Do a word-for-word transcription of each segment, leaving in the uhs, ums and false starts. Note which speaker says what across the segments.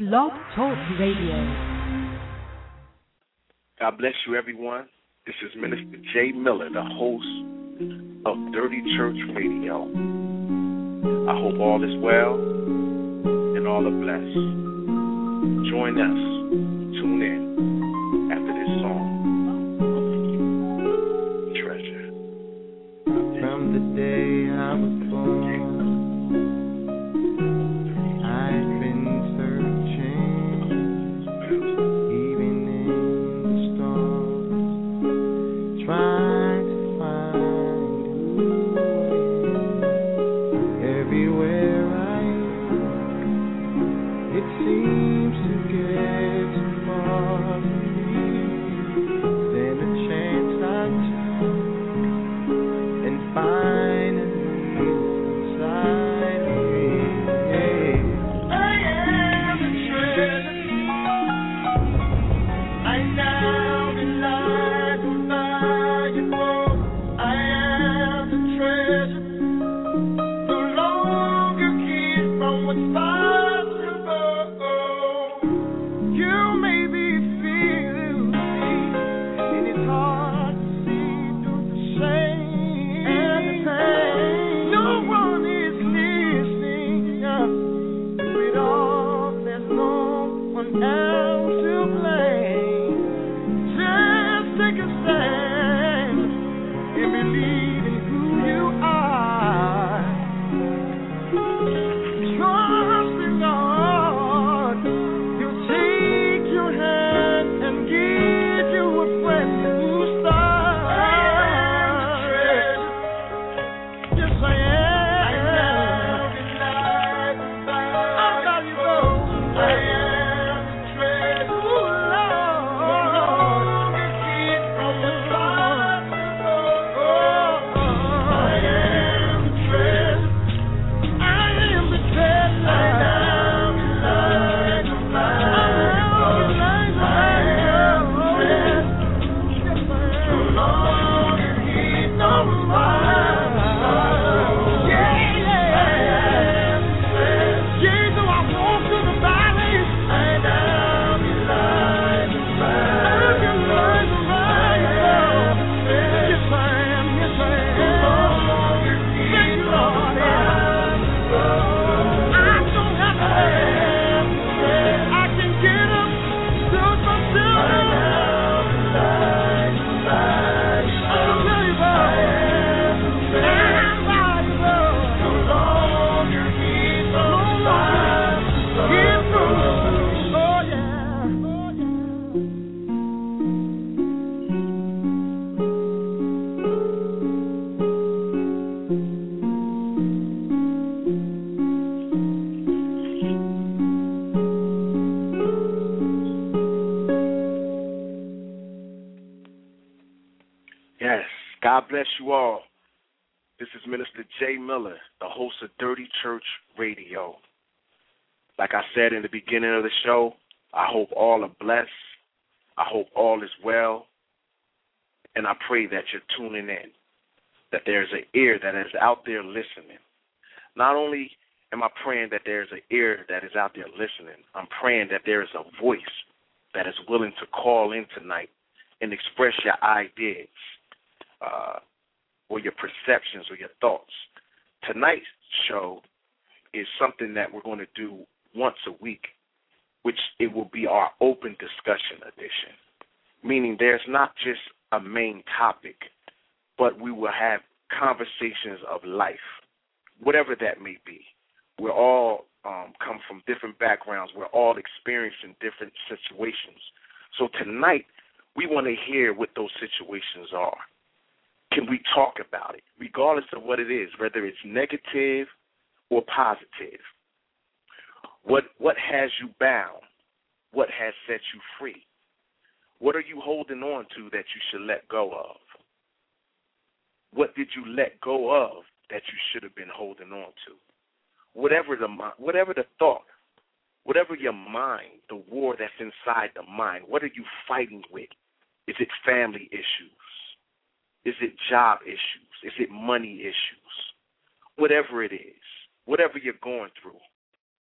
Speaker 1: Blog Talk Radio.
Speaker 2: God bless you, everyone. This is Minister Jay Miller, the host of Dirty Church Radio. I hope all is well and all are blessed. Join us. Tune in after this song. Treasure.
Speaker 3: From the day I was born, I've been searching, even in the storm, trying to find who I am. Everywhere I am, it seems to get too far from me. Then a chance I took, and finally inside of me, I am a treasure. I now realize I'm valuable. I am the treasure. No longer hid from what's possible. You may be feeling me, and it's hard to see through the shame and the pain. No one is listening to it all. There's no one else to blame. Just take a stand and believe in who you are. Trust in God. He'll take your hand and give you a brand new start. Yes, I am. I'm valuable. I am the treasure. Ooh, Lord, it's hid from the possible. I am the treasure. I am the treasure. I am the light of life. I am the treasure. No longer hid, no more. Yeah, yeah. I am the treasure. Yeah, though I walk through the valley, I am the light of life. I'm the light of life. Yes, I am. Yes, I am. No longer hid, no more. I don't have to have. I can get up, do something. I am the light of life. I'm valuable. I'm valuable. No longer hid, no more. Hid from the- oh, yeah. Oh, yeah.
Speaker 2: Yes, God bless you all. This is Minister Jay Miller, the host of Dirty Church Radio. Like I said in the beginning of the show, I hope all are blessed. I hope all is well. And I pray that you're tuning in, that there's an ear that is out there listening. Not only am I praying that there's an ear that is out there listening, I'm praying that there is a voice that is willing to call in tonight and express your ideas, uh, or your perceptions or your thoughts. Tonight's show is something that we're going to do once a week, which it will be our open discussion edition, meaning there's not just a main topic, but we will have conversations of life, whatever that may be. We're all um, come from different backgrounds. We're all experiencing different situations. So tonight, we want to hear what those situations are. Can we talk about it, regardless of what it is, whether it's negative or positive? What what has you bound? What has set you free? What are you holding on to that you should let go of? What did you let go of that you should have been holding on to? Whatever the whatever the thought, whatever your mind, the war that's inside the mind, what are you fighting with? Is it family issues? Is it job issues? Is it money issues? Whatever it is, whatever you're going through,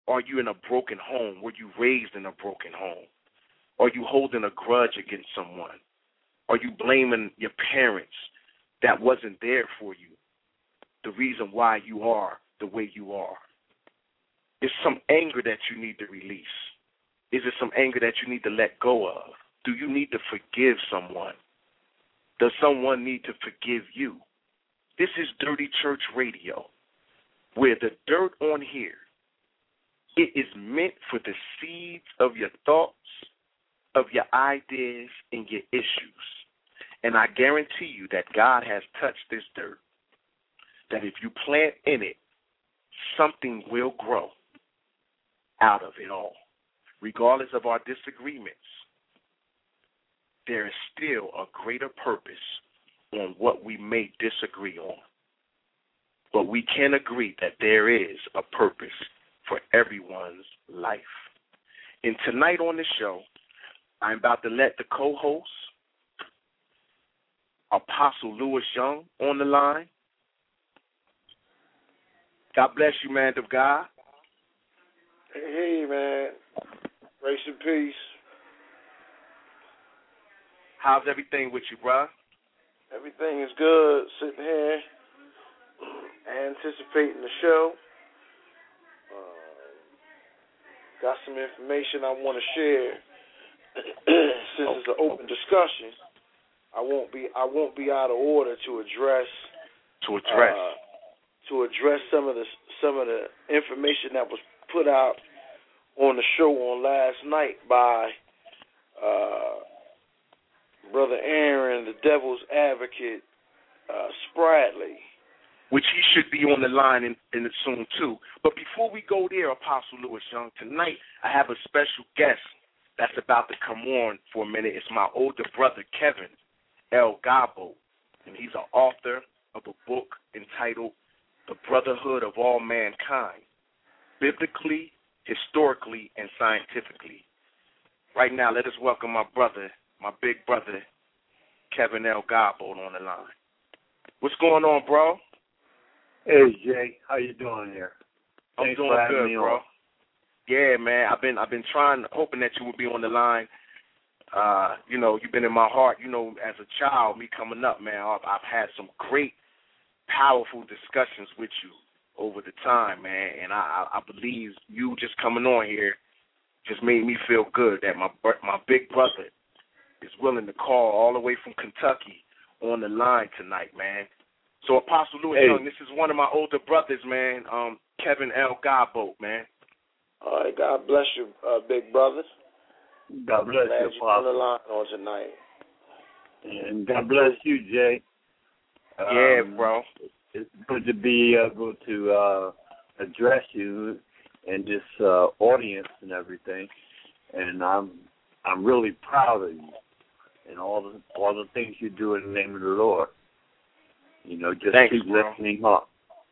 Speaker 2: Are you in a broken home? Were you raised in a broken home? Are you holding a grudge against someone? Are you blaming your parents that wasn't there for you, the reason why you are the way you are? Is some anger that you need to release? Is it some anger that you need to let go of? Do you need to forgive someone? Does someone need to forgive you? This is Dirty Church Radio, where the dirt on here, it is meant for the seeds of your thoughts, of your ideas, and your issues. And I guarantee you that God has touched this dirt, that if you plant in it, something will grow out of it all. Regardless of our disagreements, there is still a greater purpose on what we may disagree on. But we can agree that there is a purpose for everyone's life. And tonight on the show, I'm about to let the co-host, Apostle Louis Young, on the line. God bless you, man of God.
Speaker 4: Hey, man. Grace and peace.
Speaker 2: How's everything with you, bro?
Speaker 4: Everything is good. Sitting here, anticipating the show. Uh, got some information I want to share. Since it's an open discussion, I won't be I won't be out of order to address
Speaker 2: to address
Speaker 4: uh, to address some of the some of the information that was put out on the show on last night by uh, Brother Aaron, the Devil's Advocate, uh, Spradley.
Speaker 2: Which he should be on the line in, in it soon, too. But before we go there, Apostle Louis Young, tonight I have a special guest that's about to come on for a minute. It's my older brother, Kevin L. Gabo, and he's an author of a book entitled The Brotherhood of All Mankind, Biblically, Historically, and Scientifically. Right now, let us welcome my brother, my big brother, Kevin L. Gabo, on the line. What's going on, bro?
Speaker 5: Hey, Jay. How you doing here?
Speaker 2: I'm
Speaker 5: Thanks
Speaker 2: doing
Speaker 5: for having
Speaker 2: good,
Speaker 5: me
Speaker 2: bro.
Speaker 5: on.
Speaker 2: Yeah, man. I've been I've been trying, hoping that you would be on the line. Uh, you know, you've been in my heart. You know, as a child, me coming up, man, I've, I've had some great, powerful discussions with you over the time, man. And I, I believe you just coming on here just made me feel good that my my big brother is willing to call all the way from Kentucky on the line tonight, man. So, Apostle Louis
Speaker 5: hey.
Speaker 2: Young, this is one of my older brothers, man, um, Kevin L. Gabo, man.
Speaker 4: All right, God bless you, uh, big brother.
Speaker 5: God bless
Speaker 4: Glad
Speaker 5: you,
Speaker 4: you're on the
Speaker 5: Apostle.
Speaker 4: line on tonight.
Speaker 5: And God bless you, Jay.
Speaker 2: Yeah,
Speaker 5: um,
Speaker 2: bro.
Speaker 5: It's good to be able to uh, address you in this uh, audience and everything. And I'm I'm really proud of you and all the all the things you do in the name of the Lord. You know, just
Speaker 2: Thanks,
Speaker 5: keep
Speaker 2: bro.
Speaker 5: lifting up.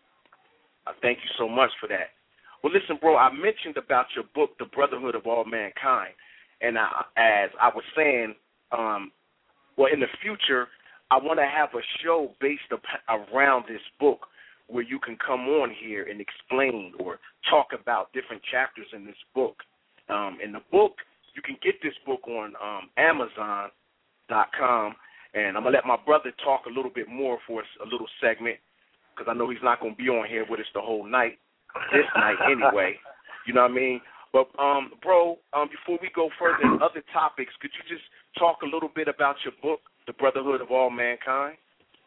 Speaker 2: I thank you so much for that. Well, listen, bro, I mentioned about your book, The Brotherhood of All Mankind. And I, as I was saying, um, well, in the future, I want to have a show based up around this book where you can come on here and explain or talk about different chapters in this book. Um, in the book, you can get this book on um, Amazon dot com. And I'm going to let my brother talk a little bit more for us, a little segment, because I know he's not going to be on here with us the whole night, this night anyway. You know what I mean? But, um, bro, um, before we go further in other topics, could you just talk a little bit about your book, The Brotherhood of All Mankind?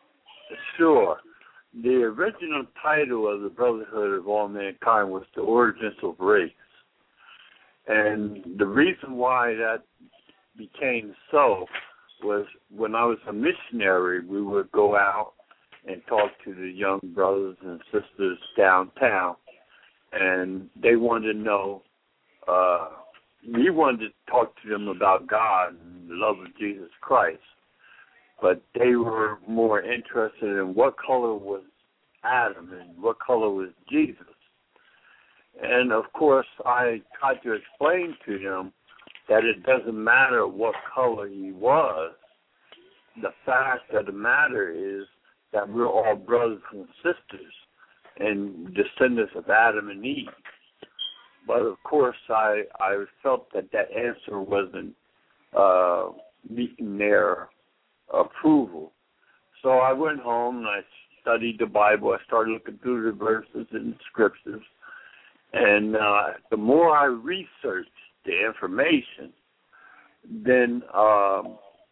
Speaker 5: Sure. The original title of The Brotherhood of All Mankind was The Origins of Race. And the reason why that became so was when I was a missionary, we would go out and talk to the young brothers and sisters downtown, and they wanted to know, uh, we wanted to talk to them about God and the love of Jesus Christ, but they were more interested in what color was Adam and what color was Jesus. And, of course, I tried to explain to them that it doesn't matter what color he was. The fact of the matter is that we're all brothers and sisters and descendants of Adam and Eve. but of course I I felt that that answer wasn't uh, meeting their approval. So I went home and I studied the Bible. I started looking through the verses and the scriptures. And uh, the more I researched the information, then, um,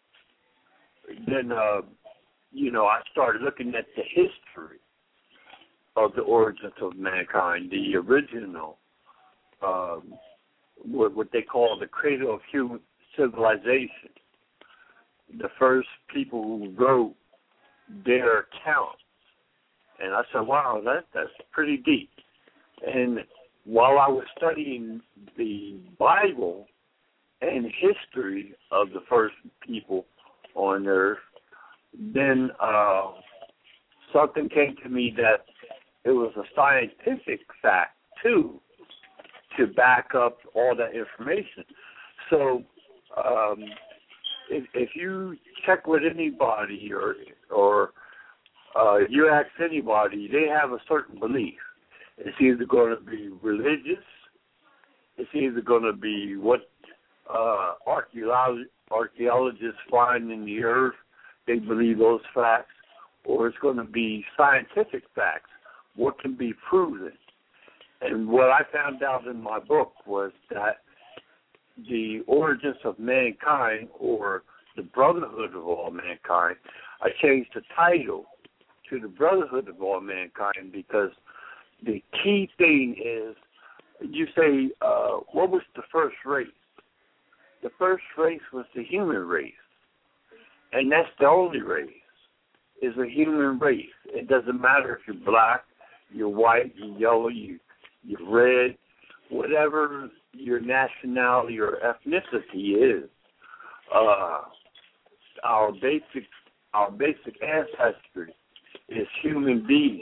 Speaker 5: then uh, you know, I started looking at the history of the origins of mankind, the original, um, what, what they call the cradle of human civilization, the first people who wrote their accounts. And I said, wow, that that's pretty deep. And while I was studying the Bible and history of the first people on earth, then uh, something came to me that it was a scientific fact, too, to back up all that information. So um, if, if you check with anybody or or uh, you ask anybody, they have a certain belief. It's either going to be religious, it's either going to be what uh, archaeolog- archaeologists find in the earth, they believe those facts, or it's going to be scientific facts, what can be proven. And what I found out in my book was that the origins of mankind, or the brotherhood of all mankind, I changed the title to the brotherhood of all mankind because the key thing is, you say, uh, what was the first race? The first race was the human race, and that's the only race, is a human race. It doesn't matter if you're black, you're white, you're yellow, you, you're red, whatever your nationality or ethnicity is. Uh, our basic, our basic ancestry is human beings.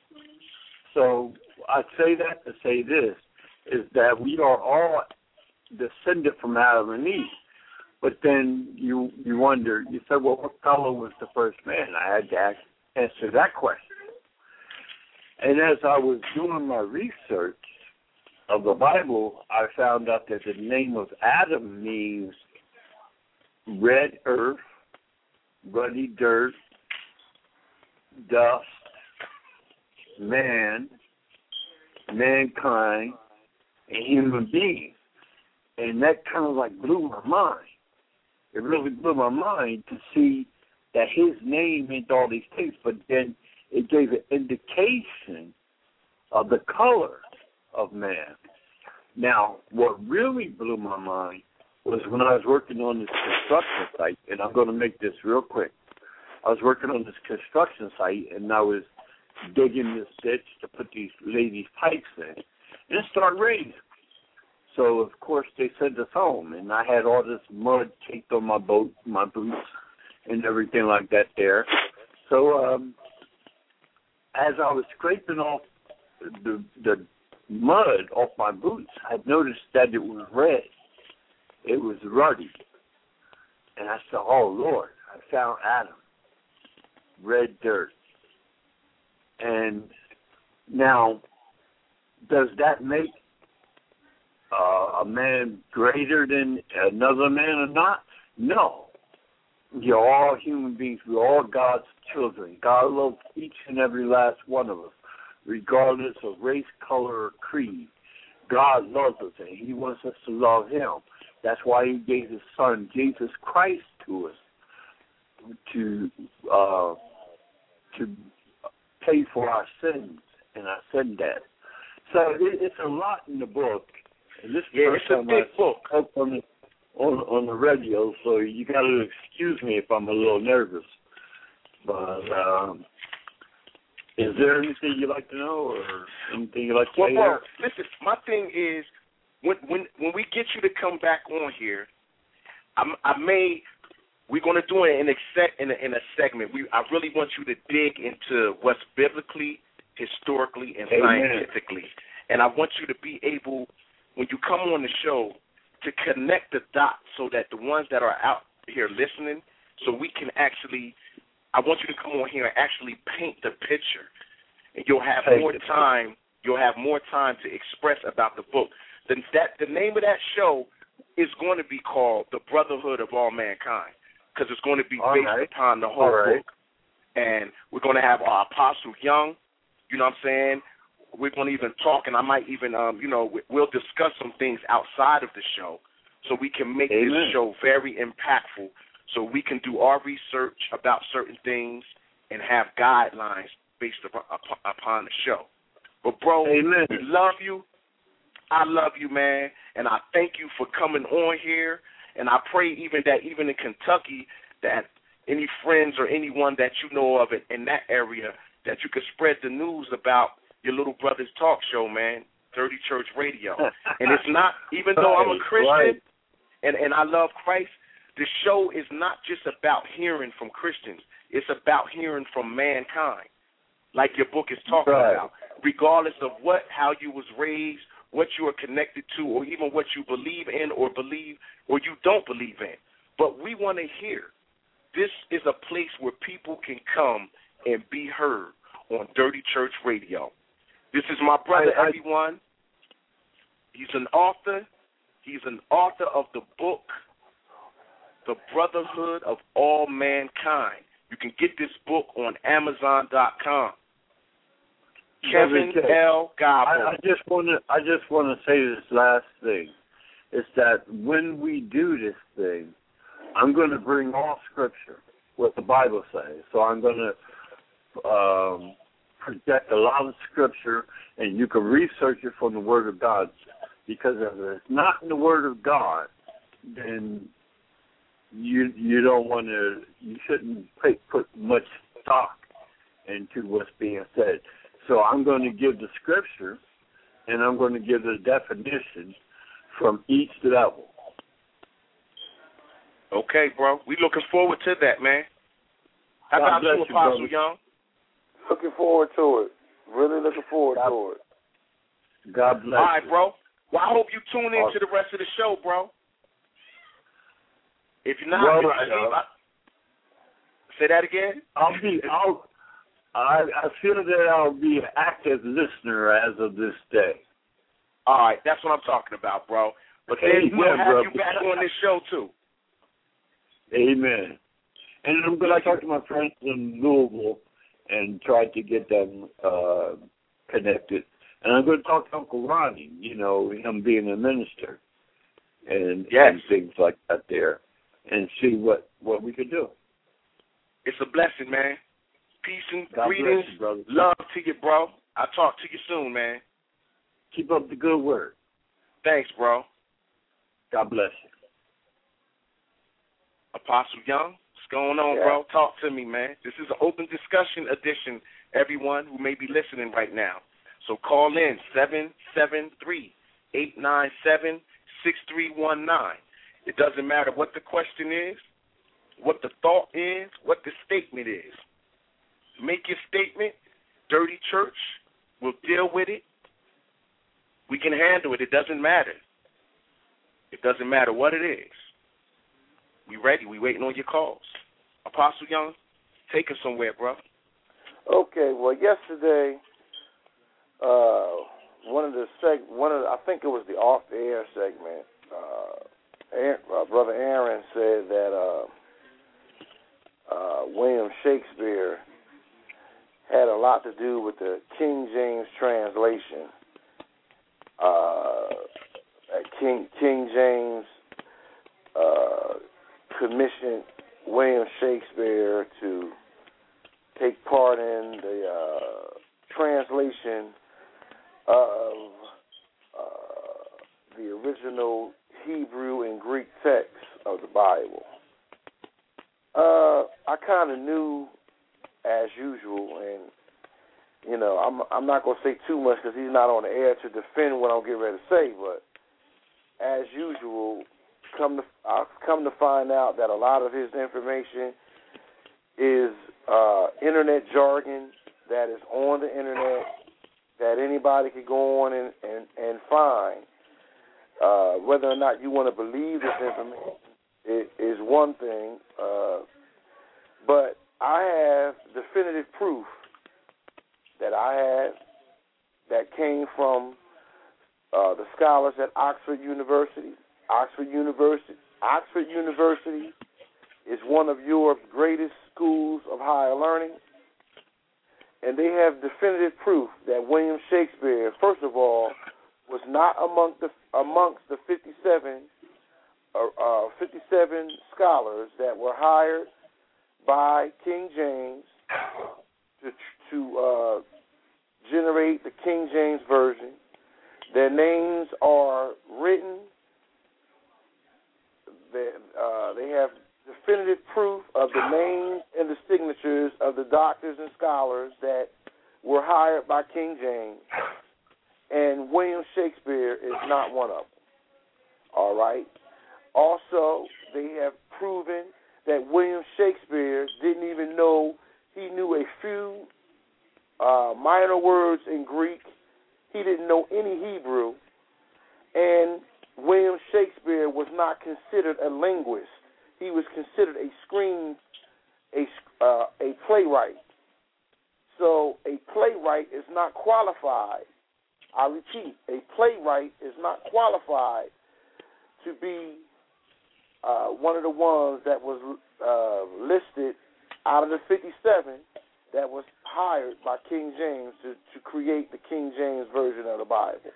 Speaker 5: So I say that to say this, is that we are all descended from Adam and Eve. But then you you wonder, you said, well, what color was the first man? I had to ask, answer that question. And as I was doing my research of the Bible, I found out that the name of Adam means red earth, ruddy dirt, dust, man, mankind, and human beings. And that kind of like blew my mind. It really blew my mind to see that his name meant all these things, but then it gave an indication of the color of man. Now, what really blew my mind was when I was working on this construction site, and I'm going to make this real quick. I was working on this construction site, and I was digging this ditch to put these ladies' pipes in, and it started raining. So, of course, they sent us home, and I had all this mud caked on my boat, my boots, and everything like that there. So, um, as I was scraping off the, the mud off my boots, I noticed that it was red. It was ruddy. And I said, oh, Lord, I found Adam, red dirt. And now, does that make uh, a man greater than another man or not? No. You're all human beings. We're all God's children. God loves each and every last one of us, regardless of race, color, or creed. God loves us, and he wants us to love him. That's why he gave his son, Jesus Christ, to us to uh, to pay for our sins and our sin debt. So it, it's a lot in the book. And this
Speaker 2: yeah,
Speaker 5: first
Speaker 2: it's a
Speaker 5: time
Speaker 2: big
Speaker 5: I
Speaker 2: book.
Speaker 5: spoke on the, on, on the radio, so you got to excuse me if I'm a little nervous. But um, is there anything you'd like to know or anything you'd like to
Speaker 2: well,
Speaker 5: say?
Speaker 2: Well, listen, my thing is, when when when we get you to come back on here, I, I may we're going to do it in a sec, in a, in a segment. We I really want you to dig into what's biblically, historically, and
Speaker 5: Amen.
Speaker 2: scientifically, and I want you to be able, when you come on the show, to connect the dots so that the ones that are out here listening, so we can actually, I want you to come on here and actually paint the picture, and you'll have more time. You'll have more time to express about the book. the, that, the name of that show is going to be called The Brotherhood of All Mankind, because it's going to be
Speaker 5: all
Speaker 2: based
Speaker 5: right.
Speaker 2: upon the whole
Speaker 5: right.
Speaker 2: book. And we're going to have our Apostle Young, you know what I'm saying? We're going to even talk, and I might even, um, you know, we'll discuss some things outside of the show so we can make
Speaker 5: Amen.
Speaker 2: this show very impactful, so we can do our research about certain things and have guidelines based upon, upon the show. But, bro,
Speaker 5: Amen.
Speaker 2: we love you. I love you, man, and I thank you for coming on here. And I pray even that even in Kentucky that any friends or anyone that you know of in, in that area, that you could spread the news about your little brother's talk show, man, Dirty Church Radio. And it's not, even though I'm a Christian
Speaker 5: right.
Speaker 2: and, and I love Christ, the show is not just about hearing from Christians. It's about hearing from mankind, like your book is talking
Speaker 5: right.
Speaker 2: about, regardless of what, how you was raised, what you are connected to, or even what you believe in or believe or you don't believe in. But we want to hear. This is a place where people can come and be heard on Dirty Church Radio. This is my brother,
Speaker 5: I, I,
Speaker 2: everyone. He's an author. He's an author of the book, The Brotherhood of All Mankind. You can get this book on Amazon dot com. Kevin L. Gabo.
Speaker 5: I, I just want to. I just want to say this last thing. Is that when we do this thing, I'm going to bring all Scripture, what the Bible says. So I'm going to um, project a lot of Scripture, and you can research it from the Word of God. Because if it's not in the Word of God, then you you don't want to. You shouldn't put, put much stock into what's being said. So I'm going to give the Scripture, and I'm going to give the definition from each level.
Speaker 2: Okay, bro. We looking forward to that, man. How about you, Apostle Young?
Speaker 4: Looking forward to it. Really looking forward
Speaker 5: God,
Speaker 4: to it.
Speaker 5: God bless
Speaker 2: All right,
Speaker 5: you.
Speaker 2: bro. Well, I hope you tune in to the rest of the show, bro. If you're not,
Speaker 5: well,
Speaker 2: if you
Speaker 5: right,
Speaker 2: leave,
Speaker 5: uh,
Speaker 2: I, say that again.
Speaker 5: I'll be. I'll. I, I feel that I'll be an active listener as of this day.
Speaker 2: All right, that's what I'm talking about, bro. But then
Speaker 5: Amen,
Speaker 2: we'll have
Speaker 5: brother.
Speaker 2: you back on this show, too.
Speaker 5: Amen. And I'm going to talk to my friends in Louisville and try to get them uh, connected. And I'm going to talk to Uncle Ronnie, you know, him being a minister and,
Speaker 2: yes.
Speaker 5: and things like that there, and see what, what we could do.
Speaker 2: It's a blessing, man. Peace and
Speaker 5: God
Speaker 2: greetings.
Speaker 5: bless you, brother.
Speaker 2: Love to you, bro. I'll talk to you soon, man.
Speaker 5: Keep up the good work.
Speaker 2: Thanks, bro.
Speaker 5: God bless you.
Speaker 2: Apostle Young, what's going on,
Speaker 4: yeah.
Speaker 2: bro? Talk to me, man. This is an open discussion edition, everyone who may be listening right now. So call in, seven seven three, eight nine seven, six three one nine. It doesn't matter what the question is, what the thought is, what the statement is. Make your statement. Dirty Church will deal with it. We can handle it. It doesn't matter. It doesn't matter what it is. We ready. We waiting on your calls. Apostle Young, take us somewhere, bro.
Speaker 4: Okay. Well, yesterday, uh, one of the seg, one of the, I think it was the off the air segment. Uh, Aaron, uh, Brother Aaron said that uh, uh, William Shakespeare had a lot to do with the King James translation. Uh, King King James uh, commissioned William Shakespeare to take part in the uh, translation of uh, the original Hebrew and Greek text of the Bible. Uh, I kind of knew, as usual, and you know, I'm I'm not gonna say too much because he's not on the air to defend what I'm getting ready to say, but as usual, come to I've come to find out that a lot of his information is uh, internet jargon that is on the internet that anybody could go on and and, and find. Uh, whether or not you want to believe this information it, is one thing, uh, but I have definitive proof that I have that came from uh, the scholars at Oxford University. Oxford University. Oxford University is one of Europe's greatest schools of higher learning, and they have definitive proof that William Shakespeare, first of all, was not among the amongst the fifty-seven, uh, uh, fifty-seven scholars that were hired by King James to to uh, generate the King James Version. Their names are written. They, uh, they have definitive proof of the names and the signatures of the doctors and scholars that were hired by King James, and William Shakespeare is not one of them. All right. Also, they have proven that William Shakespeare didn't even know, he knew a few uh, minor words in Greek. He didn't know any Hebrew, and William Shakespeare was not considered a linguist. He was considered a screen, a, uh, a playwright. So a playwright is not qualified. I repeat, a playwright is not qualified to be uh, one of the ones that was uh, listed out of the fifty-seven that was hired by King James to, to create the King James Version of the Bible.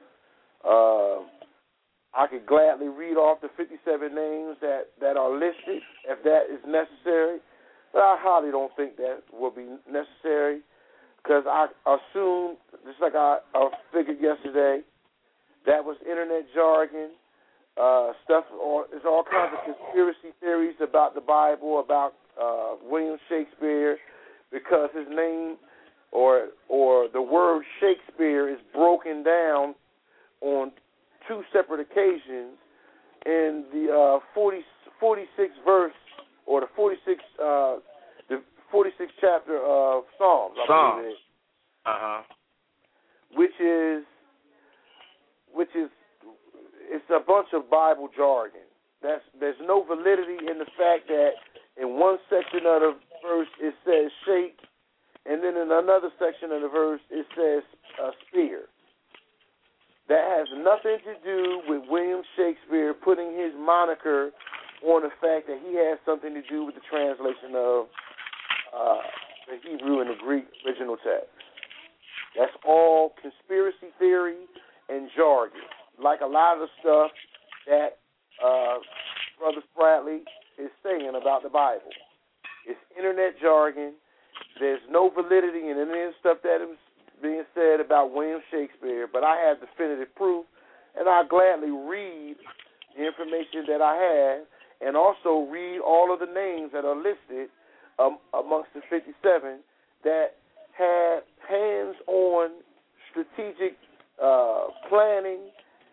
Speaker 4: Uh, I could gladly read off the fifty-seven names that, that are listed if that is necessary, but I highly don't think that will be necessary because I assume, just like I, I figured yesterday, that was internet jargon, uh, stuff, or, there's all kinds of conspiracy theories about the Bible, about uh, William Shakespeare, because his name or or the word Shakespeare is broken down on two separate occasions in the uh, forty, forty-sixth verse or the forty-sixth uh, the forty-sixth chapter of Psalms. I
Speaker 2: Psalms.
Speaker 4: believe it is.
Speaker 2: Uh huh.
Speaker 4: Which is which is it's a bunch of Bible jargon. That's there's no validity in the fact that in one section of the verse it says shake, and then in another section of the verse it says uh, spear. That has nothing to do with William Shakespeare putting his moniker on the fact that he has something to do with the translation of uh, the Hebrew and the Greek original text. That's all conspiracy theory and jargon, like a lot of the stuff that uh, Brother Spradley is saying about the Bible. It's internet jargon. There's no validity in any of the stuff that is being said about William Shakespeare, but I have definitive proof, and I gladly read the information that I have and also read all of the names that are listed um, amongst the fifty-seven that had hands-on strategic uh, planning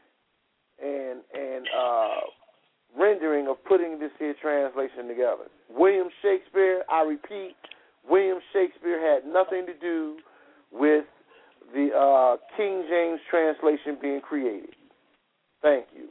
Speaker 4: and and uh, rendering of putting this here translation together. William Shakespeare, I repeat, William Shakespeare had nothing to do with the uh, King James translation being created. Thank you.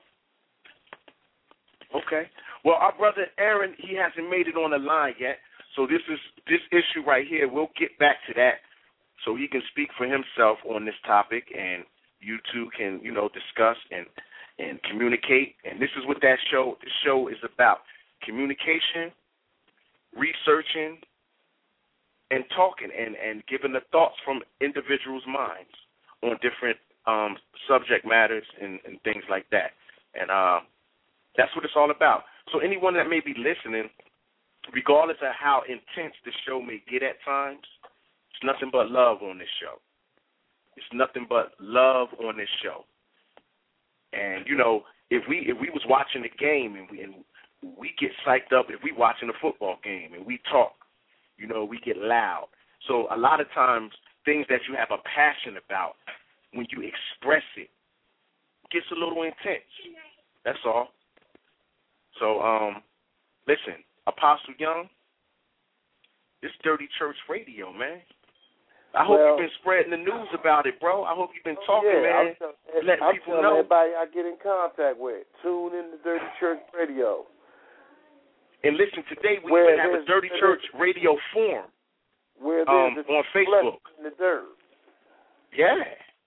Speaker 2: Okay. Well, our brother Aaron, he hasn't made it on the line yet, so this is this issue right here. We'll get back to that, so he can speak for himself on this topic, and you two can, you know, discuss and and communicate. And this is what that show. This show is about: communication, researching, and talking and, and giving the thoughts from individuals' minds on different um, subject matters and, and things like that. And uh, that's what it's all about. So anyone that may be listening, regardless of how intense the show may get at times, it's nothing but love on this show. It's nothing but love on this show. And, you know, if we if we was watching the game and we, and we get psyched up, if we watching a football game and we talk, you know, we get loud. So a lot of times, things that you have a passion about, when you express it, it gets a little intense. That's all. So, um, listen, Apostle Young, this Dirty Church Radio, man. I hope
Speaker 4: well,
Speaker 2: you've been spreading the news about it, bro. I hope you've been talking,
Speaker 4: yeah,
Speaker 2: man.
Speaker 4: I'm, tell,
Speaker 2: letting
Speaker 4: I'm
Speaker 2: people
Speaker 4: telling
Speaker 2: know.
Speaker 4: everybody I get in contact with, tune in to Dirty Church Radio.
Speaker 2: And listen, today we
Speaker 4: Where
Speaker 2: even have a Dirty Church Radio forum
Speaker 4: where
Speaker 2: um,
Speaker 4: there's
Speaker 2: on Facebook.
Speaker 4: In the dirt.
Speaker 2: Yeah.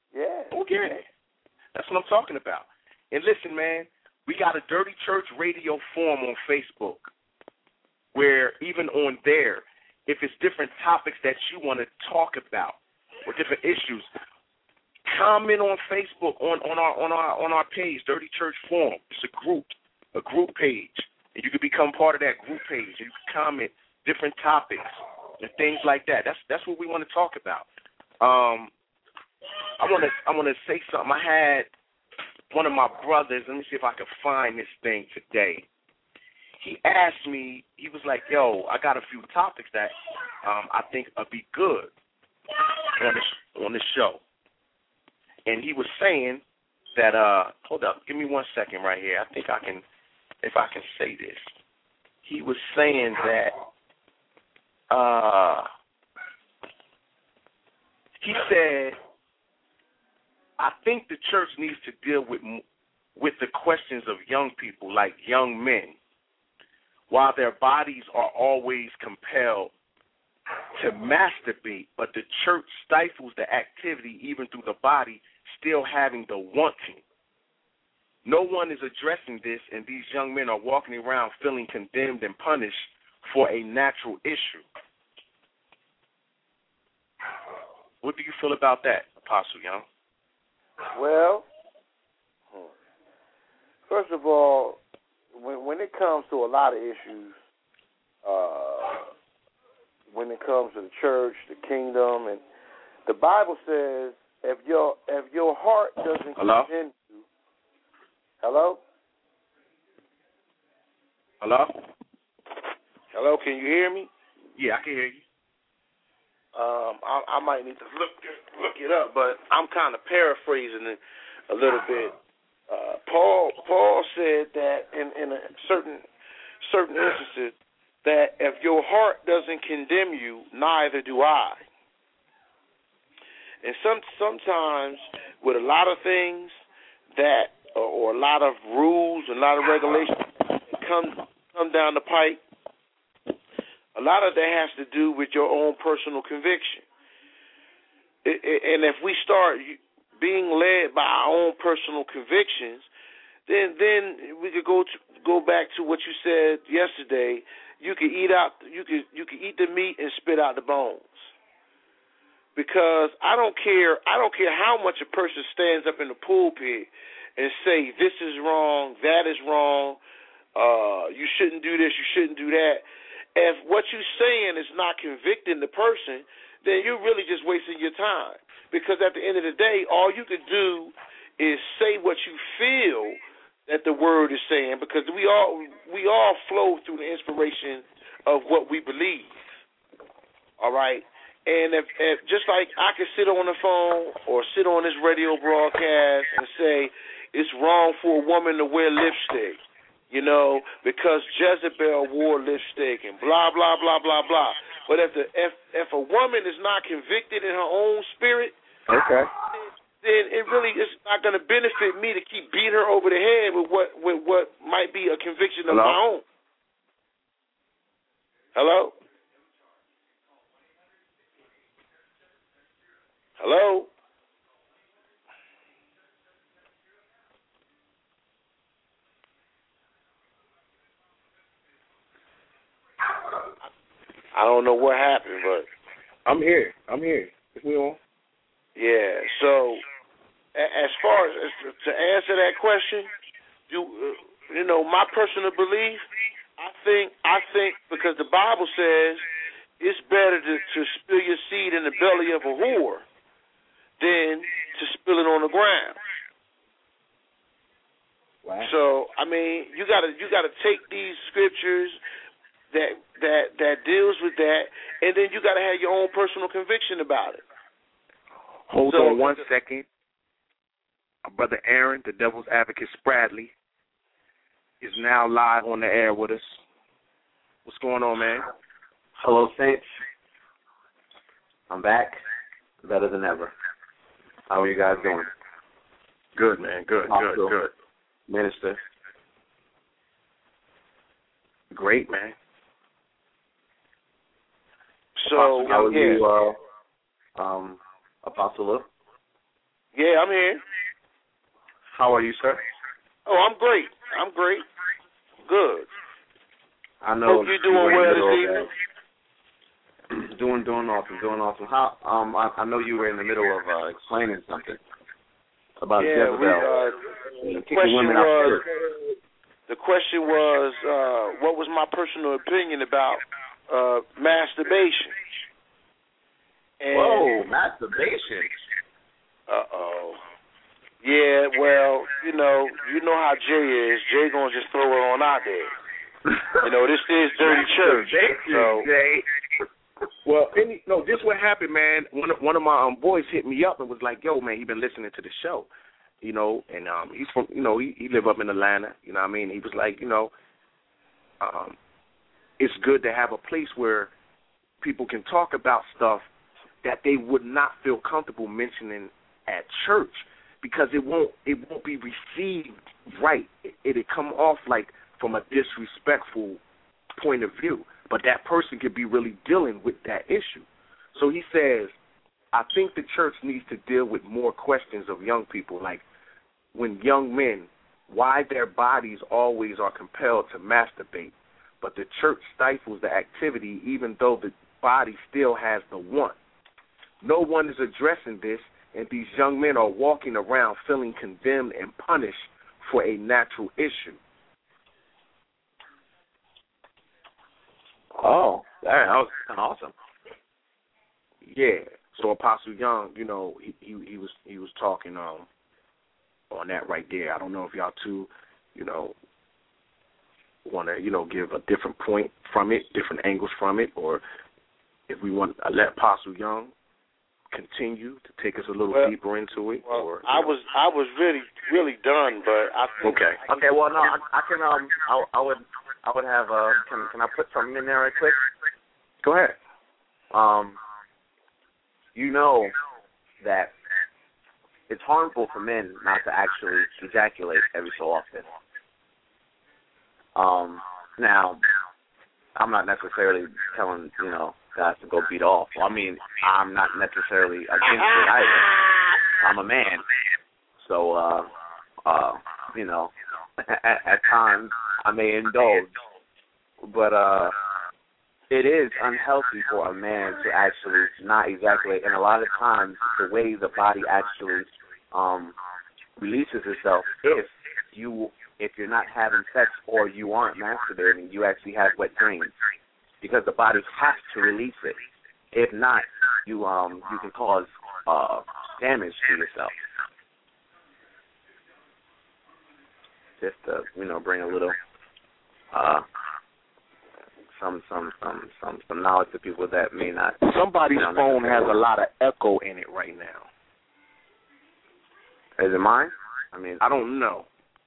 Speaker 4: Yeah.
Speaker 2: Oh, yeah. That's what I'm talking about. And listen, man, we got a Dirty Church Radio forum on Facebook where even on there, if it's different topics that you want to talk about or different issues, comment on Facebook on, on our on our on our page, Dirty Church Forum. It's a group, a group page. And you can become part of that group page. And you can comment different topics and things like that. That's that's what we want to talk about. Um, I want to I want to say something. I had one of my brothers. Let me see if I can find this thing today. He asked me. He was like, "Yo, I got a few topics that um, I think would be good on this on this show." And he was saying that. Uh, hold up, give me one second right here. I think I can, if I can say this. He was saying that. Uh, he said, I think the church needs to deal with with the questions of young people, like young men, while their bodies are always compelled to masturbate, but the church stifles the activity even through the body still having the wanting. No one is addressing this, and these young men are walking around feeling condemned and punished for a natural issue. What do you feel about that, Apostle Young?
Speaker 4: Well, first of all, when when it comes to a lot of issues, uh, when it comes to the church, the kingdom, and the Bible says, if your if your heart doesn't
Speaker 2: Hello?
Speaker 4: condemn you, hello,
Speaker 2: hello,
Speaker 4: hello, can you hear me?
Speaker 2: Yeah, I can hear you.
Speaker 4: Um, I, I might need to look look it up, but I'm kind of paraphrasing it a little bit. Uh, Paul Paul said that in, in a certain certain instances that if your heart doesn't condemn you, neither do I. And some sometimes with a lot of things that or, or a lot of rules and a lot of regulations that come come down the pipe, a lot of that has to do with your own personal conviction. It, it, and if we start being led by our own personal convictions, then then we could go to, go back to what you said yesterday. You could eat out you could you could eat the meat and spit out the bones. Because I don't care I don't care how much a person stands up in the pulpit and say this is wrong, that is wrong, uh, you shouldn't do this, you shouldn't do that. If what you're saying is not convicting the person, then you're really just wasting your time. Because at the end of the day, all you can do is say what you feel that the word is saying, because we all we all flow through the inspiration of what we believe. All right? And if, if just like I could sit on the phone or sit on this radio broadcast and say it's wrong for a woman to wear lipstick, you know, because Jezebel wore lipstick and blah, blah, blah, blah, blah. But if the if if a woman is not convicted in her own spirit,
Speaker 2: okay,
Speaker 4: then it really is not going to benefit me to keep beating her over the head with what with what might be a conviction of
Speaker 2: Hello?
Speaker 4: my own. Hello? Hello? I don't know what happened, but
Speaker 2: I'm here. I'm here. Is we on?
Speaker 4: Yeah. So, as far as, as to answer that question, you uh, you know, my personal belief, I think I think because the Bible says it's better to, to spill your seed in the belly of a whore than to spill it on the ground.
Speaker 2: Wow.
Speaker 4: So, I mean, you gotta you gotta take these scriptures that that that deals with that, and then you got to have your own personal conviction about it.
Speaker 2: Hold
Speaker 4: so,
Speaker 2: on one second. Our brother Aaron, the Devil's Advocate Spradley, is now live on the air with us. What's going on, man?
Speaker 6: Hello, Saints. I'm back, better than ever. How are you guys doing?
Speaker 2: Good, man. Good,
Speaker 6: Apostle,
Speaker 2: good, good.
Speaker 6: Minister.
Speaker 2: Great, man.
Speaker 4: So,
Speaker 6: how are
Speaker 4: yeah.
Speaker 6: you, uh, um, Apostle Lou?
Speaker 4: Yeah, I'm here.
Speaker 6: How are you, sir?
Speaker 4: Oh, I'm great. I'm great. Good.
Speaker 6: I know
Speaker 4: Hope you're doing well this evening.
Speaker 6: Doing, doing awesome, doing awesome. How? Um, I, I know you were in the middle of uh, explaining something about
Speaker 4: yeah,
Speaker 6: Jezebel.
Speaker 4: we, uh, the question was, the question was, uh, what was my personal opinion about uh, masturbation? And,
Speaker 6: Whoa, masturbation.
Speaker 4: Uh-oh. Yeah, well, you know, you know how Jay is. Jay gonna just throw it on out there. You know, this is Dirty Church. So.
Speaker 6: Jay.
Speaker 2: Well, any, no, this what happened, man. One of, one of my um, boys hit me up and was like, "Yo, man, he been listening to the show, you know, and um, he's from, you know, he, he live up in Atlanta, you know what I mean? He was like, you know, um, it's good to have a place where people can talk about stuff that they would not feel comfortable mentioning at church because it won't it won't be received right. It, it'll come off like from a disrespectful point of view, but that person could be really dealing with that issue. So he says, I think the church needs to deal with more questions of young people, like when young men, why their bodies always are compelled to masturbate, but the church stifles the activity even though the body still has the want. No one is addressing this, and these young men are walking around feeling condemned and punished for a natural issue.
Speaker 6: Oh, that was kind of awesome.
Speaker 2: Yeah. So Apostle Young, you know, he, he he was he was talking um on that right there. I don't know if y'all two, you know, want to you know give a different point from it, different angles from it, or if we want to let Apostle Young continue to take us a little
Speaker 4: well,
Speaker 2: deeper into it.
Speaker 4: Well,
Speaker 2: or
Speaker 4: I was I was really really done, but I think
Speaker 2: okay.
Speaker 6: Okay. Well, no, I, I can um I, I would I would have uh can can I put something in there right quick?
Speaker 2: Go ahead.
Speaker 6: Um, you know that it's harmful for men not to actually ejaculate every so often. Um, now, I'm not necessarily telling, you know, guys to go beat off. Well, I mean, I'm not necessarily against it either. I'm a man. So, uh, uh, you know, at, at times I may indulge. But uh, it is unhealthy for a man to actually not ejaculate. And a lot of times the way the body actually um, releases itself, if you if you're not having sex or you aren't masturbating, you actually have wet dreams because the body has to release it. If not, you um you can cause uh, damage to yourself. Just to you know bring a little uh, some some some some some knowledge to people that may not.
Speaker 2: Somebody's
Speaker 6: you know,
Speaker 2: phone has a lot of echo in it right now.
Speaker 6: Is it mine? I mean,
Speaker 2: I don't know.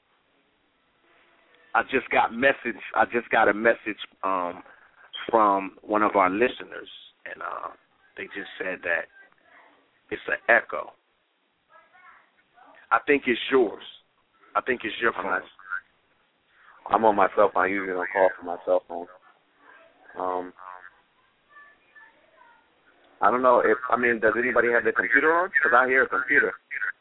Speaker 2: I just got message. I just got a message um, from one of our listeners, and uh, they just said that it's an echo. I think it's yours. I think it's your phone.
Speaker 6: I'm, not, I'm on my cell phone. I usually don't call from my cell phone. Um, I don't know if I mean, does anybody have their computer on? Because I hear a computer.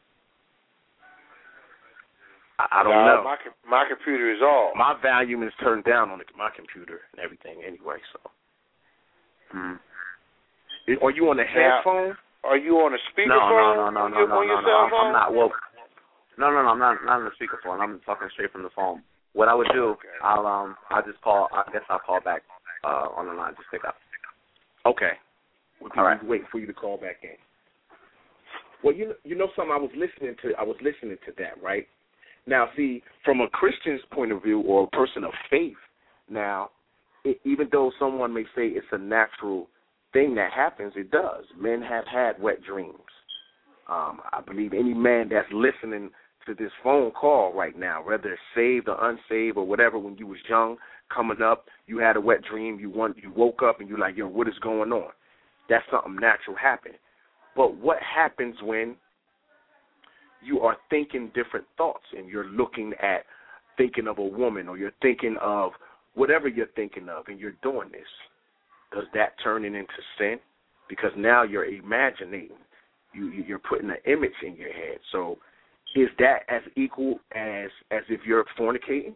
Speaker 2: I don't
Speaker 4: uh,
Speaker 2: know.
Speaker 4: My my computer is off.
Speaker 2: My volume is turned down on the, my computer and everything anyway. So,
Speaker 6: hmm.
Speaker 2: Are you on the
Speaker 4: Now,
Speaker 2: headphone?
Speaker 4: Are you on a
Speaker 6: No, no,
Speaker 4: speakerphone?
Speaker 6: no, no,
Speaker 4: on
Speaker 6: no,
Speaker 4: your,
Speaker 6: no,
Speaker 4: on your
Speaker 6: no,
Speaker 4: cell
Speaker 6: no.
Speaker 4: phone?
Speaker 6: I'm not woke. No, no, no. I'm not not on the speakerphone. I'm talking straight from the phone. What I would do,
Speaker 4: Okay.
Speaker 6: I'll um, I'll just call. I guess I'll call back uh, on the line. Just pick up.
Speaker 2: Okay. We'll
Speaker 6: All right.
Speaker 2: waiting for you to call back in. Well, you know, you know something. I was listening to. I was listening to that, right? Now, see, from a Christian's point of view or a person of faith, now, it, even though someone may say it's a natural thing that happens, it does. Men have had wet dreams. Um, I believe any man that's listening to this phone call right now, whether it's saved or unsaved or whatever, when you was young, coming up, you had a wet dream, you want, you woke up and you're like, yo, what is going on? That's something natural happening. But what happens when you are thinking different thoughts and you're looking at thinking of a woman or you're thinking of whatever you're thinking of and you're doing this? Does that turn it into sin? Because now you're imagining you you're putting an image in your head. So is that as equal as as if you're fornicating,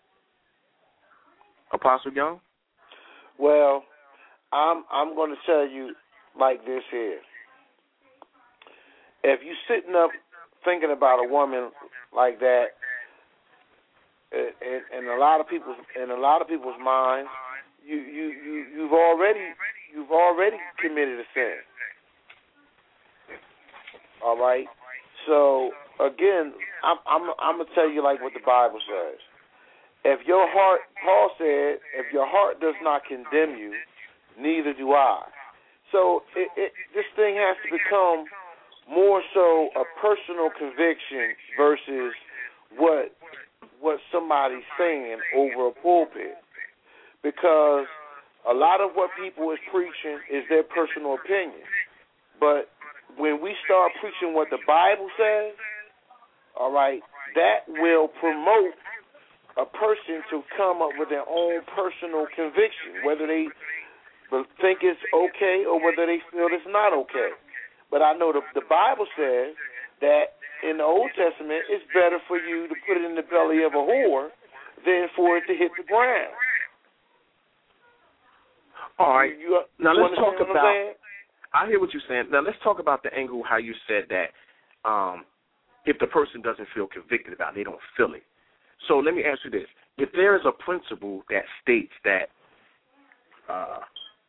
Speaker 2: Apostle Young?
Speaker 4: Well, I'm I'm going to tell you like this here. If you sitting up thinking about a woman like that, in, in a lot of people's in a lot of people's minds, you you you you've already you've already committed a sin. All right. So again, I'm I'm I'm gonna tell you like what the Bible says. If your heart, Paul said, if your heart does not condemn you, neither do I. So it, it, this thing has to become more so a personal conviction versus what what somebody's saying over a pulpit. Because a lot of what people is preaching is their personal opinion. But when we start preaching what the Bible says, all right, that will promote a person to come up with their own personal conviction, whether they think it's okay or whether they feel it's not okay. But I know the, the Bible says that in the Old Testament, it's better for you to put it in the belly of a whore than for it to hit the ground.
Speaker 2: All right.
Speaker 4: You, you,
Speaker 2: now
Speaker 4: you
Speaker 2: let's talk
Speaker 4: what
Speaker 2: about. I hear what you're saying. Now let's talk about the angle how you said that um, if the person doesn't feel convicted about it, they don't feel it. So let me ask you this: if there is a principle that states that uh,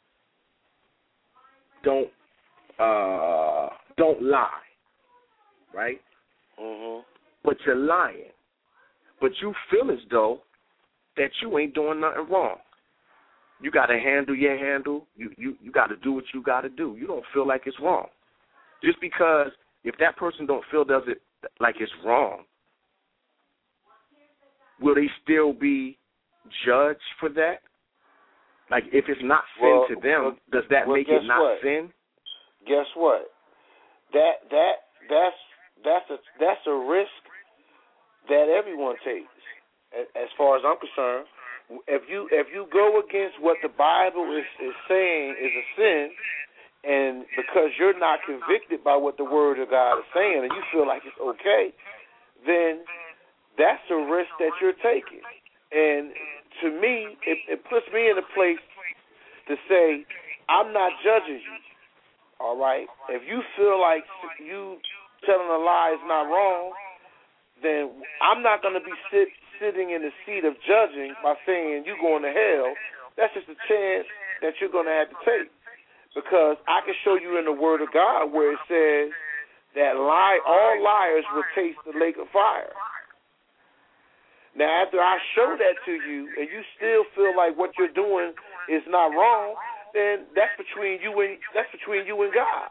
Speaker 2: don't uh, don't lie, right?
Speaker 4: Mm-hmm.
Speaker 2: But you're lying, but you feel as though that you ain't doing nothing wrong. You got to handle your handle. You you you got to do what you got to do. You don't feel like it's wrong, just because if that person don't feel does it like it's wrong. Will they still be judged for that? Like, if it's not sin
Speaker 4: well,
Speaker 2: to them,
Speaker 4: well,
Speaker 2: does that
Speaker 4: well,
Speaker 2: make it not
Speaker 4: what?
Speaker 2: sin?
Speaker 4: Guess what? That that that's that's a that's a risk that everyone takes. As far as I'm concerned, if you if you go against what the Bible is, is saying is a sin, and because you're not convicted by what the Word of God is saying, and you feel like it's okay, then that's a risk that you're taking. And to me, it, it puts me in a place to say, I'm not judging you, all right? If you feel like you telling a lie is not wrong, then I'm not going to be sit, sitting in the seat of judging by saying you're going to hell. That's just a chance that you're going to have to take. Because I can show you in the Word of God where it says that lie, all liars will taste the lake of fire. Now, after I show that to you and you still feel like what you're doing is not wrong, then that's between you and that's between you and God.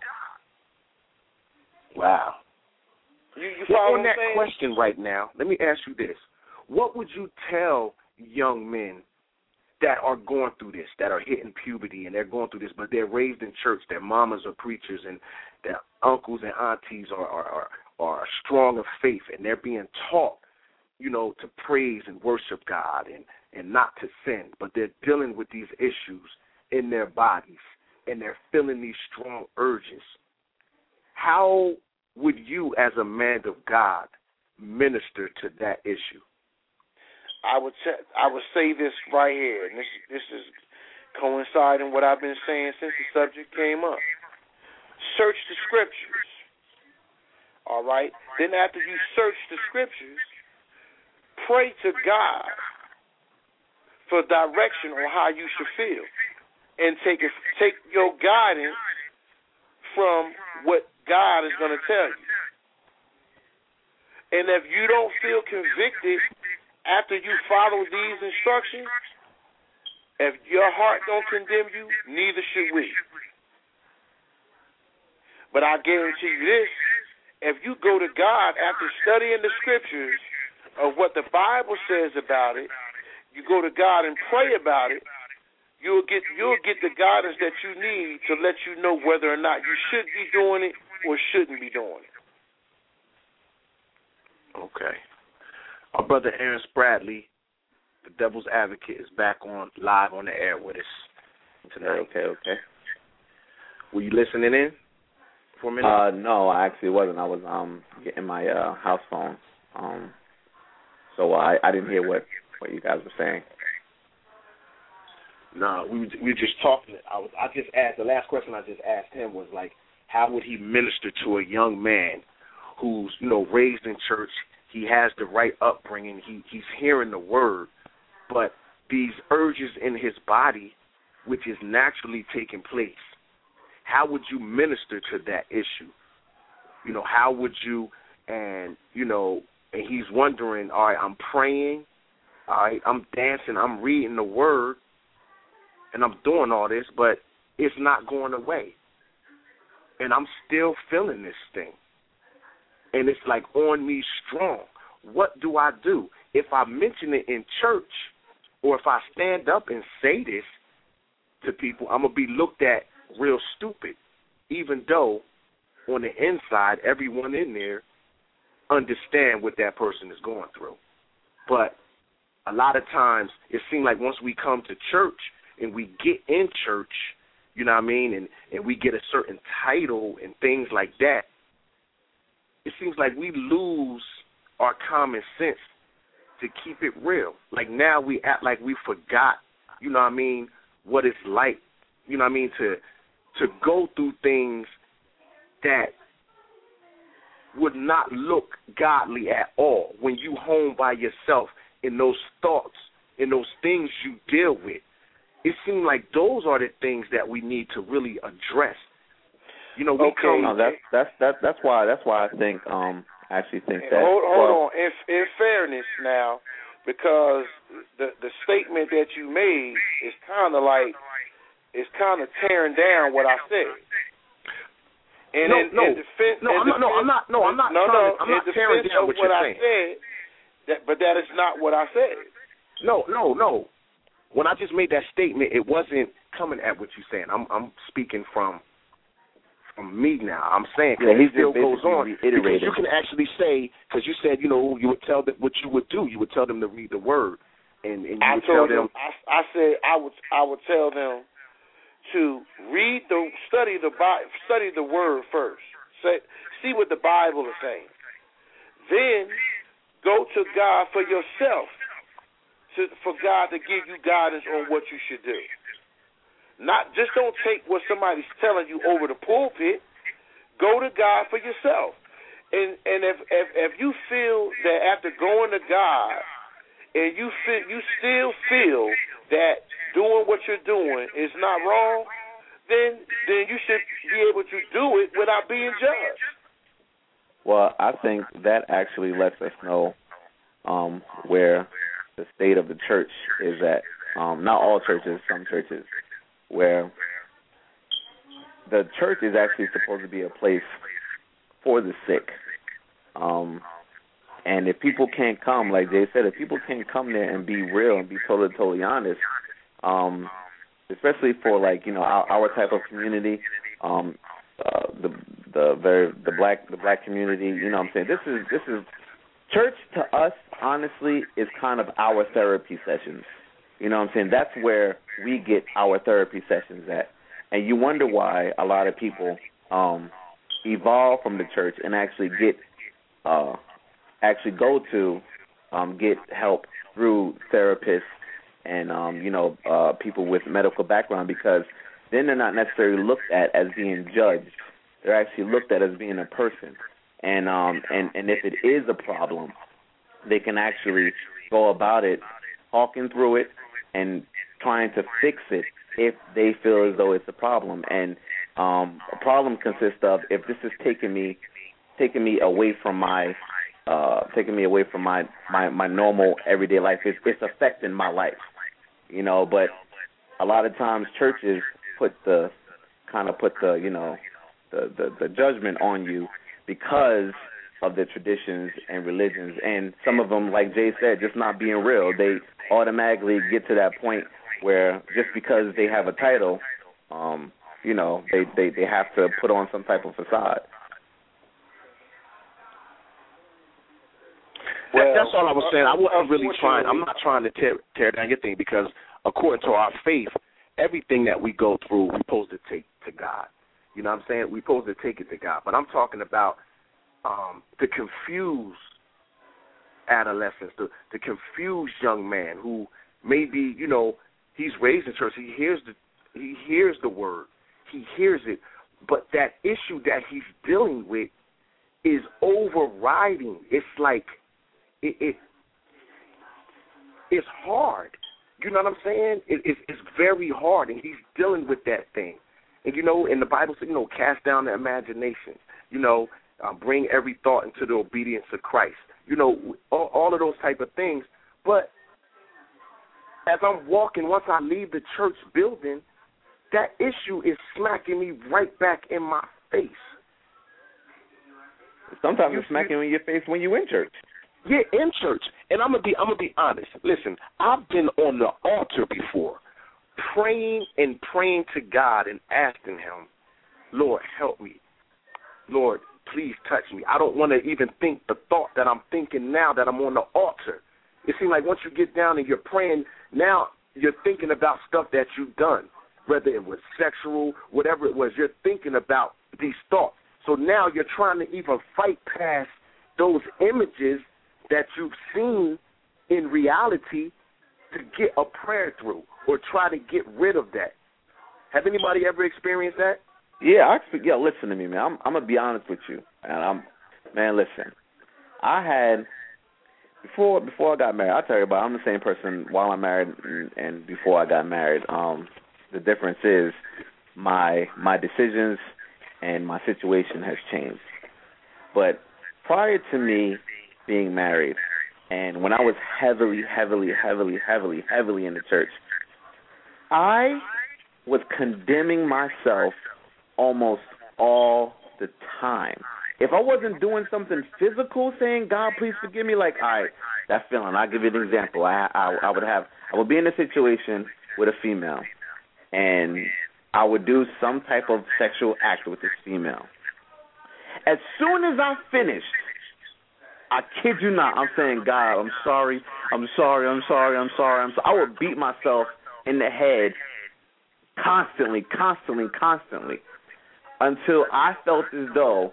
Speaker 2: Wow.
Speaker 4: You, you follow
Speaker 2: well, on
Speaker 4: what I'm
Speaker 2: that
Speaker 4: saying?
Speaker 2: question right now, let me ask you this. What would you tell young men that are going through this, that are hitting puberty and they're going through this, but they're raised in church, their mamas are preachers and their uncles and aunties are, are, are, are strong of faith and they're being taught, you know, to praise and worship God and, and not to sin, but they're dealing with these issues in their bodies and they're feeling these strong urges. How would you, as a man of God, minister to that issue?
Speaker 4: I would t- I would say this right here, and this this is coinciding what I've been saying since the subject came up. Search the scriptures. All right? Then after you search the scriptures, pray to God for direction on how you should feel, and take a, take your guidance from what God is going to tell you. And if you don't feel convicted after you follow these instructions, if your heart don't condemn you, neither should we. But I guarantee you this, if you go to God after studying the scriptures of what the Bible says about it, you go to God and pray about it, you'll get you'll get the guidance that you need to let you know whether or not you should be doing it or shouldn't be doing it.
Speaker 2: Okay. Our brother Aaron Spradley, the Devil's Advocate, is back on live on the air with us tonight.
Speaker 6: Okay, okay.
Speaker 2: Were you listening in? for a minute?
Speaker 6: Uh, no, I actually wasn't. I was um getting my uh, house phone. Um, so I I didn't hear what, what you guys were saying.
Speaker 2: No, we were, we were just talking. I was I just asked the last question I just asked him was like, how would he minister to a young man who's, you know, raised in church? He has the right upbringing. He he's hearing the word, but these urges in his body, which is naturally taking place, how would you minister to that issue? You know, how would you, and, you know, and he's wondering, all right, I'm praying, all right, I'm dancing, I'm reading the word, and I'm doing all this, but it's not going away. And I'm still feeling this thing. And it's like on me strong. What do I do? If I mention it in church, or if I stand up and say this to people, I'm going to be looked at real stupid, even though on the inside, everyone in there understand what that person is going through. But a lot of times, it seems like once we come to church and we get in church, you know what I mean, and, and we get a certain title and things like that, it seems like we lose our common sense to keep it real. Like now we act like we forgot, you know what I mean, what it's like, you know what I mean, to to go through things that would not look godly at all when you home by yourself in those thoughts, in those things you deal with. It seems like those are the things that we need to really address. You know, we
Speaker 4: okay.
Speaker 2: come.
Speaker 6: No, that's that's that's that's why that's why I think um I actually think that.
Speaker 4: Hold, hold
Speaker 6: well,
Speaker 4: on. In, in fairness, now, because the the statement that you made is kind of like it's kind of tearing down what I said. And
Speaker 2: no,
Speaker 4: in,
Speaker 2: no,
Speaker 4: in defense,
Speaker 2: no,
Speaker 4: in
Speaker 2: I'm not, no, I'm not, no, I'm not,
Speaker 4: no,
Speaker 2: trying
Speaker 4: no,
Speaker 2: to, I'm not
Speaker 4: in
Speaker 2: tearing
Speaker 4: defense
Speaker 2: down
Speaker 4: of
Speaker 2: what you're
Speaker 4: I
Speaker 2: saying.
Speaker 4: said, that, but that is not what I said.
Speaker 2: No, no, no. When I just made that statement, it wasn't coming at what you're saying. I'm, I'm speaking from, from me now. I'm saying
Speaker 6: yeah,
Speaker 2: it
Speaker 6: he
Speaker 2: still
Speaker 6: just
Speaker 2: goes on
Speaker 6: reiterated.
Speaker 2: because you can actually say, because you said, you know, you would tell them what you would do. You would tell them to read the word, and, and you
Speaker 4: I
Speaker 2: would tell
Speaker 4: told
Speaker 2: them.
Speaker 4: them. I, I said I would. I would tell them to read the study the Bible, study the word first. Say, see what the Bible is saying. Then go to God for yourself, to, for God to give you guidance on what you should do. Not just don't take what somebody's telling you over the pulpit. Go to God for yourself. And and if if, if you feel that after going to God and you feel you still feel that doing what you're doing is not wrong, then then you should be able to do it without being judged.
Speaker 6: Well, I think that actually lets us know um, where the state of the church is at. Um, not all churches, some churches, where the church is actually supposed to be a place for the sick. Um, and if people can't come, like Jay said, if people can't come there and be real and be totally, totally honest, um, especially for like you know our, our type of community, um, uh, the the very the black the black community. You know what I'm saying? This is this is church to us. Honestly, is kind of our therapy sessions. You know what I'm saying? That's where we get our therapy sessions at. And you wonder why a lot of people um, evolve from the church and actually get uh, actually go to um, get help through therapists and um, you know uh, people with medical background, because then they're not necessarily looked at as being judged. They're actually looked at as being a person. And um, and and if it is a problem, they can actually go about it, talking through it, and trying to fix it if they feel as though it's a problem. And um, a problem consists of if this is taking me taking me away from my uh, taking me away from my, my, my normal everyday life. It's, it's affecting my life, you know. But a lot of times churches put the kind of put the you know the, the, the judgment on you because of the traditions and religions, and some of them, like Jay said, just not being real. They automatically get to that point where just because they have a title, um, you know, they, they, they have to put on some type of facade.
Speaker 2: Well, that, that's all I was saying. I wasn't really trying. I'm not trying to tear, tear down your thing, because according to our faith, everything that we go through, we're supposed to take to God. You know what I'm saying? We're supposed to take it to God. But I'm talking about um, to confuse adolescents, to, to confuse young man who maybe, you know, he's raised in church. He hears the he hears the word. He hears it. But that issue that he's dealing with is overriding. It's like it, it it's hard. You know what I'm saying? It, it's, it's very hard, and he's dealing with that thing. And, you know, in the Bible says, you know, cast down the imagination. You know, uh, bring every thought into the obedience of Christ. You know, all, all of those type of things. But as I'm walking, once I leave the church building, that issue is smacking me right back in my face.
Speaker 6: Sometimes it's smacking you in your face when you're in church.
Speaker 2: Yeah, in church. And I'm gonna be I'm gonna be honest. Listen, I've been on the altar before, praying and praying to God and asking him, Lord, help me. Lord, please touch me. I don't want to even think the thought that I'm thinking now that I'm on the altar. It seems like once you get down and you're praying, now you're thinking about stuff that you've done, whether it was sexual, whatever it was, you're thinking about these thoughts. So now you're trying to even fight past those images that you've seen in reality to get a prayer through or try to get rid of that. Have anybody ever experienced that?
Speaker 6: Yeah, I yeah. Listen to me, man. I'm, I'm gonna be honest with you, and I'm, man. Listen, I had before before I got married. I tell you about. I'm the same person while I'm married and, and before I got married. Um, the difference is my my decisions and my situation has changed. But prior to me being married, and when I was heavily, heavily, heavily, heavily, heavily in the church, I was condemning myself almost all the time. If I wasn't doing something physical, saying, God, please forgive me, like, all right, that feeling, I'll give you an example. I, I, I would have, I would be in a situation with a female, and I would do some type of sexual act with this female. As soon as I finished, I kid you not, I'm saying, God, I'm sorry, I'm sorry, I'm sorry, I'm sorry. I'm sorry. I would beat myself in the head constantly, constantly, constantly, until I felt as though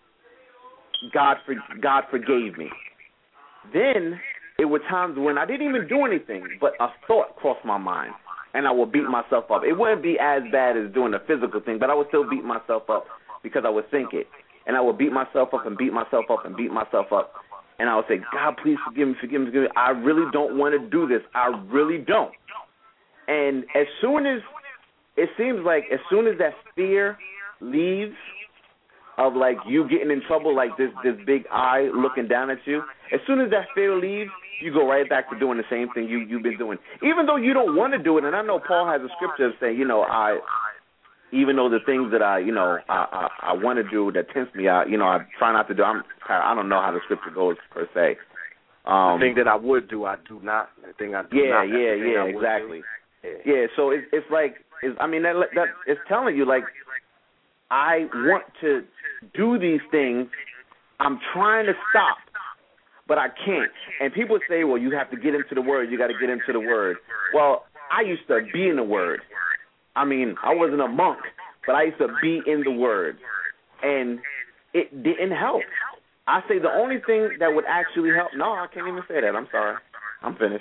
Speaker 6: God for, God forgave me. Then it were times when I didn't even do anything, but a thought crossed my mind, and I would beat myself up. It wouldn't be as bad as doing a physical thing, but I would still beat myself up because I would think it. And I would beat myself up and beat myself up and beat myself up. And I would say, God, please forgive me, forgive me, forgive me. I really don't want to do this. I really don't. And as soon as, it seems like as soon as that fear leaves of, like, you getting in trouble, like this, this big eye looking down at you, as soon as that fear leaves, you go right back to doing the same thing you, you've been doing. Even though you don't want to do it, and I know Paul has a scripture saying, you know, I... even though the things that I, you know, I, I, I want to do that tempts me, I, you know, I try not to do. I'm, I don't know how the scripture goes per se. Um,
Speaker 2: the thing that I would do, I do not. The thing I do
Speaker 6: yeah,
Speaker 2: not.
Speaker 6: Yeah, yeah, yeah, exactly. Yeah. yeah, so it's it's like, it's, I mean, that that it's telling you, like, I want to do these things. I'm trying to stop, but I can't. And people say, well, you have to get into the Word. You got to get into the Word. Well, I used to be in the Word. I mean, I wasn't a monk, but I used to be in the Word, and it didn't help. I say the only thing that would actually help, no, I can't even say that. I'm sorry. I'm finished.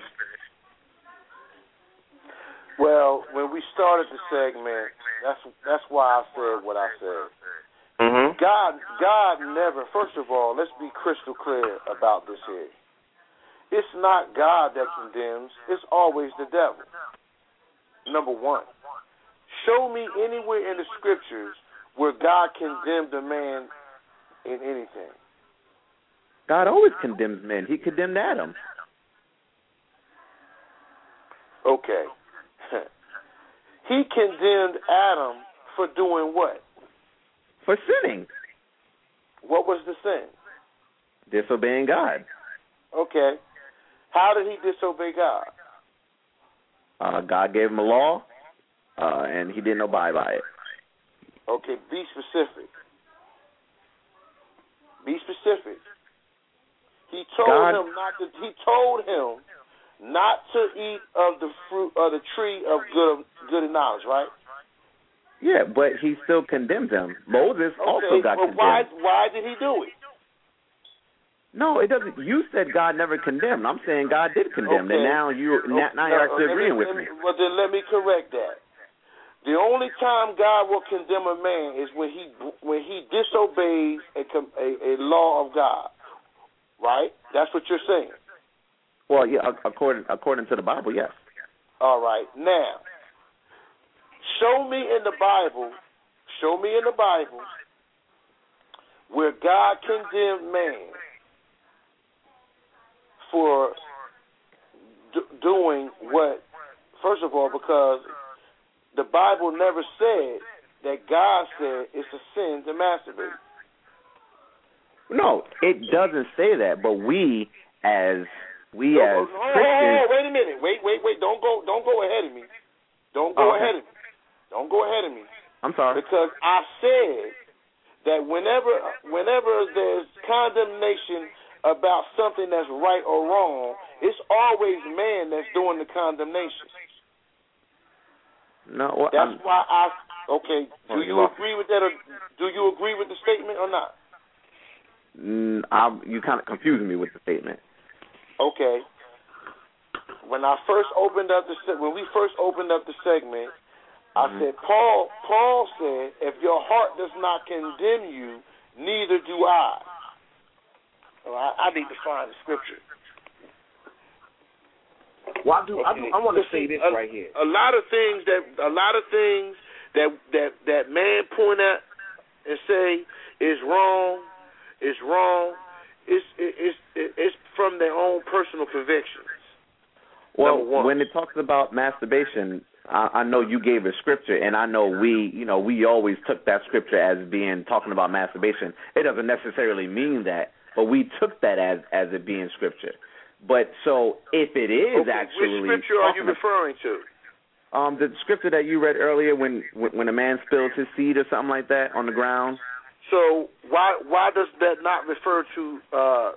Speaker 4: Well, when we started the segment, that's that's why I said what I said.
Speaker 2: Mm-hmm.
Speaker 4: God, God never, first of all, let's be crystal clear about this here. It's not God that condemns. It's always the devil, number one. Show me anywhere in the scriptures where God condemned a man in anything.
Speaker 6: God always condemns men. He condemned Adam.
Speaker 4: Okay. He condemned Adam for doing what?
Speaker 6: For sinning.
Speaker 4: What was the sin?
Speaker 6: Disobeying God.
Speaker 4: Okay. How did he disobey God?
Speaker 6: Uh, God gave him a law. Uh, and he didn't abide by it.
Speaker 4: Okay, be specific. Be specific. He told
Speaker 6: God,
Speaker 4: him not to. He told him not to eat of the fruit of the tree of good good and knowledge, right?
Speaker 6: Yeah, but he still condemned them. Moses
Speaker 4: Okay,
Speaker 6: also got
Speaker 4: well,
Speaker 6: condemned.
Speaker 4: why why did he do it?
Speaker 6: No, it doesn't. You said God never condemned. I'm saying God did condemn.
Speaker 4: Okay.
Speaker 6: And now you now, now you're actually
Speaker 4: let
Speaker 6: agreeing
Speaker 4: me,
Speaker 6: with
Speaker 4: let
Speaker 6: me.
Speaker 4: me. Well, then let me correct that. The only time God will condemn a man is when he when he disobeys a, a, a law of God, right? That's what you're saying.
Speaker 6: Well, yeah, according according to the Bible, yes.
Speaker 4: All right. Now, show me in the Bible, show me in the Bible where God condemned man for d- doing what, first of all, because the Bible never said that God said it's a sin to masturbate.
Speaker 6: No, it doesn't say that, but we as we
Speaker 4: no,
Speaker 6: as
Speaker 4: oh, oh,
Speaker 6: Christians.
Speaker 4: Oh, wait a minute. Wait, wait, wait. Don't go don't go ahead of me. Don't go
Speaker 6: Oh, okay.
Speaker 4: ahead of me. Don't go ahead of me.
Speaker 6: I'm sorry.
Speaker 4: Because I said that whenever whenever there's condemnation about something that's right or wrong, it's always man that's doing the condemnation.
Speaker 6: No, well,
Speaker 4: that's
Speaker 6: I'm,
Speaker 4: why I okay. Do
Speaker 6: Oh,
Speaker 4: you
Speaker 6: well.
Speaker 4: agree with that, or do you agree with the statement or not?
Speaker 6: mm, I'm, you kind of confusing me with the statement.
Speaker 4: Okay. When I first opened up the se- when we first opened up the segment, I
Speaker 6: Mm-hmm.
Speaker 4: said Paul. Paul said, "If your heart does not condemn you, neither do I." Well, I, I need to find the scripture.
Speaker 2: Well, I do. I, do,
Speaker 4: Okay.
Speaker 2: I want to
Speaker 4: You
Speaker 2: say
Speaker 4: see,
Speaker 2: this
Speaker 4: a,
Speaker 2: right here.
Speaker 4: A lot of things that a lot of things that that that man point at and say is wrong, is wrong. It's it's it's from their own personal convictions.
Speaker 6: Well,
Speaker 4: Number one.
Speaker 6: when it talks about masturbation, I, I know you gave a scripture, and I know we, you know, we always took that scripture as being talking about masturbation. It doesn't necessarily mean that, but we took that as as it being scripture. But so if it is
Speaker 4: okay,
Speaker 6: actually,
Speaker 4: which scripture are you
Speaker 6: talking
Speaker 4: referring to?
Speaker 6: Um, the scripture that you read earlier, when when a man spills his seed or something like that on the ground.
Speaker 4: So why why does that not refer to? Uh,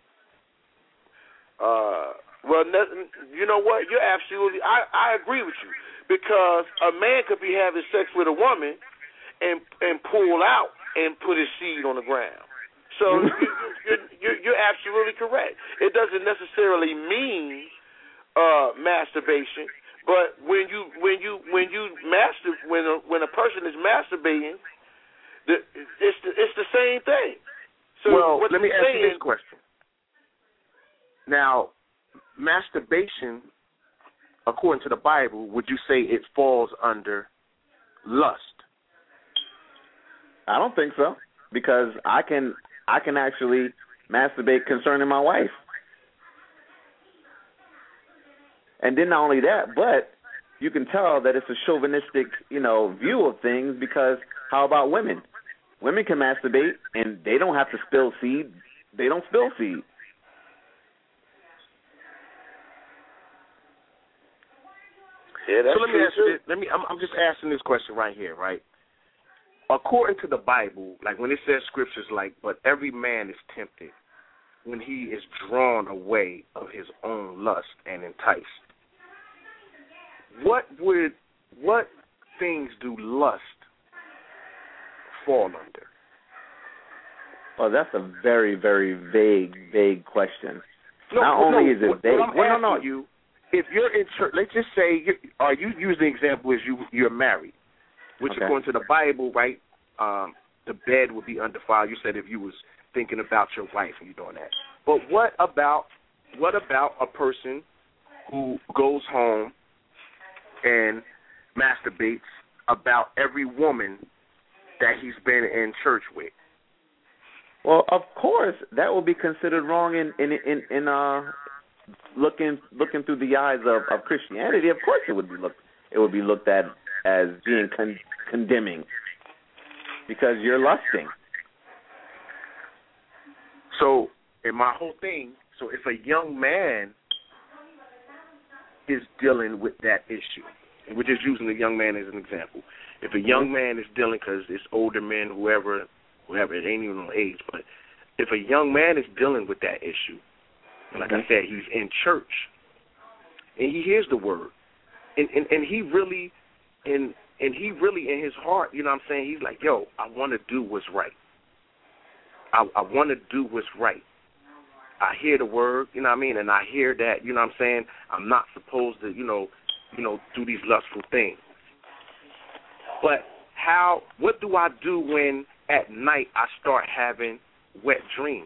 Speaker 4: uh, well, you know what? You're absolutely. I, I agree with you, because a man could be having sex with a woman and and pull out and put his seed on the ground. So you, you're, you're, you're absolutely correct. It doesn't necessarily mean uh, masturbation, but when you when you when you master when a, when a person is masturbating, the, it's the, it's the same thing. So
Speaker 2: well,
Speaker 4: what
Speaker 2: let me
Speaker 4: you're
Speaker 2: ask
Speaker 4: saying,
Speaker 2: you this question. Now, masturbation, according to the Bible, would you say it falls under lust?
Speaker 6: I don't think so, because I can I can actually masturbate concerning my wife. And then not only that, but you can tell that it's a chauvinistic, you know, view of things, because how about women? Women can masturbate, and they don't have to spill seed. They don't spill seed.
Speaker 4: yeah, that's
Speaker 2: so let me
Speaker 4: true
Speaker 2: ask you
Speaker 4: too.
Speaker 2: this. Let me. I'm, I'm just asking this question right here, right? According to the Bible, like when it says scriptures like, but every man is tempted when he is drawn away of his own lust and enticed. What would, what things do lust fall under?
Speaker 6: Well, that's a very, very vague, vague question.
Speaker 2: No,
Speaker 6: Not
Speaker 2: no,
Speaker 6: only is it
Speaker 2: what,
Speaker 6: vague,
Speaker 2: what I'm
Speaker 6: well,
Speaker 2: asking
Speaker 6: no, no.
Speaker 2: you, if you're in church, let's just say, you, are you using the example as you you're married, which
Speaker 6: Okay.
Speaker 2: according to the Bible, right, um, the bed would be undefiled. You said if you was thinking about your wife and you're doing that. But what about what about a person who goes home and masturbates about every woman that he's been in church with?
Speaker 6: Well, of course, that will be considered wrong in in in, in uh looking looking through the eyes of, of Christianity. Of course, it would be looked it would be looked at as being con- condemning, because you're lusting.
Speaker 2: So, in my whole thing, so if a young man is dealing with that issue, and we're just using the young man as an example, if a young man is dealing, because it's older men, whoever, whoever, it ain't even on age, but if a young man is dealing with that issue, and like mm-hmm. I said, he's in church, and he hears the word, and, and, and he really, and and he really, in his heart, you know what I'm saying, he's like, yo, I want to do what's right. I, I want to do what's right. I hear the word, you know what I mean, and I hear that, you know what I'm saying, I'm not supposed to, you know, you know, do these lustful things. But how, what do I do when at night I start having wet dreams?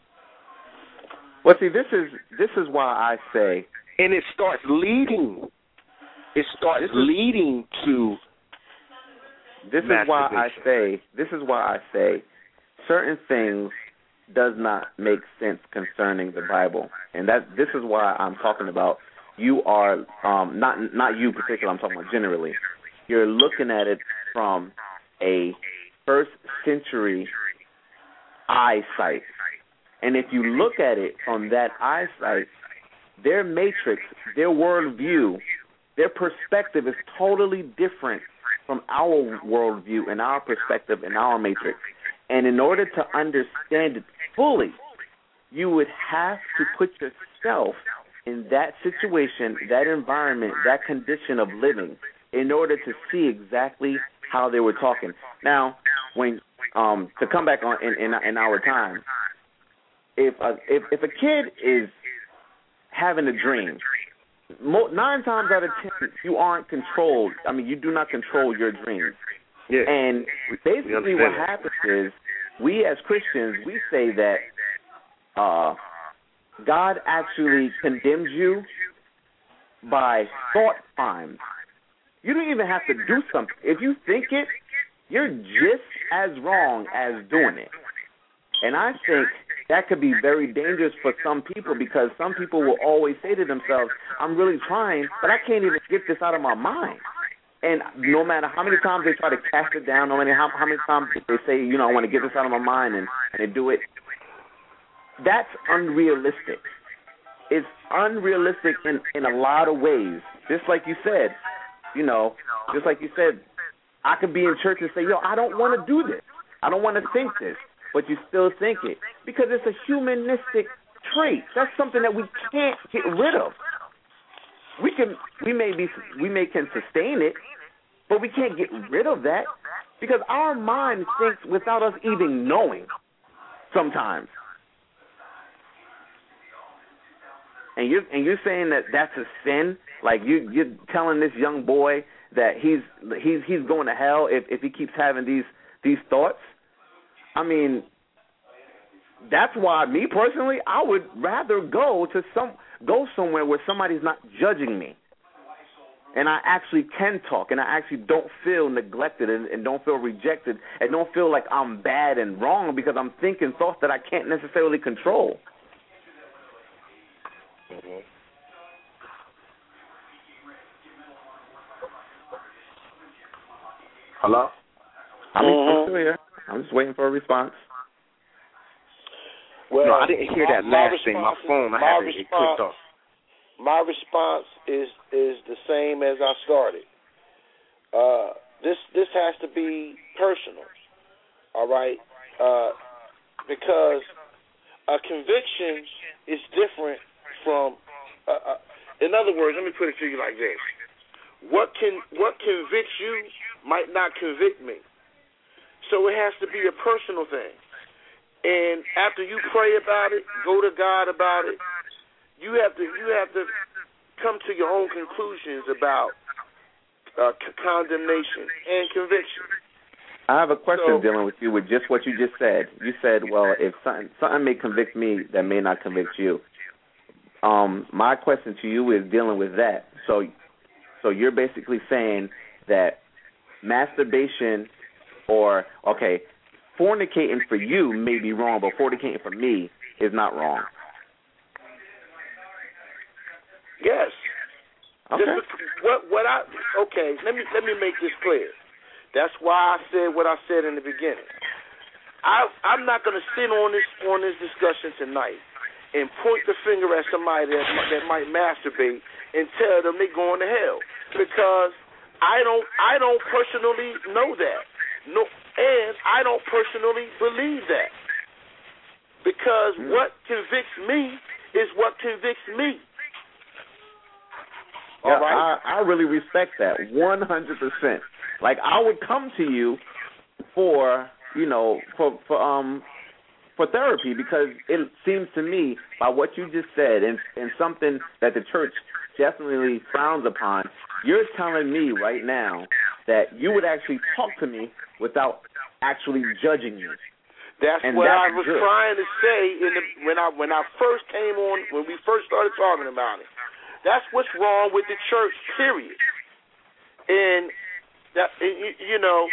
Speaker 6: Well, see, this is this is why I say,
Speaker 2: and it starts leading. It starts leading to.
Speaker 6: This is why I say. This is why I say, certain things does not make sense concerning the Bible, and that this is why I'm talking about. You are um, not not you particularly. I'm talking about generally. You're looking at it from a first century eyesight. And if you look at it from that eyesight, their matrix, their worldview, their perspective is totally different from our worldview and our perspective and our matrix. And in order to understand it fully, you would have to put yourself in that situation, that environment, that condition of living in order to see exactly how they were talking. Now, when um, to come back on in, in, in our time, If a, if if a kid is having a dream, mo- nine times out of ten you aren't controlled. I mean, you do not control your dreams.
Speaker 2: Yeah.
Speaker 6: And basically, what happens is we as Christians we say that uh, God actually condemns you by thought crimes. You don't even have to do something. If you think it, you're just as wrong as doing it. And I think that could be very dangerous for some people because some people will always say to themselves, I'm really trying, but I can't even get this out of my mind. And no matter how many times they try to cast it down, no matter how, how many times they say, you know, I want to get this out of my mind and, and they do it, that's unrealistic. It's unrealistic in, in a lot of ways. Just like you said, you know, just like you said, I could be in church and say, yo, I don't want to do this. I don't want to think this. But you still think it because it's a humanistic trait. That's something that we can't get rid of. We can, we may be, we may can sustain it, but we can't get rid of that because our mind thinks without us even knowing. Sometimes, and you're and you're saying that that's a sin. Like you, you're telling this young boy that he's he's he's going to hell if if he keeps having these these thoughts. I mean, that's why me personally, I would rather go to some go somewhere where somebody's not judging me, and I actually can talk, and I actually don't feel neglected and, and don't feel rejected, and don't feel like I'm bad and wrong because I'm thinking thoughts that I can't necessarily control.
Speaker 2: Mm-hmm. Hello?
Speaker 6: I'm mm-hmm. still here. I'm just waiting for a response.
Speaker 4: Well,
Speaker 2: no, I didn't hear that
Speaker 4: my,
Speaker 2: last
Speaker 4: my
Speaker 2: thing. My phone, I
Speaker 4: my
Speaker 2: had it clicked off.
Speaker 4: My response is is the same as I started. Uh, this this has to be personal, all right? Uh, because a conviction is different from. Uh, uh, in other words, let me put it to you like this: what can what convicts you might not convict me. So it has to be a personal thing. And after you pray about it, go to God about it, you have to you have to come to your own conclusions about uh, c- condemnation and conviction.
Speaker 6: I have a question
Speaker 4: so,
Speaker 6: dealing with you with just what you just said. You said, well, if something, something may convict me that may not convict you. Um, my question to you is dealing with that. So, so you're basically saying that masturbation or, okay, fornicating for you may be wrong, but fornicating for me is not wrong.
Speaker 4: Yes.
Speaker 6: Okay.
Speaker 4: Just, what what I okay? Let me let me make this clear. That's why I said what I said in the beginning. I I'm not going to sit on this on this discussion tonight and point the finger at somebody that that might masturbate and tell them they're going to hell because I don't I don't personally know that. No. And I don't personally believe that because mm. what convicts me is what convicts me.
Speaker 6: Yeah,
Speaker 4: All right?
Speaker 6: I, I really respect that one hundred percent. Like, I would come to you for, you know, for, for um for therapy, because it seems to me, by what you just said, and, and something that the church definitely frowns upon, you're telling me right now that you would actually talk to me without actually judging me.
Speaker 4: That's
Speaker 6: and
Speaker 4: what
Speaker 6: that's
Speaker 4: I was
Speaker 6: good.
Speaker 4: trying to say in the, when I when I first came on, when we first started talking about it. That's what's wrong with the church, period. And that, you know,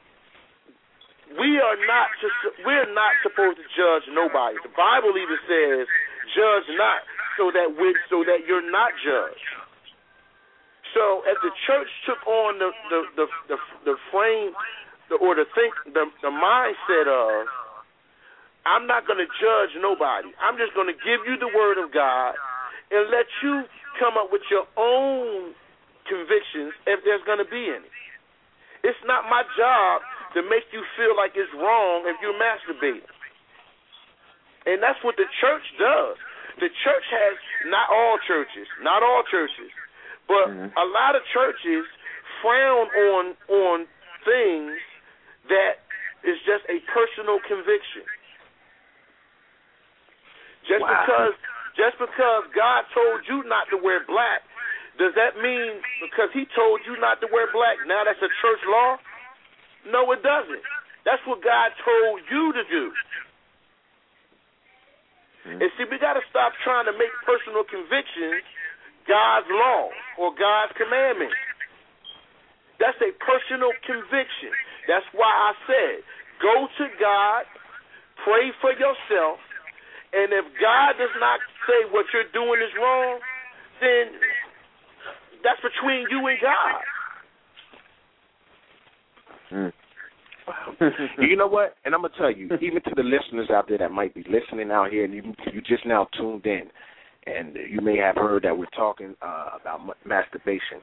Speaker 4: we are not to, we're not supposed to judge nobody. The Bible even says, "Judge not, so that we so that you're not judged." So, if the church took on the the the the, the frame, the, or the think the the mindset of, I'm not going to judge nobody. I'm just going to give you the word of God and let you come up with your own convictions if there's going to be any. It's not my job to make you feel like it's wrong if you're masturbating. And that's what the church does. The church has, not all churches, not all churches, but mm-hmm. a lot of churches frown on on things that is just a personal conviction. Just wow. because just because God told you not to wear black, does that mean because he told you not to wear black, now that's a church law? No, it doesn't. That's what God told you to do. Mm-hmm. And see, we got to stop trying to make personal convictions God's law or God's commandment. That's a personal conviction. That's why I said, go to God, pray for yourself, and if God does not say what you're doing is wrong, then that's between you and God.
Speaker 2: Mm. You know what? And I'm going to tell you, even to the listeners out there that might be listening out here, and you, you just now tuned in, and you may have heard that we're talking uh, about masturbation.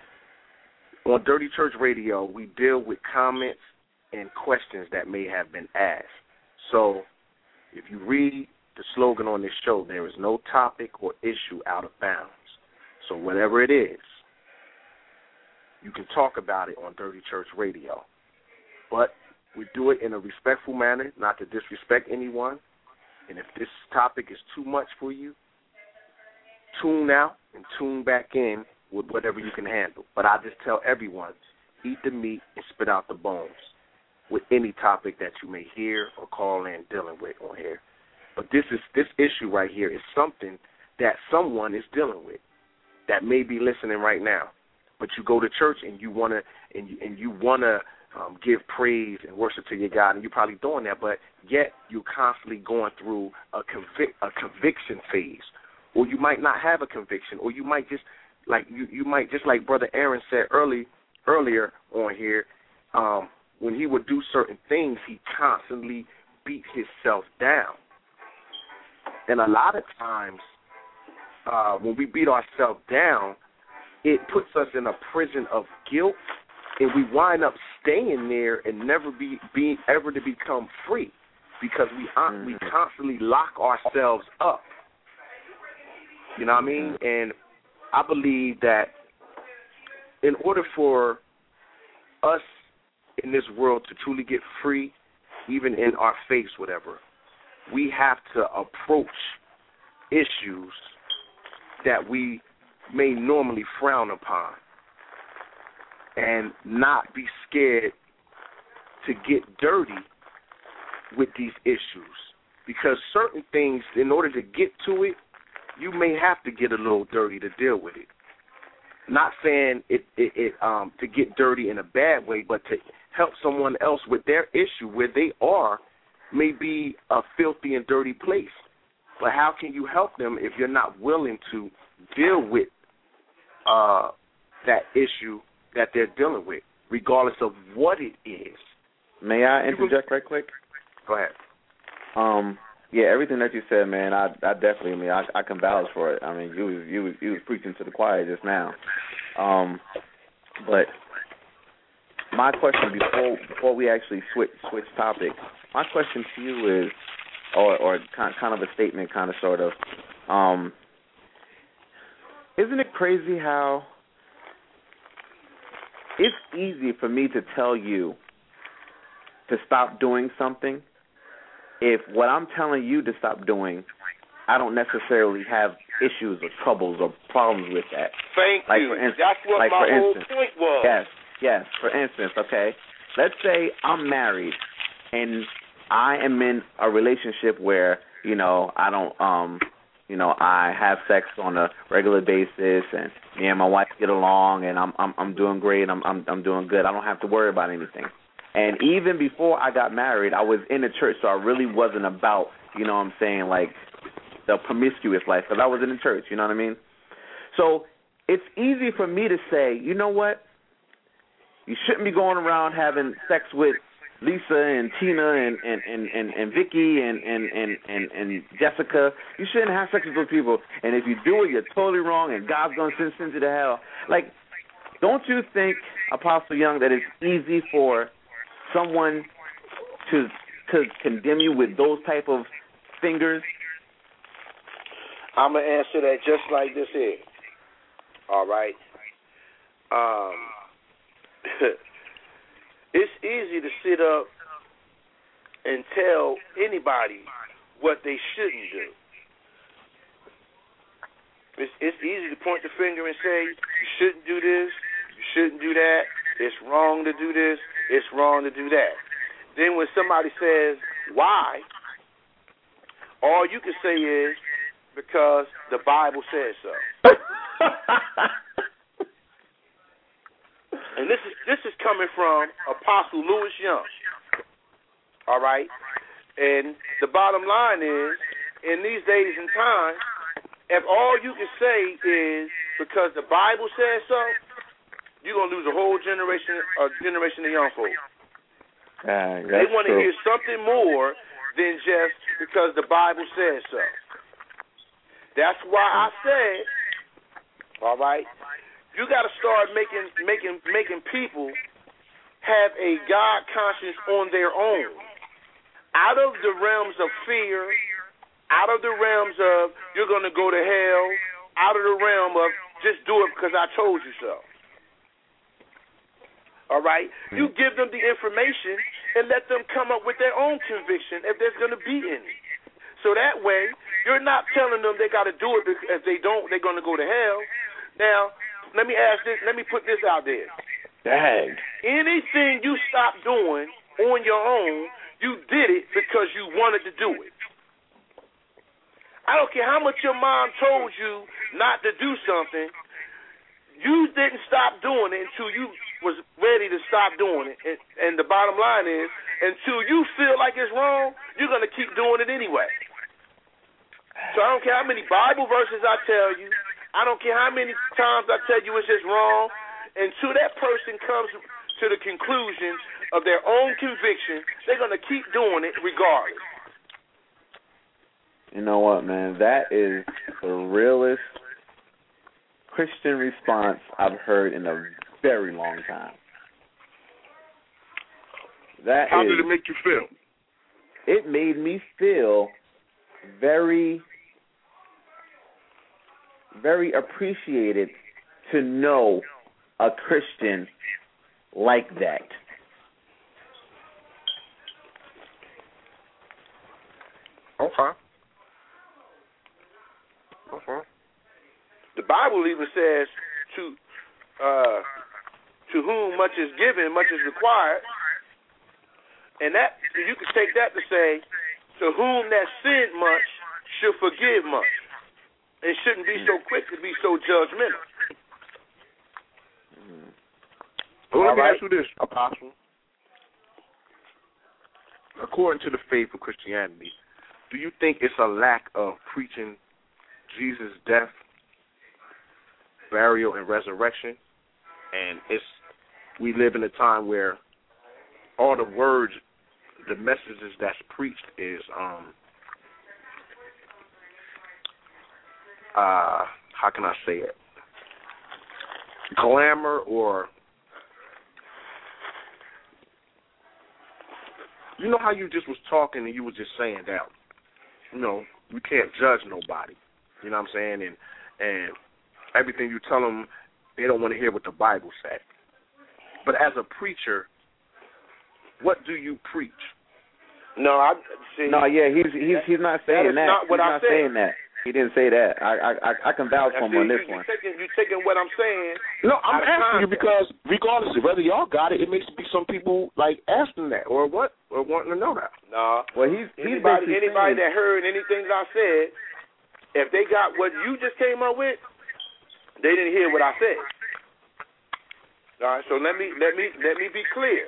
Speaker 2: On Dirty Church Radio, we deal with comments and questions that may have been asked. So if you read the slogan on this show, there is no topic or issue out of bounds. So whatever it is, you can talk about it on Dirty Church Radio. But we do it in a respectful manner, not to disrespect anyone. And if this topic is too much for you, tune out and tune back in with whatever you can handle. But I just tell everyone, eat the meat and spit out the bones with any topic that you may hear or call in dealing with on here. But this is this issue right here is something that someone is dealing with that may be listening right now. But you go to church and you wanna and you, and you wanna um, give praise and worship to your God, and you're probably doing that, but yet you're constantly going through a convic- a conviction phase, or you might not have a conviction, or you might just like you, you might just like Brother Aaron said early earlier on here, um, when he would do certain things, he constantly beat himself down. And a lot of times, uh, when we beat ourselves down, it puts us in a prison of guilt, and we wind up staying there and never be being ever to become free, because we mm-hmm. we constantly lock ourselves up. You know what I mean? And I believe that in order for us in this world to truly get free, even in our faith, whatever, we have to approach issues that we may normally frown upon and not be scared to get dirty with these issues. Because certain things, in order to get to it, you may have to get a little dirty to deal with it. Not saying it, it, it um, to get dirty in a bad way, but to help someone else with their issue where they are may be a filthy and dirty place. But how can you help them if you're not willing to deal with uh, that issue that they're dealing with, regardless of what it is?
Speaker 6: May I interject right quick?
Speaker 2: Go ahead.
Speaker 6: Um, yeah, everything that you said, man, I, I definitely, I mean, I, I can vouch for it. I mean, you was you was you was preaching to the choir just now. Um, but my question before before we actually switch switch topics, my question to you is, or or kind kind of a statement, kind of sort of, um, isn't it crazy how it's easy for me to tell you to stop doing something if what I'm telling you to stop doing, I don't necessarily have issues or troubles or problems with that.
Speaker 4: Thank
Speaker 6: like
Speaker 4: you.
Speaker 6: For instance,
Speaker 4: That's what
Speaker 6: like
Speaker 4: my
Speaker 6: for
Speaker 4: whole
Speaker 6: instance,
Speaker 4: point was.
Speaker 6: Yes, yes. For instance, okay, let's say I'm married and I am in a relationship where, you know, I don't, um, you know, I have sex on a regular basis, and me and my wife get along, and I'm, I'm, I'm doing great, I'm, I'm, I'm doing good. I don't have to worry about anything. And even before I got married, I was in the church, so I really wasn't about, you know what I'm saying, like the promiscuous life, because I was in the church, you know what I mean? So it's easy for me to say, you know what, you shouldn't be going around having sex with Lisa and Tina and, and, and, and, and Vicky and, and, and, and, and Jessica. You shouldn't have sex with those people. And if you do it, you're totally wrong, and God's going to send, send you to hell. Like, don't you think, Apostle Young, that it's easy for someone to to condemn you with those type of fingers?
Speaker 4: I'm going to answer that just like this here. All right? Um, it's easy to sit up and tell anybody what they shouldn't do. It's, it's easy to point the finger and say, you shouldn't do this, you shouldn't do that, it's wrong to do this, it's wrong to do that. Then when somebody says, why, all you can say is, because the Bible says so. And this is this is coming from Apostle Louis Young. All right? And the bottom line is, in these days and times, if all you can say is because the Bible says so, you're going to lose a whole generation, a generation of young folk.
Speaker 6: Uh,
Speaker 4: they want to hear something more than just because the Bible says so. That's why I said, all right, you got to start making making making people have a God conscience on their own, out of the realms of fear, out of the realms of you're going to go to hell, out of the realm of just do it because I told you so. All right? Mm-hmm. You give them the information and let them come up with their own conviction if there's going to be any. So that way, you're not telling them they got to do it because if they don't, they're going to go to hell. Now, let me ask this. Let me put this out there.
Speaker 6: Dang.
Speaker 4: Anything you stop doing on your own, you did it because you wanted to do it. I don't care how much your mom told you not to do something, you didn't stop doing it until you was ready to stop doing it. And, and the bottom line is, until you feel like it's wrong, you're going to keep doing it anyway. So I don't care how many Bible verses I tell you, I don't care how many times I tell you it's just wrong, until that person comes to the conclusion of their own conviction, they're going to keep doing it regardless.
Speaker 6: You know what, man? That is the realest Christian response I've heard in a very long time. That
Speaker 2: How
Speaker 6: is,
Speaker 2: did it make you feel?
Speaker 6: It made me feel very, very appreciated to know a Christian like that.
Speaker 2: Okay. Okay.
Speaker 4: The Bible even says to uh, to whom much is given, much is required. And that you could take that to say, to whom that sinned much should forgive much. And shouldn't be so quick to be so judgmental.
Speaker 2: Well, let me
Speaker 4: right.
Speaker 2: ask you this, Apostle. According to the faith of Christianity, do you think it's a lack of preaching Jesus' death, burial, and resurrection? And it's we live in a time where all the words, the messages that's preached is um uh how can I say it? Glamour, or you know how you just was talking and you was just saying that, you know, we can't judge nobody. You know what I'm saying? And and everything you tell them, they don't want to hear what the Bible said. But as a preacher, what do you preach?
Speaker 4: No, I see.
Speaker 7: No, yeah, he's he's he's not saying
Speaker 4: that. Is
Speaker 7: that.
Speaker 4: not what
Speaker 7: he's
Speaker 4: I
Speaker 7: not
Speaker 4: said.
Speaker 7: saying that. He didn't say that. I I I can vouch for him on this
Speaker 4: you,
Speaker 7: one.
Speaker 4: You're taking, you're taking what I'm saying.
Speaker 2: No, I'm asking you
Speaker 4: context.
Speaker 2: because regardless of whether y'all got it, it makes be some people like asking that or what or wanting to know that.
Speaker 4: No.
Speaker 7: Well, he's he's
Speaker 4: anybody
Speaker 7: basically
Speaker 4: anybody
Speaker 7: saying,
Speaker 4: that heard anything that I said, if they got what you just came up with, they didn't hear what I said. All right. So let me let me let me be clear.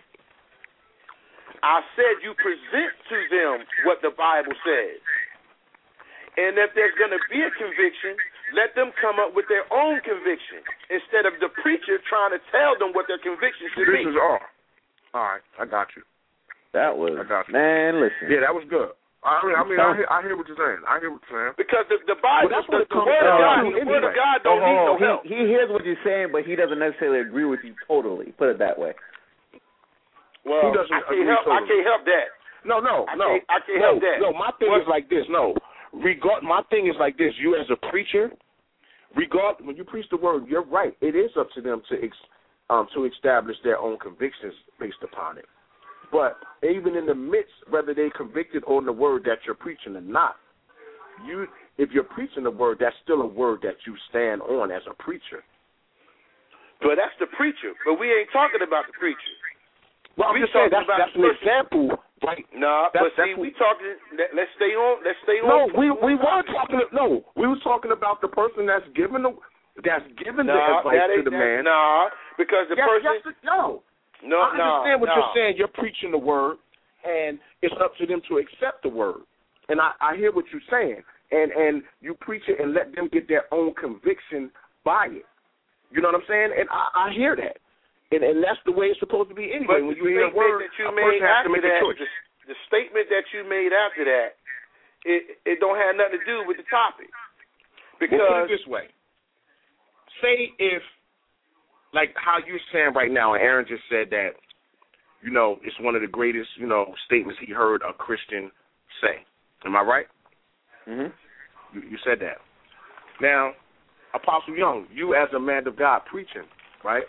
Speaker 4: I said you present to them what the Bible says. And if there's going to be a conviction, let them come up with their own conviction instead of the preacher trying to tell them what their conviction should
Speaker 2: This
Speaker 4: be.
Speaker 2: is all. All right, I got you.
Speaker 7: that was
Speaker 2: I got you.
Speaker 7: man. Listen,
Speaker 2: Yeah, that was good. I mean, I mean, I hear, I hear what you're saying. I hear what you're saying.
Speaker 4: Because the, the Bible,
Speaker 2: Well, that's
Speaker 4: the,
Speaker 2: what it
Speaker 4: the
Speaker 2: comes
Speaker 4: word of
Speaker 2: down
Speaker 4: God,
Speaker 2: to
Speaker 4: the word of
Speaker 2: anyway.
Speaker 4: God don't
Speaker 7: oh,
Speaker 4: need no
Speaker 7: he,
Speaker 4: help.
Speaker 7: he hears what you're saying, but he doesn't necessarily agree with you totally. Put it that way.
Speaker 4: Well,
Speaker 2: He doesn't
Speaker 4: I can't
Speaker 2: agree
Speaker 4: help. I
Speaker 2: totally.
Speaker 4: can't help that.
Speaker 2: No, no,
Speaker 4: I
Speaker 2: no.
Speaker 4: can't- I can't
Speaker 2: no,
Speaker 4: help that.
Speaker 2: No, my thing
Speaker 4: What?
Speaker 2: is like this. No, regard. My thing is like this. You as a preacher, regard when you preach the word, you're right. It is up to them to ex, um to establish their own convictions based upon it. But even in the midst, whether they convicted on the word that you're preaching or not, you if you're preaching the word, that's still a word that you stand on as a preacher.
Speaker 4: But that's the preacher. But we ain't talking about the preacher.
Speaker 2: Well, I'm
Speaker 4: We
Speaker 2: just saying
Speaker 4: talking
Speaker 2: that's
Speaker 4: about
Speaker 2: that's
Speaker 4: the
Speaker 2: an
Speaker 4: person.
Speaker 2: example, right?
Speaker 4: No,
Speaker 2: That's-
Speaker 4: but see,
Speaker 2: that's
Speaker 4: we
Speaker 2: what-
Speaker 4: talking. Let, let's stay on. Let's stay
Speaker 2: No,
Speaker 4: on.
Speaker 2: we we were talking. No, we were talking about the person that's giving the that's giving the
Speaker 4: Nah,
Speaker 2: advice
Speaker 4: that
Speaker 2: to
Speaker 4: ain't
Speaker 2: the
Speaker 4: that,
Speaker 2: man.
Speaker 4: Nah, because the
Speaker 2: yes,
Speaker 4: person.
Speaker 2: yes, no.
Speaker 4: no,
Speaker 2: I understand
Speaker 4: no,
Speaker 2: what
Speaker 4: no.
Speaker 2: you're saying. You're preaching the word, and it's up to them to accept the word. And I, I hear what you're saying, and and you preach it and let them get their own conviction by it. You know what I'm saying? And I, I hear that, and and that's the way it's supposed to be anyway.
Speaker 4: But
Speaker 2: When
Speaker 4: the
Speaker 2: you hear a
Speaker 4: statement
Speaker 2: word,
Speaker 4: that you
Speaker 2: a
Speaker 4: made
Speaker 2: person has to
Speaker 4: after
Speaker 2: make a
Speaker 4: that,
Speaker 2: choice.
Speaker 4: the, the statement that you made after that, it it don't have nothing to do with the topic. Because
Speaker 2: Well, put it this way. Say if, like how you're saying right now, and Aaron just said that, you know, it's one of the greatest, you know, statements he heard a Christian say. Am I right?
Speaker 7: Mm-hmm.
Speaker 2: You, you said that. Now, Apostle Young, you as a man of God preaching, right?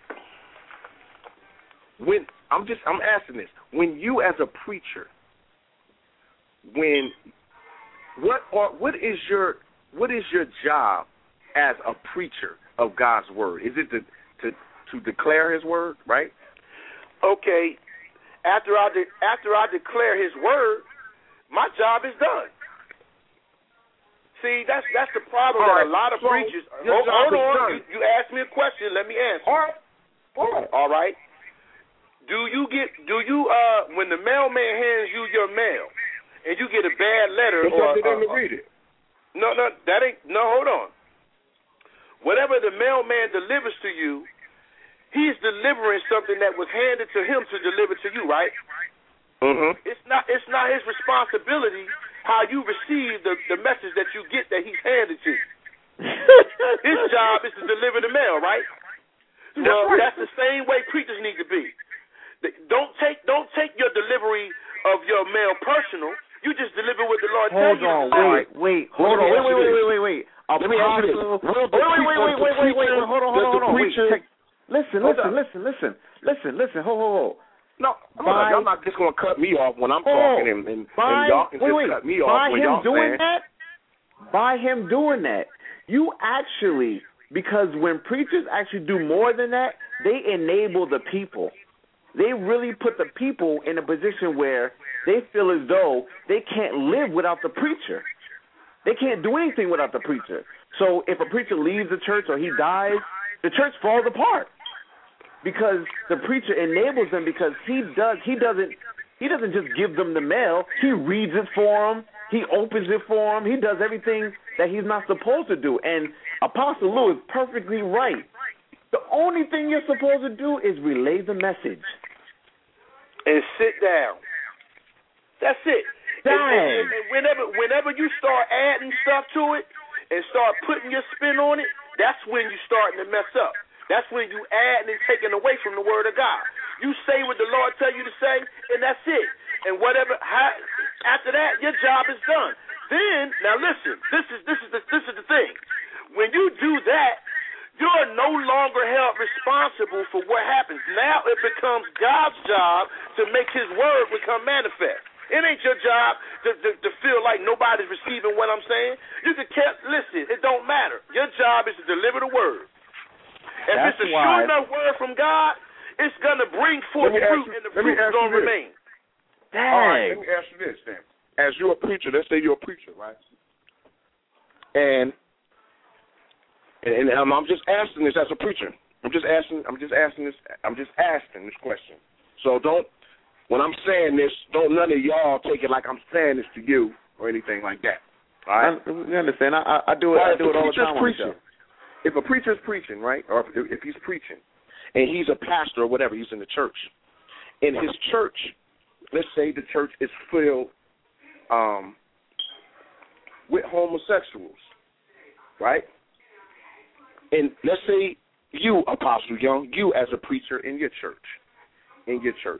Speaker 2: When I'm just, I'm asking this. When you as a preacher, when what or what is your what is your job as a preacher of God's word? Is it to to, to declare His word, right?
Speaker 4: okay, after I de- after I declare His word, my job is done. See, that's that's the problem
Speaker 2: All
Speaker 4: that
Speaker 2: right,
Speaker 4: a lot of
Speaker 2: so
Speaker 4: preachers.
Speaker 2: your
Speaker 4: Hold,
Speaker 2: job
Speaker 4: hold
Speaker 2: is
Speaker 4: on,
Speaker 2: done.
Speaker 4: you, you asked me a question. Let me answer.
Speaker 2: All right, all right.
Speaker 4: All right. Do you get? Do you? Uh, when the mailman hands you your mail, and you get a bad letter,
Speaker 2: It's
Speaker 4: or
Speaker 2: up to them
Speaker 4: uh,
Speaker 2: to read it.
Speaker 4: no, no, that ain't. No, hold on. Whatever the mailman delivers to you, he's delivering something that was handed to him to deliver to you, right?
Speaker 2: Mm-hmm.
Speaker 4: It's not. It's not his responsibility how you receive the the message that you get that he's handed to you. His job is to deliver the mail, right?
Speaker 2: That's
Speaker 4: Well,
Speaker 2: right.
Speaker 4: that's the same way preachers need to be. Don't take don't take your delivery of your mail personal. You just deliver what the Lord tells
Speaker 7: Hold
Speaker 4: you.
Speaker 7: on,
Speaker 4: to deliver.
Speaker 7: wait, wait,
Speaker 2: Well,
Speaker 7: hold
Speaker 2: let
Speaker 7: on,
Speaker 2: me
Speaker 7: wait,
Speaker 2: ask
Speaker 7: wait,
Speaker 2: you
Speaker 7: wait,
Speaker 2: this.
Speaker 7: wait, wait, wait.
Speaker 2: Let me ask you this.
Speaker 7: Apostle,
Speaker 2: Will the
Speaker 7: wait, wait, wait,
Speaker 2: preacher-
Speaker 7: wait, wait, wait, wait,
Speaker 2: preacher-
Speaker 7: wait. Hold on, hold
Speaker 2: does
Speaker 7: on,
Speaker 2: the
Speaker 7: hold on. Wait,
Speaker 2: preacher-
Speaker 7: check. Listen,
Speaker 2: Hold
Speaker 7: listen,
Speaker 2: up.
Speaker 7: listen, listen, listen, listen. Hold, hold, hold.
Speaker 2: No, hold
Speaker 7: By-
Speaker 2: on. Y'all not just gonna cut me off when I'm
Speaker 7: Oh,
Speaker 2: talking, and, and,
Speaker 7: by,
Speaker 2: and y'all can
Speaker 7: wait,
Speaker 2: just
Speaker 7: wait.
Speaker 2: cut me
Speaker 7: By
Speaker 2: off when
Speaker 7: him
Speaker 2: y'all
Speaker 7: doing
Speaker 2: saying.
Speaker 7: that, by him doing that, you actually, because when preachers actually do more than that, they enable the people. They really put the people in a position where they feel as though they can't live without the preacher. They can't do anything without the preacher. So if a preacher leaves the church or he dies, the church falls apart because the preacher enables them. Because he does, he doesn't, he doesn't just give them the mail. He reads it for them. He opens it for them. He does everything that he's not supposed to do. And Apostle Lou is perfectly right. The only thing you're supposed to do is relay the message.
Speaker 4: And sit down. That's it. And,
Speaker 7: Dang.
Speaker 4: and, and whenever whenever you start adding stuff to it and start putting your spin on it, that's when you're starting to mess up. That's when you add and taking away from the Word of God. You say what the Lord tell you to say, and that's it. And whatever how, after that, your job is done. Then now listen, this is this is the, this is the thing. When you do that, you're no longer held responsible for what happens. Now it becomes God's job to make his word become manifest. It ain't your job to, to, to feel like nobody's receiving what I'm saying. You can keep, listen, it don't matter. Your job is to deliver the word. If
Speaker 2: That's
Speaker 4: it's a
Speaker 2: why,
Speaker 4: sure enough word from God, it's going to bring forth fruit,
Speaker 2: you,
Speaker 4: and the fruit is going to remain.
Speaker 2: Dang. All right, let me ask you this then. As you're a preacher, let's say you're a preacher, right? And and, and um, I'm just asking this as a preacher. I'm just asking. I'm just asking this. I'm just asking this question. So don't. When I'm saying this, don't none of y'all take it like I'm saying this to you or anything like that. All right?
Speaker 7: I, you understand? I, I do it.
Speaker 2: Well,
Speaker 7: I do it all the time.
Speaker 2: Preaching, if a preacher's preaching, right, or if, if he's preaching, and he's a pastor or whatever, he's in the church. In his church, let's say the church is filled um, with homosexuals, right? And let's say you, Apostle Young, you as a preacher in your church, in your church.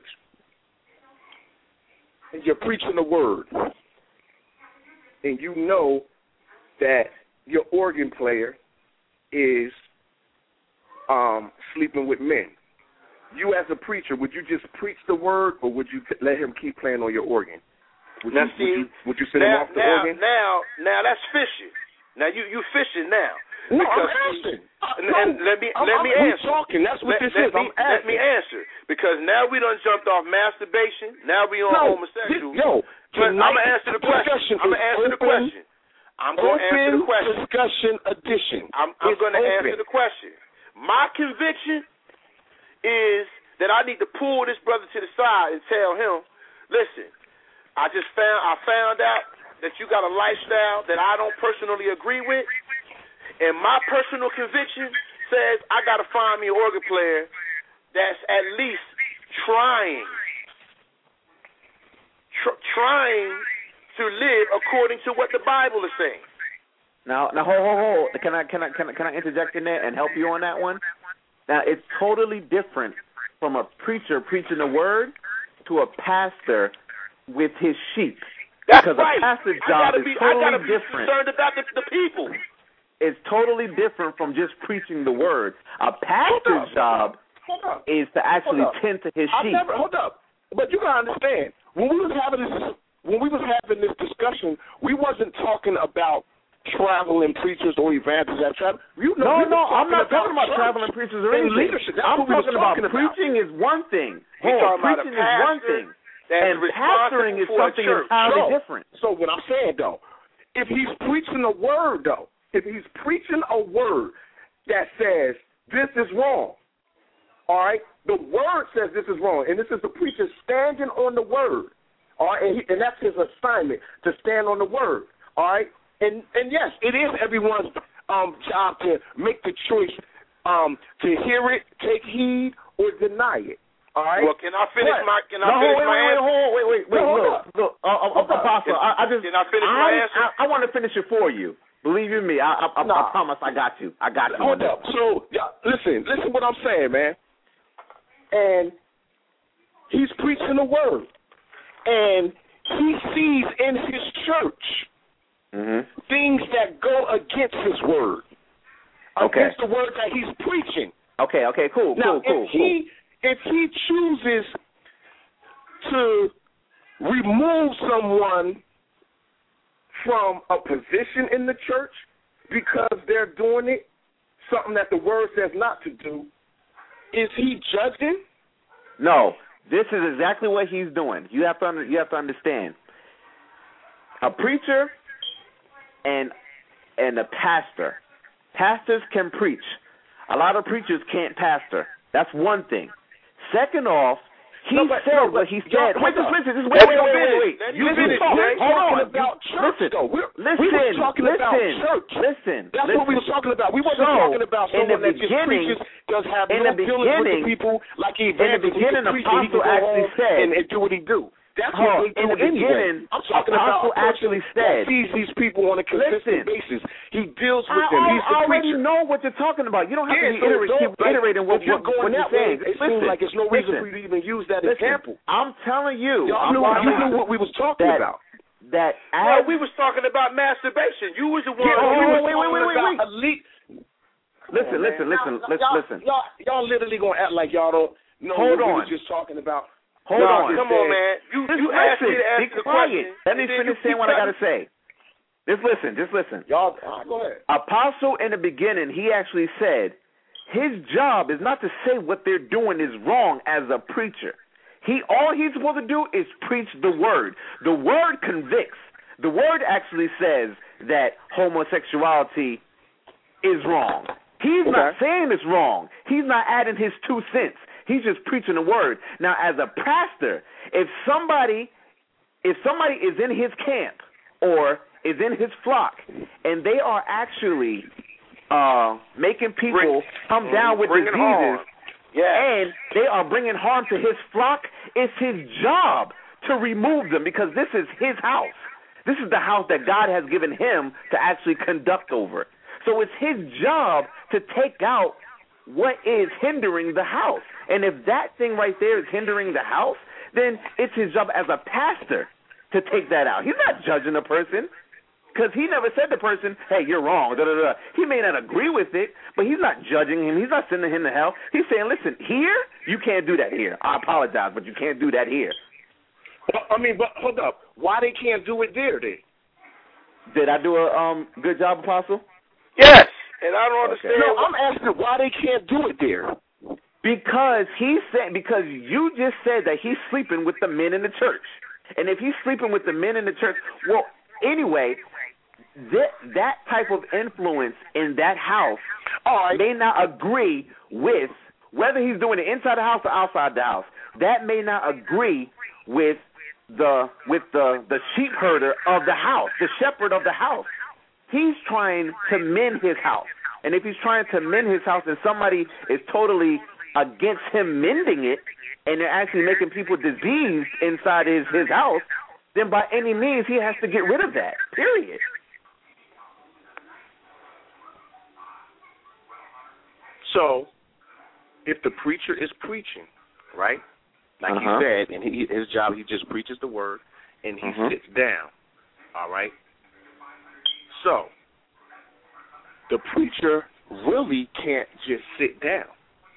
Speaker 2: And you're preaching the word, and you know that your organ player is um, sleeping with men. You as a preacher, would you just preach the word, or would you let him keep playing on your organ? Would
Speaker 4: now,
Speaker 2: you,
Speaker 4: see,
Speaker 2: would you, would you send
Speaker 4: now,
Speaker 2: him off the
Speaker 4: now,
Speaker 2: organ?
Speaker 4: Now, now that's fishing. Now you you fishing now.
Speaker 2: No,
Speaker 4: because,
Speaker 2: I'm asking.
Speaker 4: And,
Speaker 2: no,
Speaker 4: and let me
Speaker 2: I'm,
Speaker 4: let me
Speaker 2: I'm,
Speaker 4: answer.
Speaker 2: We're talking. That's what
Speaker 4: let,
Speaker 2: this
Speaker 4: let
Speaker 2: is.
Speaker 4: Me,
Speaker 2: I'm asking.
Speaker 4: let me answer because now we done jumped off masturbation. Now we on
Speaker 2: no,
Speaker 4: homosexual.
Speaker 2: This, yo,
Speaker 4: but I'm gonna answer the question. I'm gonna answer the question. I'm gonna answer the question.
Speaker 2: Discussion edition.
Speaker 4: I'm, I'm gonna
Speaker 2: open.
Speaker 4: answer the question. My conviction is that I need to pull this brother to the side and tell him, listen, I just found I found out that you got a lifestyle that I don't personally agree with. And my personal conviction says I got to find me an organ player that's at least trying, tr- trying to live according to what the Bible is saying.
Speaker 7: Now, now, hold, hold, hold. Can I, can I, can I, can I interject in there and help you on that one? Now, it's totally different from a preacher preaching the word to a pastor with his sheep.
Speaker 4: That's
Speaker 7: because
Speaker 4: right.
Speaker 7: a pastor's job is
Speaker 4: be,
Speaker 7: totally
Speaker 4: I gotta be
Speaker 7: different.
Speaker 4: concerned about the, the people.
Speaker 7: It's totally different from just preaching the word. A pastor's job is to actually tend to his sheep.
Speaker 2: I never, hold up, but you gotta understand when we was having this, when we was having this discussion, we wasn't talking about traveling preachers or evangelists that travel. You know,
Speaker 7: no,
Speaker 2: we
Speaker 7: no, I'm not
Speaker 2: about
Speaker 7: talking about
Speaker 2: church
Speaker 7: traveling preachers or anything.
Speaker 2: Leadership. That's
Speaker 7: I'm
Speaker 2: what we
Speaker 7: talking, about,
Speaker 2: talking about
Speaker 7: preaching is one thing.
Speaker 4: We're
Speaker 7: Hold,
Speaker 4: talking
Speaker 7: preaching
Speaker 4: about a
Speaker 7: is one thing. And pastoring is something entirely
Speaker 2: so,
Speaker 7: different.
Speaker 2: So what I'm saying, though, if he's preaching a word, though, if he's preaching a word that says this is wrong, all right, the word says this is wrong, and this is the preacher standing on the word, all right, and, he, and that's his assignment, to stand on the word, all right, and and yes, it is everyone's um, job to make the choice um, to hear it, take heed, or deny it. All right.
Speaker 4: Well, can I finish
Speaker 2: but,
Speaker 4: my? Can I
Speaker 7: no,
Speaker 4: finish
Speaker 7: wait,
Speaker 4: my
Speaker 7: wait,
Speaker 4: answer?
Speaker 7: wait, hold, wait, wait, wait.
Speaker 2: No,
Speaker 7: look, look, uh, uh, Apostle, I, I just.
Speaker 4: Can I finish
Speaker 7: I,
Speaker 4: my answer?
Speaker 7: I, I want to finish it for you. Believe you me, I, I, I,
Speaker 2: nah.
Speaker 7: I promise I got you. I got you.
Speaker 2: Hold up. So, yeah, listen, listen what I'm saying, man. And he's preaching the word, and he sees in his church
Speaker 7: mm-hmm.
Speaker 2: things that go against his word,
Speaker 7: okay.
Speaker 2: against the word that he's preaching.
Speaker 7: Okay, okay, cool,
Speaker 2: now,
Speaker 7: cool, cool,
Speaker 2: if he
Speaker 7: cool.
Speaker 2: if he chooses to remove someone from a position in the church because they're doing it, something that the word says not to do, is he judging?
Speaker 7: No, this is exactly what he's doing. You have to under, you have to understand. A preacher and and a pastor. Pastors can preach. A lot of preachers can't pastor. That's one thing. Second off, he
Speaker 2: no, but,
Speaker 7: said
Speaker 2: no, but
Speaker 7: what he
Speaker 2: y'all,
Speaker 7: said. Wait, just listen. Just
Speaker 2: wait,
Speaker 7: wait, wait, wait, wait, wait.
Speaker 2: You
Speaker 7: listen,
Speaker 2: talk, we're
Speaker 7: hold
Speaker 2: talking
Speaker 7: on.
Speaker 2: about church,
Speaker 7: listen,
Speaker 2: though. We're,
Speaker 7: listen,
Speaker 2: we were talking
Speaker 7: listen,
Speaker 2: about church.
Speaker 7: Listen,
Speaker 2: That's
Speaker 7: listen.
Speaker 2: what we were talking about. We wasn't
Speaker 7: so,
Speaker 2: talking about someone that just preaches, does have
Speaker 7: in
Speaker 2: no
Speaker 7: the
Speaker 2: dealings with the people like he
Speaker 7: in the beginning, Apostle actually said,
Speaker 2: and, and do what he do. That's
Speaker 7: oh,
Speaker 2: what they do
Speaker 7: in the
Speaker 2: anyway.
Speaker 7: beginning,
Speaker 2: I'm talking
Speaker 7: Apostle
Speaker 2: about a person
Speaker 7: actually said,
Speaker 2: that sees these people on a consistent
Speaker 7: listen,
Speaker 2: basis. He deals with
Speaker 7: I,
Speaker 2: them. He's the
Speaker 7: I already
Speaker 2: preacher.
Speaker 7: know what you're talking about. You don't have
Speaker 2: yeah,
Speaker 7: to be
Speaker 2: so
Speaker 7: iterate, keep
Speaker 2: like,
Speaker 7: iterating what,
Speaker 2: if you're
Speaker 7: what,
Speaker 2: going
Speaker 7: what
Speaker 2: that
Speaker 7: you're saying.
Speaker 2: way, it
Speaker 7: listen,
Speaker 2: seems like there's no reason
Speaker 7: listen,
Speaker 2: for you to even use that
Speaker 7: listen,
Speaker 2: example.
Speaker 7: I'm telling you.
Speaker 2: Y'all
Speaker 7: I'm
Speaker 2: knew, you
Speaker 7: about,
Speaker 2: knew what we was talking
Speaker 7: that,
Speaker 2: about.
Speaker 7: That
Speaker 4: Well,
Speaker 7: as,
Speaker 4: we was talking about masturbation. You was the one.
Speaker 2: Yeah,
Speaker 4: who
Speaker 2: we
Speaker 4: was
Speaker 2: wait, wait, wait, wait,
Speaker 4: about
Speaker 2: wait. Elite.
Speaker 7: Listen,
Speaker 2: on,
Speaker 7: listen, listen,
Speaker 2: y'all,
Speaker 7: listen,
Speaker 2: y'all,
Speaker 7: listen.
Speaker 2: Y'all, y'all literally gonna act like y'all don't know
Speaker 7: Hold
Speaker 2: what
Speaker 7: on.
Speaker 2: we were just talking about.
Speaker 7: Hold
Speaker 4: no,
Speaker 7: on.
Speaker 4: come on, man. You
Speaker 7: Just
Speaker 4: you asked
Speaker 7: listen.
Speaker 4: me to ask
Speaker 7: Be
Speaker 4: the
Speaker 7: quiet.
Speaker 4: question.
Speaker 7: Let me
Speaker 4: and then
Speaker 7: finish
Speaker 4: you
Speaker 7: saying
Speaker 4: keep
Speaker 7: what I
Speaker 4: cutting.
Speaker 7: gotta say. Just listen. Just listen.
Speaker 2: Y'all, all right, go ahead.
Speaker 7: Apostle in the beginning, he actually said his job is not to say what they're doing is wrong as a preacher. He all he's supposed to do is preach the word. The word convicts. The word actually says that homosexuality is wrong. He's
Speaker 2: Okay.
Speaker 7: not saying it's wrong. He's not adding his two cents. He's just preaching the word. Now, as a pastor, if somebody if somebody is in his camp or is in his flock and they are actually uh, making people
Speaker 4: Bring,
Speaker 7: come down with
Speaker 4: bringing
Speaker 7: diseases
Speaker 4: harm. Yeah.
Speaker 7: and they are bringing harm to his flock, it's his job to remove them because this is his house. This is the house that God has given him to actually conduct over. So it's his job to take out what is hindering the house. And if that thing right there is hindering the house, then it's his job as a pastor to take that out. He's not judging a person because he never said to the person, hey, you're wrong. Da, da, da. He may not agree with it, but he's not judging him. He's not sending him to hell. He's saying, listen, here, you can't do that here. I apologize, but you can't do that here.
Speaker 2: Well, I mean, but hold up. Why they can't do it there, then?
Speaker 7: Did I do a um good job, Apostle?
Speaker 4: Yes. And I don't understand.
Speaker 2: No, I'm asking why they can't do it there.
Speaker 7: Because he said, because you just said that he's sleeping with the men in the church. And if he's sleeping with the men in the church, well, anyway, that, that type of influence in that house
Speaker 2: right.
Speaker 7: may not agree with, whether he's doing it inside the house or outside the house, that may not agree with the with the, the sheep herder of the house, the shepherd of the house. He's trying to mend his house. And if he's trying to mend his house and somebody is totally against him mending it and they're actually making people diseased inside his, his house, then by any means he has to get rid of that, period.
Speaker 2: So, if the preacher is preaching, right, like
Speaker 7: Uh-huh.
Speaker 2: he said, and he, his job, he just preaches the word, and he
Speaker 7: Mhm.
Speaker 2: sits down, all right? So, the preacher really can't just sit down.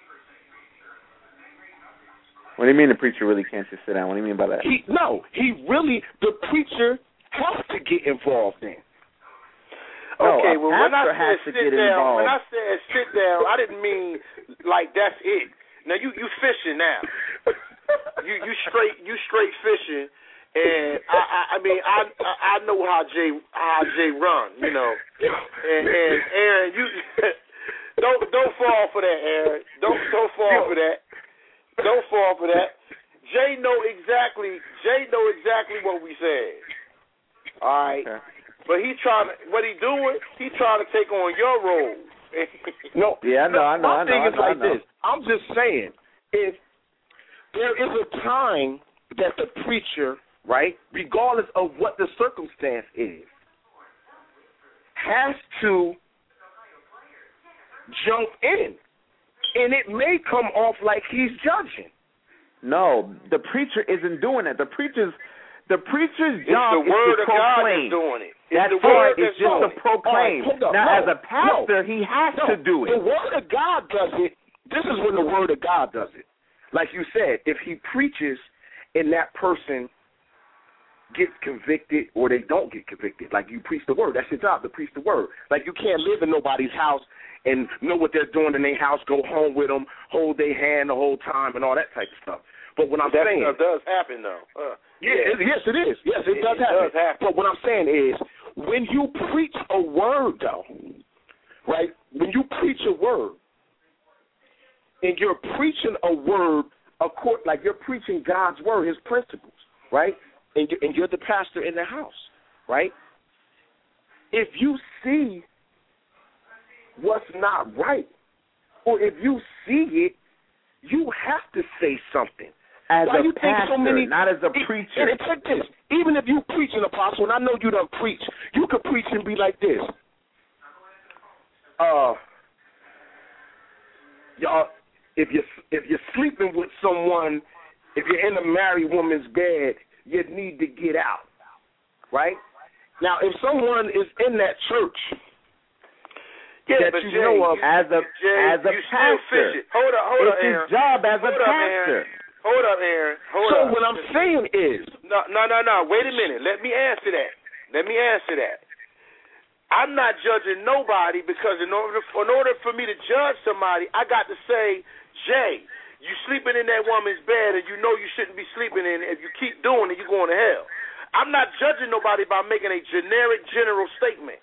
Speaker 7: What do you mean the preacher really can't just sit down? What do you mean by that?
Speaker 2: He No, he really, the preacher has to get involved in.
Speaker 7: No,
Speaker 4: Okay,
Speaker 7: a
Speaker 4: well, when I
Speaker 7: pastor has
Speaker 4: said
Speaker 7: to
Speaker 4: sit
Speaker 7: get
Speaker 4: down,
Speaker 7: involved.
Speaker 4: when I said sit down, I didn't mean like that's it. Now you you fishing now. you you straight you straight fishing, and I I, I mean I I know how Jay how Jay run, you know, and and Aaron, you don't don't fall for that, Aaron. Don't don't fall for that. Don't fall for that. Jay know exactly. Jay know exactly what we said. All right.
Speaker 7: Okay.
Speaker 4: But he trying to, what he doing? He trying to take on your role.
Speaker 2: No,
Speaker 7: Yeah, I know,
Speaker 2: no,
Speaker 7: I know,
Speaker 2: my
Speaker 7: I know,
Speaker 2: thing
Speaker 7: I
Speaker 2: is
Speaker 7: know, I
Speaker 2: like
Speaker 7: know.
Speaker 2: this. I'm just saying, if there is a time that the preacher, right, regardless of what the circumstance is, has to jump in, and it may come off like he's judging.
Speaker 7: No, the preacher isn't doing it. The preacher's the preacher's
Speaker 4: It's
Speaker 7: job
Speaker 4: the word
Speaker 7: is to
Speaker 4: of God
Speaker 7: proclaim.
Speaker 4: that's doing it. It's
Speaker 7: That's
Speaker 4: the
Speaker 7: right.
Speaker 4: word
Speaker 7: It's
Speaker 4: that's
Speaker 7: just
Speaker 4: doing
Speaker 7: to
Speaker 4: it.
Speaker 7: proclaim.
Speaker 2: All right, hold up.
Speaker 7: Now,
Speaker 2: No,
Speaker 7: as a pastor,
Speaker 2: no.
Speaker 7: he has
Speaker 2: No,
Speaker 7: to do it.
Speaker 2: The Word of God does it. This is when the Word of God does it. Like you said, if he preaches and that person gets convicted or they don't get convicted, like you preach the Word, that's your job, to preach the Word. Like you can't live in nobody's house and know what they're doing in their house, go home with them, hold their hand the whole time and all that type of stuff. But what I'm
Speaker 4: That
Speaker 2: saying,
Speaker 4: stuff does happen though. Uh,
Speaker 2: yeah,
Speaker 4: yeah.
Speaker 2: It, yes, it is. Yes, it,
Speaker 4: It-
Speaker 2: does,
Speaker 4: it
Speaker 2: happen.
Speaker 4: does happen.
Speaker 2: But what I'm saying is, when you preach a word, though, right? When you preach a word, and you're preaching a word, a court, like you're preaching God's word, His principles, right? And you're, and you're the pastor in the house, right? If you see what's not right, or if you see it, you have to say something.
Speaker 7: As
Speaker 2: Why
Speaker 7: a
Speaker 2: you think
Speaker 7: pastor,
Speaker 2: so many,
Speaker 7: not as a
Speaker 2: it-
Speaker 7: preacher.
Speaker 2: And it's like this. Even if you preach an apostle, and I know you don't preach, you could preach and be like this. Uh, y'all, if you if you're sleeping with someone, if you're in a married woman's bed, you need to get out, right? Now, if someone is in that church,
Speaker 4: Yeah,
Speaker 8: that
Speaker 4: but
Speaker 8: you
Speaker 4: Jay,
Speaker 8: know of.
Speaker 7: As a
Speaker 4: Jay,
Speaker 7: as a
Speaker 4: you still
Speaker 7: pastor,
Speaker 4: fishing. Hold up, hold
Speaker 7: it's
Speaker 4: up,
Speaker 7: his
Speaker 4: Aaron.
Speaker 7: job as
Speaker 4: Hold
Speaker 7: a
Speaker 4: up,
Speaker 7: pastor.
Speaker 4: Aaron. Hold up, Aaron. Hold
Speaker 8: so
Speaker 4: up.
Speaker 8: what I'm saying is,
Speaker 4: No, no, no, no. Wait a minute. Let me answer that. Let me answer that. I'm not judging nobody because in order for, in order for me to judge somebody, I got to say, Jay, you sleeping in that woman's bed and you know you shouldn't be sleeping in it. If you keep doing it, you're going to hell. I'm not judging nobody by making a generic, general statement.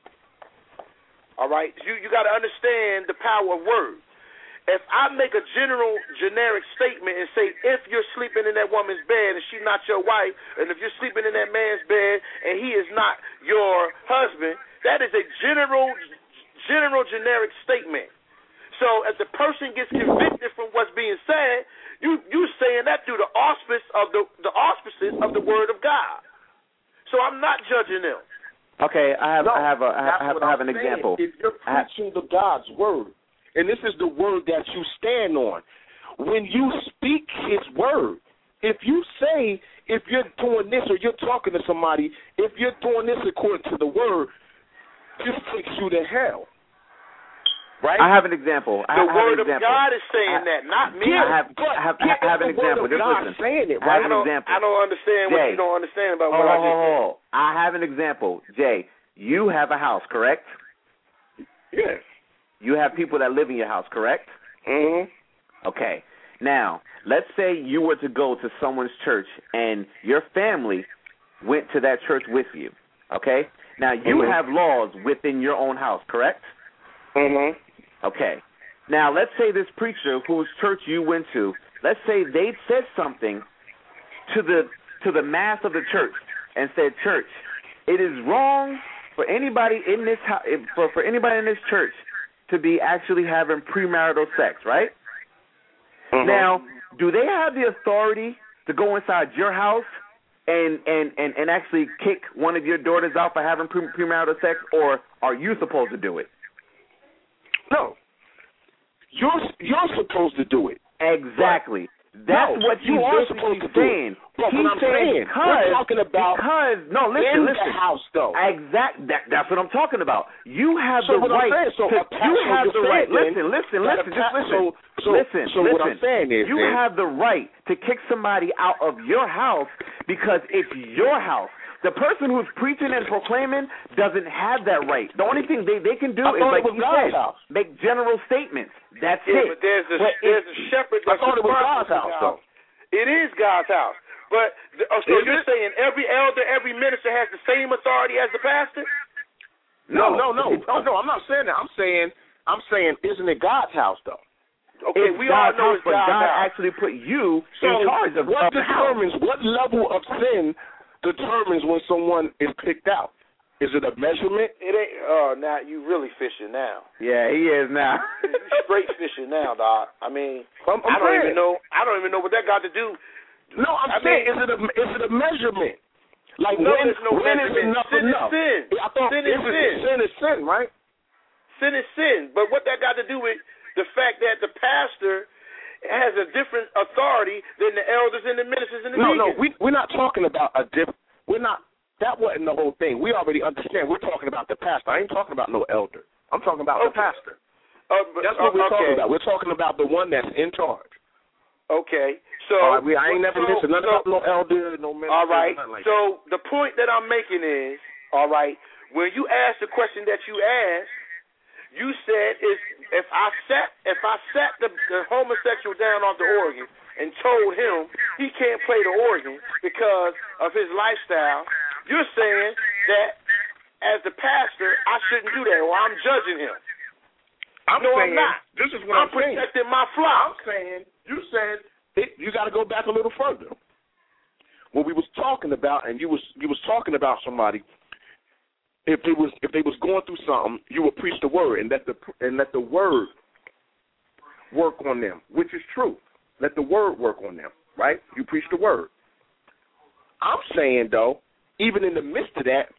Speaker 4: All right? You you got to understand the power of words. If I make a general, generic statement and say, if you're sleeping in that woman's bed and she's not your wife, and if you're sleeping in that man's bed and he is not your husband, that is a general, general, generic statement. So if the person gets convicted from what's being said, you you saying that through the auspice of the the auspices of the Word of God. So I'm not judging them.
Speaker 7: Okay, I have
Speaker 8: no,
Speaker 7: I have a I
Speaker 8: that's
Speaker 7: have,
Speaker 8: what
Speaker 7: I have
Speaker 8: I'm
Speaker 7: an
Speaker 8: saying.
Speaker 7: example.
Speaker 8: If you're
Speaker 7: I-
Speaker 8: preaching the God's word, and this is the word that you stand on, when you speak His word, if you say, if you're doing this or you're talking to somebody, if you're doing this according to the word, this takes you to hell. Right?
Speaker 7: I have an example. I
Speaker 4: The
Speaker 7: have
Speaker 4: Word
Speaker 7: an
Speaker 4: of
Speaker 7: example.
Speaker 4: God is saying
Speaker 7: I,
Speaker 4: that, not me.
Speaker 7: I have I have, I have, I have an example. Just listen.
Speaker 8: Saying it,
Speaker 7: I
Speaker 8: right?
Speaker 7: have
Speaker 4: I
Speaker 7: an
Speaker 4: don't,
Speaker 7: example.
Speaker 4: I don't understand what
Speaker 7: Jay.
Speaker 4: you don't understand about
Speaker 7: Oh,
Speaker 4: what I
Speaker 7: oh,
Speaker 4: just said.
Speaker 7: oh, oh. I have an example. Jay, you have a house, correct?
Speaker 8: Yes.
Speaker 7: You have people that live in your house, correct?
Speaker 8: Mm-hmm.
Speaker 7: Okay. Now, let's say you were to go to someone's church and your family went to that church with you, okay? Now, you
Speaker 8: Mhm.
Speaker 7: have laws within your own house, correct?
Speaker 8: Mm-hmm.
Speaker 7: Okay. Now, let's say this preacher whose church you went to, let's say they said something to the to the mass of the church and said, church, it is wrong for anybody in this house, for, for anybody in this church to be actually having premarital sex, right?
Speaker 8: Mm-hmm.
Speaker 7: Now, do they have the authority to go inside your house and, and, and, and actually kick one of your daughters out for having pre- premarital sex, or are you supposed to do it?
Speaker 8: No. You're you're supposed to do it.
Speaker 7: Exactly. That's
Speaker 8: No,
Speaker 7: what
Speaker 8: you
Speaker 7: he's
Speaker 8: are
Speaker 7: basically
Speaker 8: supposed to do
Speaker 7: saying.
Speaker 8: it. But
Speaker 7: He's
Speaker 8: what I'm
Speaker 7: saying
Speaker 8: saying,
Speaker 7: because,
Speaker 8: we're talking about
Speaker 7: because no, listen,
Speaker 8: in
Speaker 7: listen.
Speaker 8: the house, though.
Speaker 7: Exact. That, that's what I'm talking about. You have
Speaker 8: So
Speaker 7: the
Speaker 8: what I'm
Speaker 7: right.
Speaker 8: saying, so
Speaker 7: to,
Speaker 8: a pastor
Speaker 7: you have
Speaker 8: you're
Speaker 7: the right.
Speaker 8: saying
Speaker 7: Listen, listen,
Speaker 8: that
Speaker 7: listen.
Speaker 8: a
Speaker 7: Just
Speaker 8: pa-
Speaker 7: listen.
Speaker 8: so- so-
Speaker 7: listen.
Speaker 8: so what
Speaker 7: listen.
Speaker 8: I'm saying is
Speaker 7: you
Speaker 8: then-
Speaker 7: have the right to kick somebody out of your house because it's your house. The person who's preaching and proclaiming doesn't have that right. The only thing they, they can do
Speaker 8: I
Speaker 7: is,
Speaker 8: thought
Speaker 7: like
Speaker 8: it was
Speaker 7: you
Speaker 8: God's
Speaker 7: said,
Speaker 8: house.
Speaker 7: make general statements. That's
Speaker 4: Yeah,
Speaker 7: it.
Speaker 4: but there's a
Speaker 7: But
Speaker 4: there's
Speaker 7: it-
Speaker 4: a shepherd.
Speaker 8: I
Speaker 4: That's
Speaker 8: thought it was
Speaker 4: responsible
Speaker 8: God's
Speaker 4: for
Speaker 8: house,
Speaker 4: God.
Speaker 8: though.
Speaker 4: It is God's house. But the, oh, so
Speaker 8: Is
Speaker 4: you're
Speaker 8: it?
Speaker 4: saying every elder, every minister has the same authority as the pastor?
Speaker 8: No, no, no. Oh, no, I'm not saying that. I'm saying, I'm saying, isn't it God's house, though?
Speaker 4: Okay,
Speaker 7: it's
Speaker 4: we all
Speaker 7: God's
Speaker 4: know
Speaker 7: house,
Speaker 4: it's
Speaker 7: but
Speaker 4: God's
Speaker 7: God
Speaker 4: house.
Speaker 7: actually put you
Speaker 8: So
Speaker 7: in charge of,
Speaker 8: what
Speaker 7: of the house.
Speaker 8: determines, what level of sin determines when someone is picked out? Is it a measurement?
Speaker 4: It ain't. Oh, now you really fishing now.
Speaker 7: Yeah, he is now.
Speaker 4: You straight fishing now, dog. I mean,
Speaker 8: I'm, I'm
Speaker 4: I don't
Speaker 8: saying.
Speaker 4: even know. I don't even know what that got to do.
Speaker 8: No, I'm
Speaker 4: I
Speaker 8: saying,
Speaker 4: mean-
Speaker 8: is it a is it a measurement? Like
Speaker 4: No,
Speaker 8: when,
Speaker 4: there's no
Speaker 8: when is
Speaker 4: measurement.
Speaker 8: enough
Speaker 4: Sin is
Speaker 8: enough?
Speaker 4: sin.
Speaker 8: I thought
Speaker 4: Sin is
Speaker 8: if it's
Speaker 4: sin.
Speaker 8: sin is sin, right?
Speaker 4: Sin is sin. But what that got to do with the fact that the pastor has a different authority than the elders and the ministers and the
Speaker 8: No,
Speaker 4: deacons?
Speaker 8: no, we we're not talking about a different. We're not. That wasn't the whole thing. We already understand. We're talking about the pastor. I ain't talking about no elder. I'm talking about the
Speaker 4: Okay.
Speaker 8: pastor.
Speaker 4: Uh, but,
Speaker 8: That's what we're
Speaker 4: okay.
Speaker 8: talking about. We're talking about the one that's in charge.
Speaker 4: Okay. So
Speaker 8: All right, we, I ain't never
Speaker 4: so,
Speaker 8: mentioned nothing
Speaker 4: so,
Speaker 8: about no elder, no minister,
Speaker 4: all right.
Speaker 8: nothing like
Speaker 4: So the point that I'm making is, all right, when you asked the question that you asked, you said is if I sat if I sat the, the homosexual down off the organ and told him he can't play the organ because of his lifestyle, you're saying that as the pastor I shouldn't do that or I'm judging him.
Speaker 8: I'm
Speaker 4: no,
Speaker 8: saying,
Speaker 4: I'm not.
Speaker 8: This is what I'm,
Speaker 4: I'm
Speaker 8: saying.
Speaker 4: protecting my
Speaker 8: I'm
Speaker 4: flock.
Speaker 8: saying, you said it, you got to go back a little further. When we was talking about, and you was you was talking about somebody, if it was if they was going through something, you would preach the word and let the and let the word work on them, which is true. Let the word work on them, right? You preach the word. I'm saying though, even in the midst of that,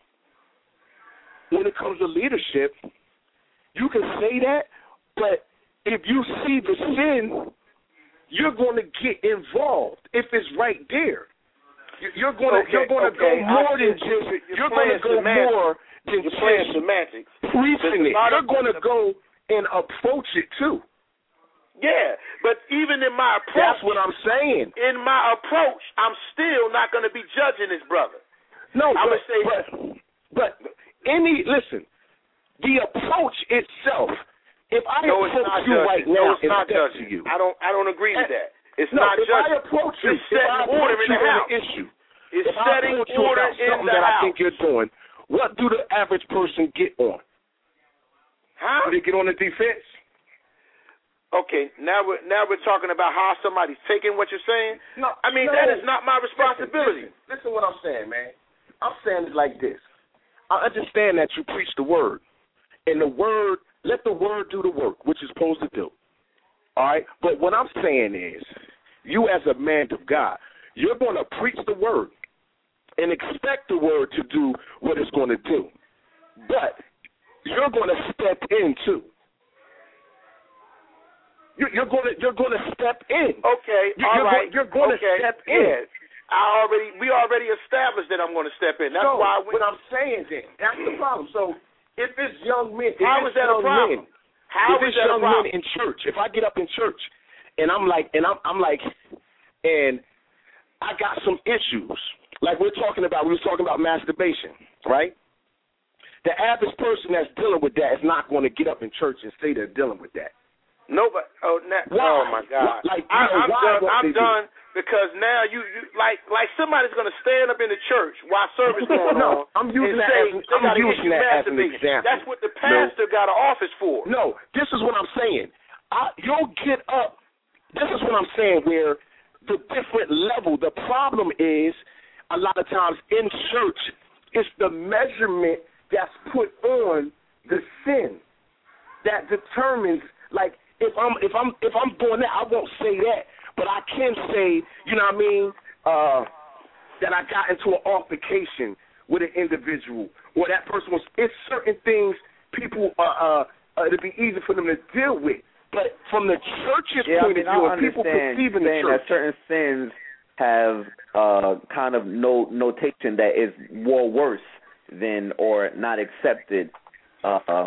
Speaker 8: when it comes to leadership, you can say that, but if you see the sin, you're going to get involved if it's right there. You're going to
Speaker 4: Okay,
Speaker 8: you're going to
Speaker 4: okay,
Speaker 8: go more
Speaker 4: I
Speaker 8: than
Speaker 4: see.
Speaker 8: just
Speaker 4: You're
Speaker 8: you're going to
Speaker 4: playing
Speaker 8: go
Speaker 4: semantics.
Speaker 8: more than
Speaker 4: You're playing
Speaker 8: just
Speaker 4: semantics.
Speaker 8: preaching it.
Speaker 4: There's a lot
Speaker 8: You're
Speaker 4: of-
Speaker 8: going to go and approach it too.
Speaker 4: Yeah, but even in my approach,
Speaker 8: That's what I'm saying.
Speaker 4: in my approach, I'm still not going to be judging this brother.
Speaker 8: No,
Speaker 4: I'm
Speaker 8: but,
Speaker 4: gonna say,
Speaker 8: but, but any listen, the approach itself. If I
Speaker 4: no, it's
Speaker 8: approach
Speaker 4: not
Speaker 8: you
Speaker 4: judging.
Speaker 8: right
Speaker 4: no,
Speaker 8: now
Speaker 4: it's
Speaker 8: and
Speaker 4: not
Speaker 8: step
Speaker 4: judging.
Speaker 8: to you,
Speaker 4: I don't, I don't agree with that. It's
Speaker 8: no,
Speaker 4: not
Speaker 8: if
Speaker 4: judging.
Speaker 8: I approach you,
Speaker 4: It's
Speaker 8: if I
Speaker 4: setting
Speaker 8: approach
Speaker 4: order in
Speaker 8: you
Speaker 4: the
Speaker 8: on
Speaker 4: house.
Speaker 8: an issue,
Speaker 4: It's
Speaker 8: if I
Speaker 4: setting
Speaker 8: approach you
Speaker 4: order
Speaker 8: about
Speaker 4: in
Speaker 8: something
Speaker 4: the
Speaker 8: that
Speaker 4: house.
Speaker 8: I think you're doing, what do the average person get on?
Speaker 4: Huh?
Speaker 8: Do they get on the defense?
Speaker 4: Okay, now we're now we're talking about how somebody's taking what you're saying.
Speaker 8: No,
Speaker 4: I mean
Speaker 8: no.
Speaker 4: that is not my responsibility.
Speaker 8: Listen, listen, listen what I'm saying, man. I'm saying it like this. I understand that you preach the word, and the word, let the word do the work, which it's supposed to do. All right? But what I'm saying is, you as a man of God, you're going to preach the word and expect the word to do what it's going to do. But you're going to step in, too. You're, you're going to you're going to step in.
Speaker 4: Okay,
Speaker 8: You're,
Speaker 4: all
Speaker 8: you're
Speaker 4: right.
Speaker 8: Go, you're going
Speaker 4: okay.
Speaker 8: to step in.
Speaker 4: Yeah. I already we already established that I'm going to step in. That's
Speaker 8: so,
Speaker 4: why I went.
Speaker 8: what I'm saying then, that's the problem. So if it's young men, if
Speaker 4: How
Speaker 8: it's
Speaker 4: is that a
Speaker 8: young
Speaker 4: problem?
Speaker 8: men,
Speaker 4: How
Speaker 8: if
Speaker 4: is
Speaker 8: it's
Speaker 4: that a
Speaker 8: young
Speaker 4: problem?
Speaker 8: men in church, if I get up in church and I'm like, and I'm, I'm like, and I got some issues, like we're talking about, we were talking about masturbation, right? The average person that's dealing with that is not going to get up in church and say they're dealing with that.
Speaker 4: Nobody. Oh, na-
Speaker 8: Why?
Speaker 4: oh my God!
Speaker 8: Like, you
Speaker 4: I,
Speaker 8: know,
Speaker 4: I'm
Speaker 8: why
Speaker 4: done.
Speaker 8: what
Speaker 4: I'm
Speaker 8: they do?
Speaker 4: done because now you, you like like somebody's going to stand up in the church while service going
Speaker 8: No,
Speaker 4: on.
Speaker 8: I'm using
Speaker 4: and
Speaker 8: that
Speaker 4: say,
Speaker 8: as-
Speaker 4: they
Speaker 8: I'm
Speaker 4: got an
Speaker 8: using
Speaker 4: issue
Speaker 8: that as an
Speaker 4: masturbating.
Speaker 8: example.
Speaker 4: That's what the pastor got an office for.
Speaker 8: No, this is what I'm saying. I, you'll get up. This is what I'm saying, where the different level, the problem is a lot of times in church, it's the measurement that's put on the sin that determines, like, if I'm if I'm if I'm doing that, I won't say that, but I can say, you know what I mean, uh, that I got into an altercation with an individual, or that person was. It's certain things people are. Uh, uh, it'd be easy for them to deal with, but from the church's
Speaker 7: Yeah,
Speaker 8: point
Speaker 7: I mean,
Speaker 8: of view,
Speaker 7: I
Speaker 8: and people
Speaker 7: understand
Speaker 8: perceiving the
Speaker 7: saying
Speaker 8: church,
Speaker 7: that certain sins have uh, kind of no notation that is more worse than or not accepted uh,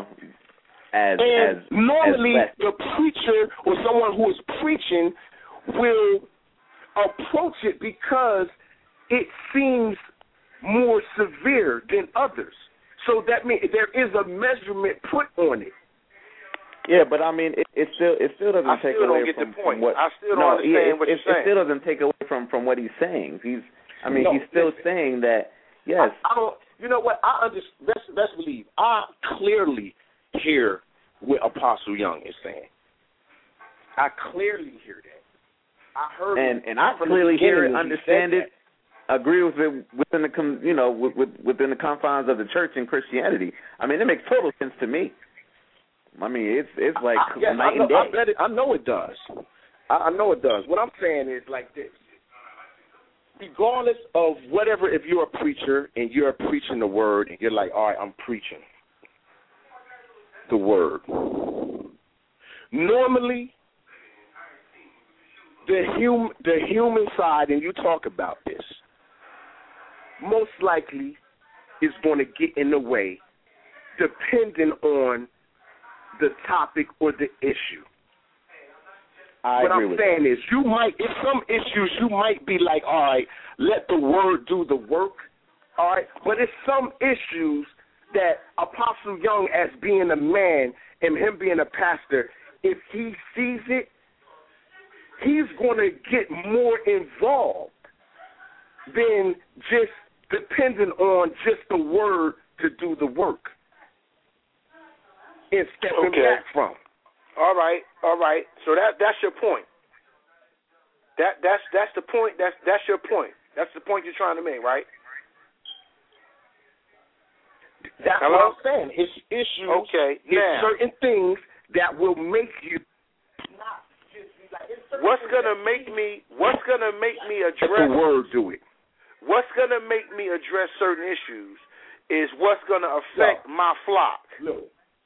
Speaker 7: as
Speaker 8: and
Speaker 7: as
Speaker 8: normally
Speaker 7: as
Speaker 8: the preacher or someone who is preaching will approach it because it seems more severe than others. So that means there is a measurement put on it.
Speaker 7: Yeah, but I mean, it, it still it still doesn't
Speaker 4: I
Speaker 7: take
Speaker 4: still
Speaker 7: away
Speaker 4: don't get
Speaker 7: from,
Speaker 4: the point.
Speaker 7: from what.
Speaker 4: I still don't
Speaker 7: no,
Speaker 4: understand
Speaker 7: yeah, it,
Speaker 4: what
Speaker 7: it,
Speaker 4: you're saying.
Speaker 7: It still doesn't take away from, from what he's saying. He's, I mean,
Speaker 8: No,
Speaker 7: he's still
Speaker 8: listen.
Speaker 7: saying that yes.
Speaker 8: I, I don't. You know what? I understand. Let's, let's believe. I clearly hear what Apostle Young is saying. I clearly hear that. I heard
Speaker 7: and
Speaker 8: it
Speaker 7: and I
Speaker 8: from the
Speaker 7: clearly hear it,
Speaker 8: beginning when he
Speaker 7: understand
Speaker 8: said
Speaker 7: it, agree with it within the com, you know with, with, within the confines of the church and Christianity. I mean, it makes total sense to me. I mean, it's it's like
Speaker 8: I, yes,
Speaker 7: night
Speaker 8: I know,
Speaker 7: and day.
Speaker 8: I, bet it, I know it does. I, I know it does. What I'm saying is like this. Regardless of whatever, if you're a preacher and you're preaching the word and you're like, all right, I'm preaching the word. Normally, the hum, the human side, and you talk about this, most likely is going to get in the way depending on the topic or the issue.
Speaker 7: I
Speaker 8: what
Speaker 7: agree
Speaker 8: I'm
Speaker 7: with
Speaker 8: saying
Speaker 7: that.
Speaker 8: is you might, in some issues, you might be like, all right, let the word do the work, all right? But it's some issues that Apostle Young, as being a man and him being a pastor, if he sees it, he's going to get more involved than just depending on just the word to do the work and stepping
Speaker 4: Okay.
Speaker 8: back from.
Speaker 4: All right, all right. So that that's your point. That that's that's the point. That's that's your point. That's the point you're trying to make, right?
Speaker 8: That's
Speaker 4: Hello?
Speaker 8: what I'm saying. It's issues.
Speaker 4: Okay.
Speaker 8: It's
Speaker 4: Now,
Speaker 8: certain things that will make you not just be like. it's certain
Speaker 4: what's
Speaker 8: things
Speaker 4: gonna
Speaker 8: that
Speaker 4: make me? What's gonna make me
Speaker 8: let
Speaker 4: address?
Speaker 8: the word do it.
Speaker 4: What's gonna make me address certain issues is what's gonna affect
Speaker 8: No.
Speaker 4: my flock.
Speaker 8: Look,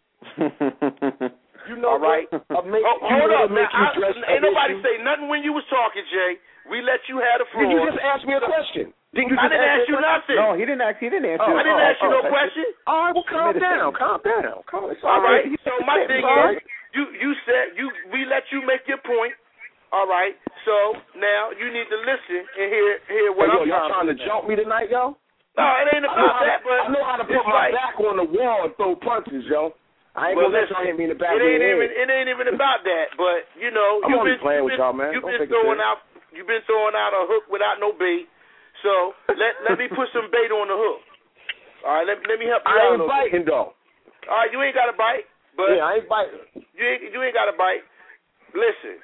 Speaker 8: you know
Speaker 4: All right.
Speaker 8: what? Uh, make,
Speaker 4: Oh,
Speaker 8: you
Speaker 4: hold
Speaker 8: know
Speaker 4: up,
Speaker 8: what make
Speaker 4: man.
Speaker 8: you
Speaker 4: I,
Speaker 8: address
Speaker 4: ain't
Speaker 8: an
Speaker 4: nobody
Speaker 8: issue?
Speaker 4: say nothing when you was talking, Jay. We let you have the floor.
Speaker 8: You just asked me a question. Didn't you
Speaker 4: I
Speaker 8: just
Speaker 4: didn't ask
Speaker 8: answer
Speaker 4: you
Speaker 8: that?
Speaker 4: nothing.
Speaker 7: No, he didn't ask. He didn't answer.
Speaker 8: Oh,
Speaker 4: I didn't
Speaker 8: oh,
Speaker 4: ask you
Speaker 8: oh,
Speaker 4: no
Speaker 8: oh.
Speaker 4: question.
Speaker 8: All right, well, calm
Speaker 7: Submit a
Speaker 8: down,
Speaker 7: statement.
Speaker 8: calm down, calm. It's
Speaker 4: All right.
Speaker 8: right.
Speaker 4: So my thing
Speaker 8: all right.
Speaker 4: is, you you said you we let you make your point. All right. So now you need to listen and hear hear what
Speaker 8: Hey,
Speaker 4: I'm
Speaker 8: yo, y'all trying to
Speaker 4: to
Speaker 8: jump me tonight, yo?
Speaker 4: No, it ain't
Speaker 8: I know
Speaker 4: about
Speaker 8: how
Speaker 4: that,
Speaker 8: to,
Speaker 4: but
Speaker 8: I know how to put
Speaker 4: it's
Speaker 8: my
Speaker 4: like,
Speaker 8: back on the wall and throw punches, yo. I ain't
Speaker 4: well,
Speaker 8: gonna let
Speaker 4: listen,
Speaker 8: y'all hit me in the back
Speaker 4: it
Speaker 8: of the
Speaker 4: ain't
Speaker 8: head.
Speaker 4: even it ain't even about that. But you know,
Speaker 8: I'm
Speaker 4: you've
Speaker 8: only
Speaker 4: been
Speaker 8: playing
Speaker 4: you've
Speaker 8: with
Speaker 4: been,
Speaker 8: y'all, man.
Speaker 4: you've
Speaker 8: Don't
Speaker 4: been
Speaker 8: take it
Speaker 4: throwing
Speaker 8: serious.
Speaker 4: out you've been throwing out a hook without no bait. So let let me put some bait on the hook. All right, let, let me help you
Speaker 8: I
Speaker 4: out.
Speaker 8: ain't
Speaker 4: a
Speaker 8: biting
Speaker 4: bit.
Speaker 8: though.
Speaker 4: All right, you ain't got to bite, but
Speaker 8: Yeah, I ain't biting.
Speaker 4: you ain't you ain't got to bite. Listen,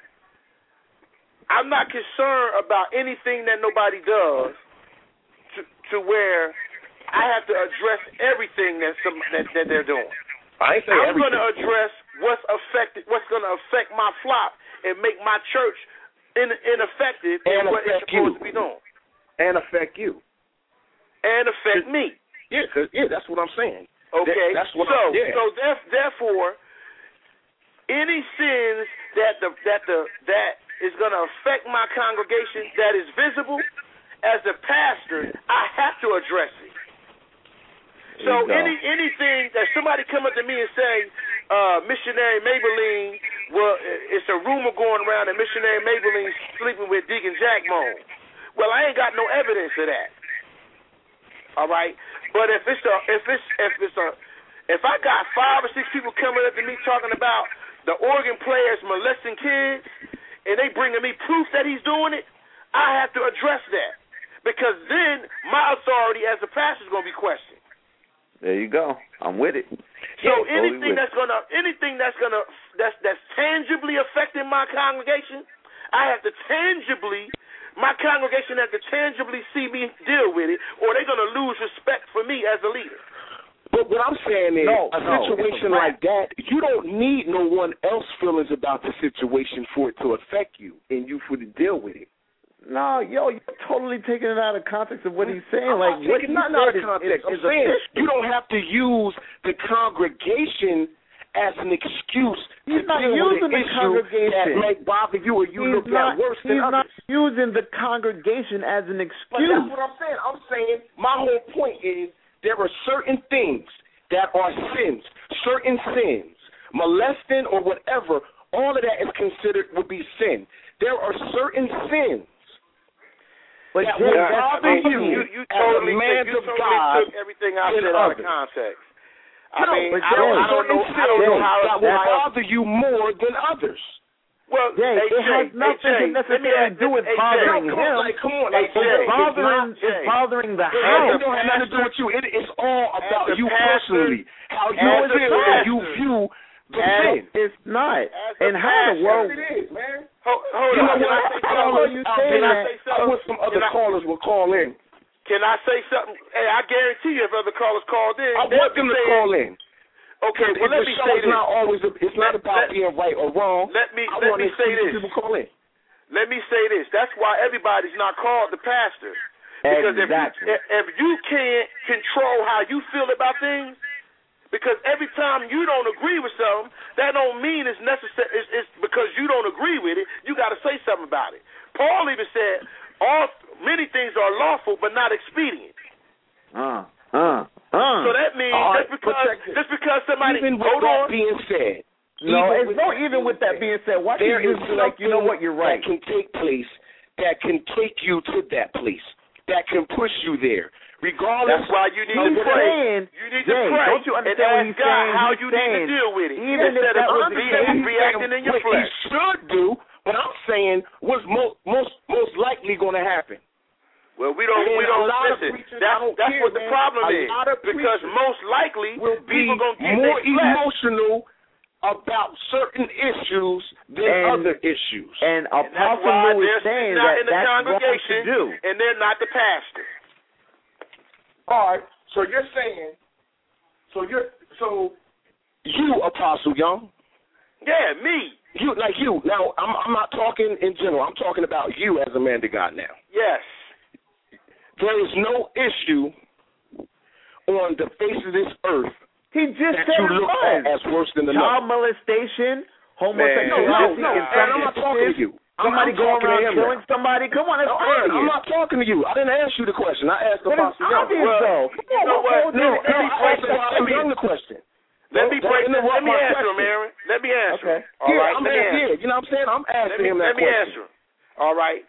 Speaker 4: I'm not concerned about anything that nobody does to to where I have to address everything that some that, that they're doing.
Speaker 8: I ain't saying
Speaker 4: I'm
Speaker 8: everything.
Speaker 4: going to address what's affected, what's going to affect my flock and make my church in, ineffective in
Speaker 8: And
Speaker 4: what it's
Speaker 8: affect
Speaker 4: supposed
Speaker 8: you.
Speaker 4: to be doing,
Speaker 8: And affect you.
Speaker 4: and affect me.
Speaker 8: Yeah, cause, yeah, that's what I'm saying.
Speaker 4: Okay,
Speaker 8: That, that's what
Speaker 4: so
Speaker 8: I'm. Yeah.
Speaker 4: so there, therefore, any sins that the that the that is going to affect my congregation that is visible, as a pastor, I have to address it. So any anything that somebody come up to me and say, uh, missionary Maybelline, well, it's a rumor going around that missionary Maybelline's sleeping with Deacon Jack Moan. Well, I ain't got no evidence of that. All right, but if it's a if it's if it's a if I got five or six people coming up to me talking about the organ players molesting kids, and they bringing me proof that he's doing it, I have to address that, because then my authority as a pastor is going to be questioned.
Speaker 7: There you go. I'm with it.
Speaker 4: So
Speaker 7: Yeah,
Speaker 4: anything
Speaker 7: totally
Speaker 4: that's gonna anything that's gonna that's that's tangibly affecting my congregation, I have to tangibly my congregation has to tangibly see me deal with it, or they're gonna lose respect for me as a leader.
Speaker 8: But what I'm saying is,
Speaker 7: No,
Speaker 8: a
Speaker 7: no,
Speaker 8: situation like that, you don't need no one else's feelings about the situation for it to affect you and you for to deal with it.
Speaker 7: No, yo, you're totally taking it out of context of what he's saying.
Speaker 8: I'm
Speaker 7: like
Speaker 8: not
Speaker 7: what
Speaker 8: taking
Speaker 7: he
Speaker 8: nothing
Speaker 7: said
Speaker 8: out of
Speaker 7: is,
Speaker 8: context.
Speaker 7: is,
Speaker 8: I'm
Speaker 7: is
Speaker 8: saying
Speaker 7: official.
Speaker 8: you don't have to use the congregation as an excuse
Speaker 7: He's
Speaker 8: to
Speaker 7: not
Speaker 8: deal with
Speaker 7: using
Speaker 8: an
Speaker 7: the
Speaker 8: issue
Speaker 7: congregation.
Speaker 8: that may bother you or you
Speaker 7: He's
Speaker 8: look
Speaker 7: not,
Speaker 8: at worse than
Speaker 7: he's
Speaker 8: others.
Speaker 7: not using the congregation as an
Speaker 8: But
Speaker 7: excuse.
Speaker 8: that's what I'm saying. I'm saying my whole point is there are certain things that are sins, certain sins, molesting or whatever. All of that is considered would be sin. There are certain sins.
Speaker 7: But
Speaker 8: that
Speaker 7: Jay,
Speaker 8: will
Speaker 7: that's
Speaker 8: bother
Speaker 7: what
Speaker 8: you,
Speaker 4: you, you
Speaker 8: as
Speaker 4: totally,
Speaker 8: a man
Speaker 4: you
Speaker 8: of
Speaker 4: totally
Speaker 8: God
Speaker 4: took everything I
Speaker 8: than
Speaker 4: said out of
Speaker 8: others.
Speaker 4: context. I
Speaker 8: No,
Speaker 4: mean,
Speaker 7: but
Speaker 4: I don't,
Speaker 7: Jay,
Speaker 4: I don't know, I don't know how
Speaker 8: that
Speaker 4: it
Speaker 8: will
Speaker 4: how-
Speaker 8: bother you more than others.
Speaker 4: Well,
Speaker 7: Jay,
Speaker 4: hey,
Speaker 7: it
Speaker 4: Jay,
Speaker 7: has nothing
Speaker 4: hey, Jay,
Speaker 7: to necessarily
Speaker 4: let me,
Speaker 7: do with
Speaker 4: hey,
Speaker 7: bothering
Speaker 4: Jay,
Speaker 8: Come on,
Speaker 7: him.
Speaker 8: like, come on,
Speaker 4: Hey,
Speaker 8: like,
Speaker 4: Jay,
Speaker 8: it's
Speaker 7: It's bothering,
Speaker 8: not,
Speaker 7: it's
Speaker 4: Jay.
Speaker 7: bothering the
Speaker 8: It
Speaker 7: house.
Speaker 8: don't have nothing to do with you. It, it's all about
Speaker 4: As a
Speaker 8: you
Speaker 4: pastor,
Speaker 8: personally, how you
Speaker 4: as a
Speaker 8: feel and you
Speaker 4: pastor,
Speaker 8: view the
Speaker 7: And
Speaker 8: sin.
Speaker 7: it's not.
Speaker 4: As a
Speaker 7: And how in the
Speaker 4: pastor,
Speaker 7: world?
Speaker 8: It is, man.
Speaker 4: Hold, hold
Speaker 8: You
Speaker 4: on,
Speaker 8: know
Speaker 4: can
Speaker 8: what?
Speaker 4: I say
Speaker 8: I,
Speaker 4: something?
Speaker 7: Are you
Speaker 8: I,
Speaker 7: saying
Speaker 8: I,
Speaker 7: that?
Speaker 8: I, I wish some other
Speaker 4: Can I-
Speaker 8: callers would call in.
Speaker 4: Can I say something? Hey, I guarantee you, if other callers called in,
Speaker 8: I
Speaker 4: they'll
Speaker 8: want
Speaker 4: be
Speaker 8: them to
Speaker 4: saying,
Speaker 8: call in.
Speaker 4: Okay, well,
Speaker 8: the
Speaker 4: let me
Speaker 8: show
Speaker 4: say
Speaker 8: is
Speaker 4: this.
Speaker 8: not always. A, it's not
Speaker 4: Let-
Speaker 8: about
Speaker 4: let-
Speaker 8: being right or wrong.
Speaker 4: Let me
Speaker 8: I
Speaker 4: let
Speaker 8: want
Speaker 4: me
Speaker 8: to
Speaker 4: say
Speaker 8: see
Speaker 4: this.
Speaker 8: people call in.
Speaker 4: Let me say this. That's why everybody's not called the pastor. Because
Speaker 7: Exactly.
Speaker 4: if you if you can't control how you feel about things, because every time you don't agree with something, that don't mean it's necessary. It's, it's because you don't agree with it. You got to say something about it. Paul even said, "All many things are lawful, but not expedient."
Speaker 7: Uh, uh, uh.
Speaker 4: So that means
Speaker 8: All
Speaker 4: just
Speaker 8: right,
Speaker 4: because
Speaker 8: protect it.
Speaker 4: just because somebody
Speaker 8: Even with
Speaker 4: hold
Speaker 8: that
Speaker 4: on.
Speaker 8: being said,
Speaker 7: no,
Speaker 8: even
Speaker 7: it's
Speaker 8: with
Speaker 7: no.
Speaker 8: that
Speaker 7: Even with that being said, why
Speaker 8: there
Speaker 7: can't you
Speaker 8: is
Speaker 7: be like, you know what, you're right.
Speaker 8: that can take place that can take you to that place, that can push you there, regardless.
Speaker 4: That's why you need
Speaker 7: He's
Speaker 4: to pray.
Speaker 7: saying,
Speaker 4: You need
Speaker 7: Jay,
Speaker 4: to pray
Speaker 7: don't you
Speaker 4: and
Speaker 7: understand what
Speaker 4: ask
Speaker 7: he's
Speaker 4: God
Speaker 7: saying?
Speaker 4: how
Speaker 7: He's
Speaker 4: you
Speaker 7: saying,
Speaker 4: need to deal with it.
Speaker 7: even if
Speaker 4: instead
Speaker 7: that
Speaker 4: of
Speaker 7: was
Speaker 8: I'm
Speaker 7: the
Speaker 4: be,
Speaker 7: case,
Speaker 8: saying
Speaker 4: reacting in your
Speaker 8: what
Speaker 4: flesh.
Speaker 8: he should do, but I'm saying what's most most most likely going to happen.
Speaker 4: Well, we don't
Speaker 8: And
Speaker 4: we
Speaker 8: a
Speaker 4: don't
Speaker 8: lot of
Speaker 4: listen.
Speaker 8: preachers,
Speaker 4: That's
Speaker 8: I don't
Speaker 4: that's
Speaker 8: care,
Speaker 4: what the
Speaker 8: man.
Speaker 4: problem
Speaker 8: A
Speaker 4: is.
Speaker 8: lot of
Speaker 4: Because
Speaker 8: preachers
Speaker 4: most likely
Speaker 8: will be
Speaker 4: people gonna get
Speaker 8: more
Speaker 4: their flesh.
Speaker 8: emotional about certain issues than
Speaker 7: And-
Speaker 8: other issues.
Speaker 7: And
Speaker 4: And that's
Speaker 7: Apostle
Speaker 4: why
Speaker 7: Lou is
Speaker 4: they're
Speaker 7: saying
Speaker 4: sitting out
Speaker 7: that
Speaker 4: in the
Speaker 7: that's wrong to
Speaker 4: congregation
Speaker 7: do.
Speaker 4: and they're not the pastor.
Speaker 8: All right, so you're saying, so you're so you, Apostle Young,
Speaker 4: Yeah, me.
Speaker 8: you like you. Now I'm I'm not talking in general. I'm talking about you as a man to God. Now
Speaker 4: Yes.
Speaker 8: there is no issue on the face of this earth
Speaker 7: He just
Speaker 8: that
Speaker 7: said
Speaker 8: you
Speaker 7: it
Speaker 8: look
Speaker 7: was.
Speaker 8: at as worse than
Speaker 7: Child
Speaker 8: another.
Speaker 7: molestation,
Speaker 8: No, no,
Speaker 7: homosexuality,
Speaker 8: no,
Speaker 7: and
Speaker 8: man, I'm not talking to you.
Speaker 7: Somebody
Speaker 8: I'm
Speaker 7: going around killing
Speaker 8: now.
Speaker 7: somebody? Come on, that's
Speaker 8: no,
Speaker 7: obvious.
Speaker 8: I'm not talking to you. I didn't ask you the question. I asked
Speaker 7: but
Speaker 8: about
Speaker 7: it's obvious,
Speaker 8: well,
Speaker 7: though.
Speaker 4: You know what?
Speaker 8: No, no,
Speaker 4: Let me
Speaker 8: I
Speaker 4: break
Speaker 8: asked
Speaker 4: this.
Speaker 8: about the young question.
Speaker 4: Let me break this. Let me answer him,
Speaker 8: question.
Speaker 4: Aaron. Let me answer
Speaker 7: Okay.
Speaker 4: him. All
Speaker 8: yeah,
Speaker 4: right.
Speaker 8: I'm
Speaker 4: Let me
Speaker 8: asking,
Speaker 4: answer.
Speaker 8: yeah, you know what I'm saying? I'm asking
Speaker 4: Let me,
Speaker 8: him that
Speaker 4: let me
Speaker 8: question.
Speaker 4: answer him. All right.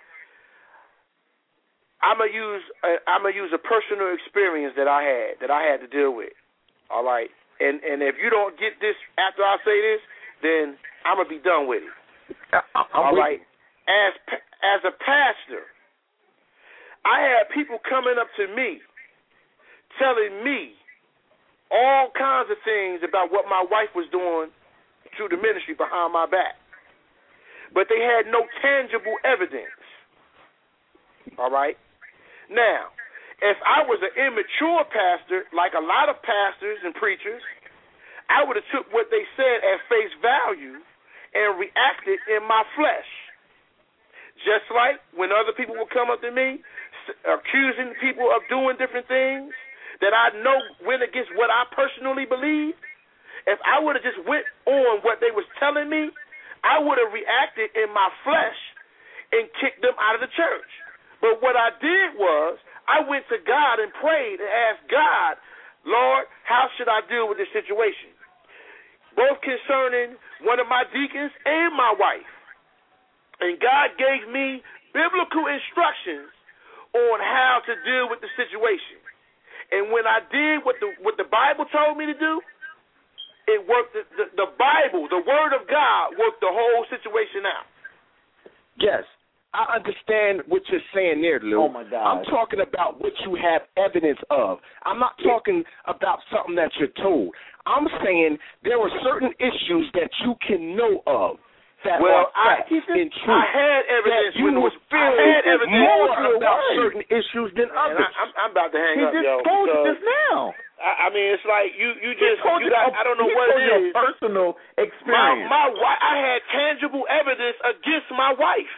Speaker 4: I'm gonna use uh, I'm gonna use a personal experience that I had that I had to deal with. All right. And and if you don't get this after I say this, then I'm gonna be done with it.
Speaker 8: I, I'm
Speaker 4: All
Speaker 8: with
Speaker 4: right. As as a pastor, I had people coming up to me, telling me all kinds of things about what my wife was doing through the ministry behind my back, but they had no tangible evidence. All right. Now, if I was an immature pastor, like a lot of pastors and preachers, I would have took what they said at face value and reacted in my flesh. Just like when other people would come up to me accusing people of doing different things that I know went against what I personally believe, if I would have just went on what they was telling me, I would have reacted in my flesh and kicked them out of the church. But what I did was I went to God and prayed and asked God, Lord, how should I deal with this situation? Both concerning one of my deacons and my wife. And God gave me biblical instructions on how to deal with the situation. And when I did what the what the Bible told me to do, it worked. The, the, the Bible, the Word of God, worked the whole situation out.
Speaker 8: Yes, I understand what you're saying there, Lou.
Speaker 7: Oh, my God.
Speaker 8: I'm talking about what you have evidence of. I'm not talking about something that you're told. I'm saying there are certain issues that you can know of that
Speaker 4: well,
Speaker 8: are facts
Speaker 4: I,
Speaker 8: and truth.
Speaker 4: I had evidence.
Speaker 8: That you
Speaker 4: when
Speaker 8: would
Speaker 4: was,
Speaker 8: feel
Speaker 4: I had evidence
Speaker 8: more
Speaker 4: when
Speaker 8: about
Speaker 4: was.
Speaker 8: certain issues than
Speaker 4: Man,
Speaker 8: others.
Speaker 4: I, I'm, I'm about to hang
Speaker 7: he
Speaker 4: up,
Speaker 7: just
Speaker 4: yo.
Speaker 7: told you
Speaker 4: because,
Speaker 7: this now.
Speaker 4: I, I mean, it's like you, you
Speaker 7: He
Speaker 4: just,
Speaker 7: told
Speaker 4: you
Speaker 7: you,
Speaker 4: got,
Speaker 7: a,
Speaker 4: I don't know
Speaker 7: he
Speaker 4: what
Speaker 7: told
Speaker 4: it
Speaker 7: you
Speaker 4: is.
Speaker 7: a personal
Speaker 4: My,
Speaker 7: experience.
Speaker 4: my wife, I had tangible evidence against my wife.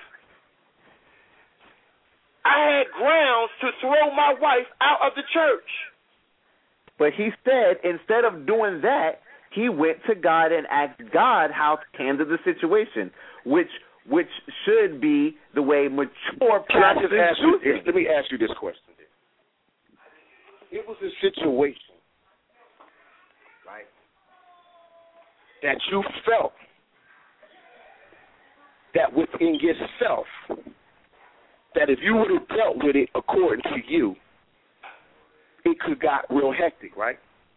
Speaker 4: I had grounds to throw my wife out of the church.
Speaker 7: But he said instead of doing that, he went to God and asked God how to handle the situation, which which should be the way mature
Speaker 8: Can I just
Speaker 7: pastors
Speaker 8: ask
Speaker 7: do
Speaker 8: you?
Speaker 7: things.
Speaker 8: Let me ask you this question. It was a situation, right, that you felt that within yourself, that if you would have dealt with it according to you, it could got real hectic, right?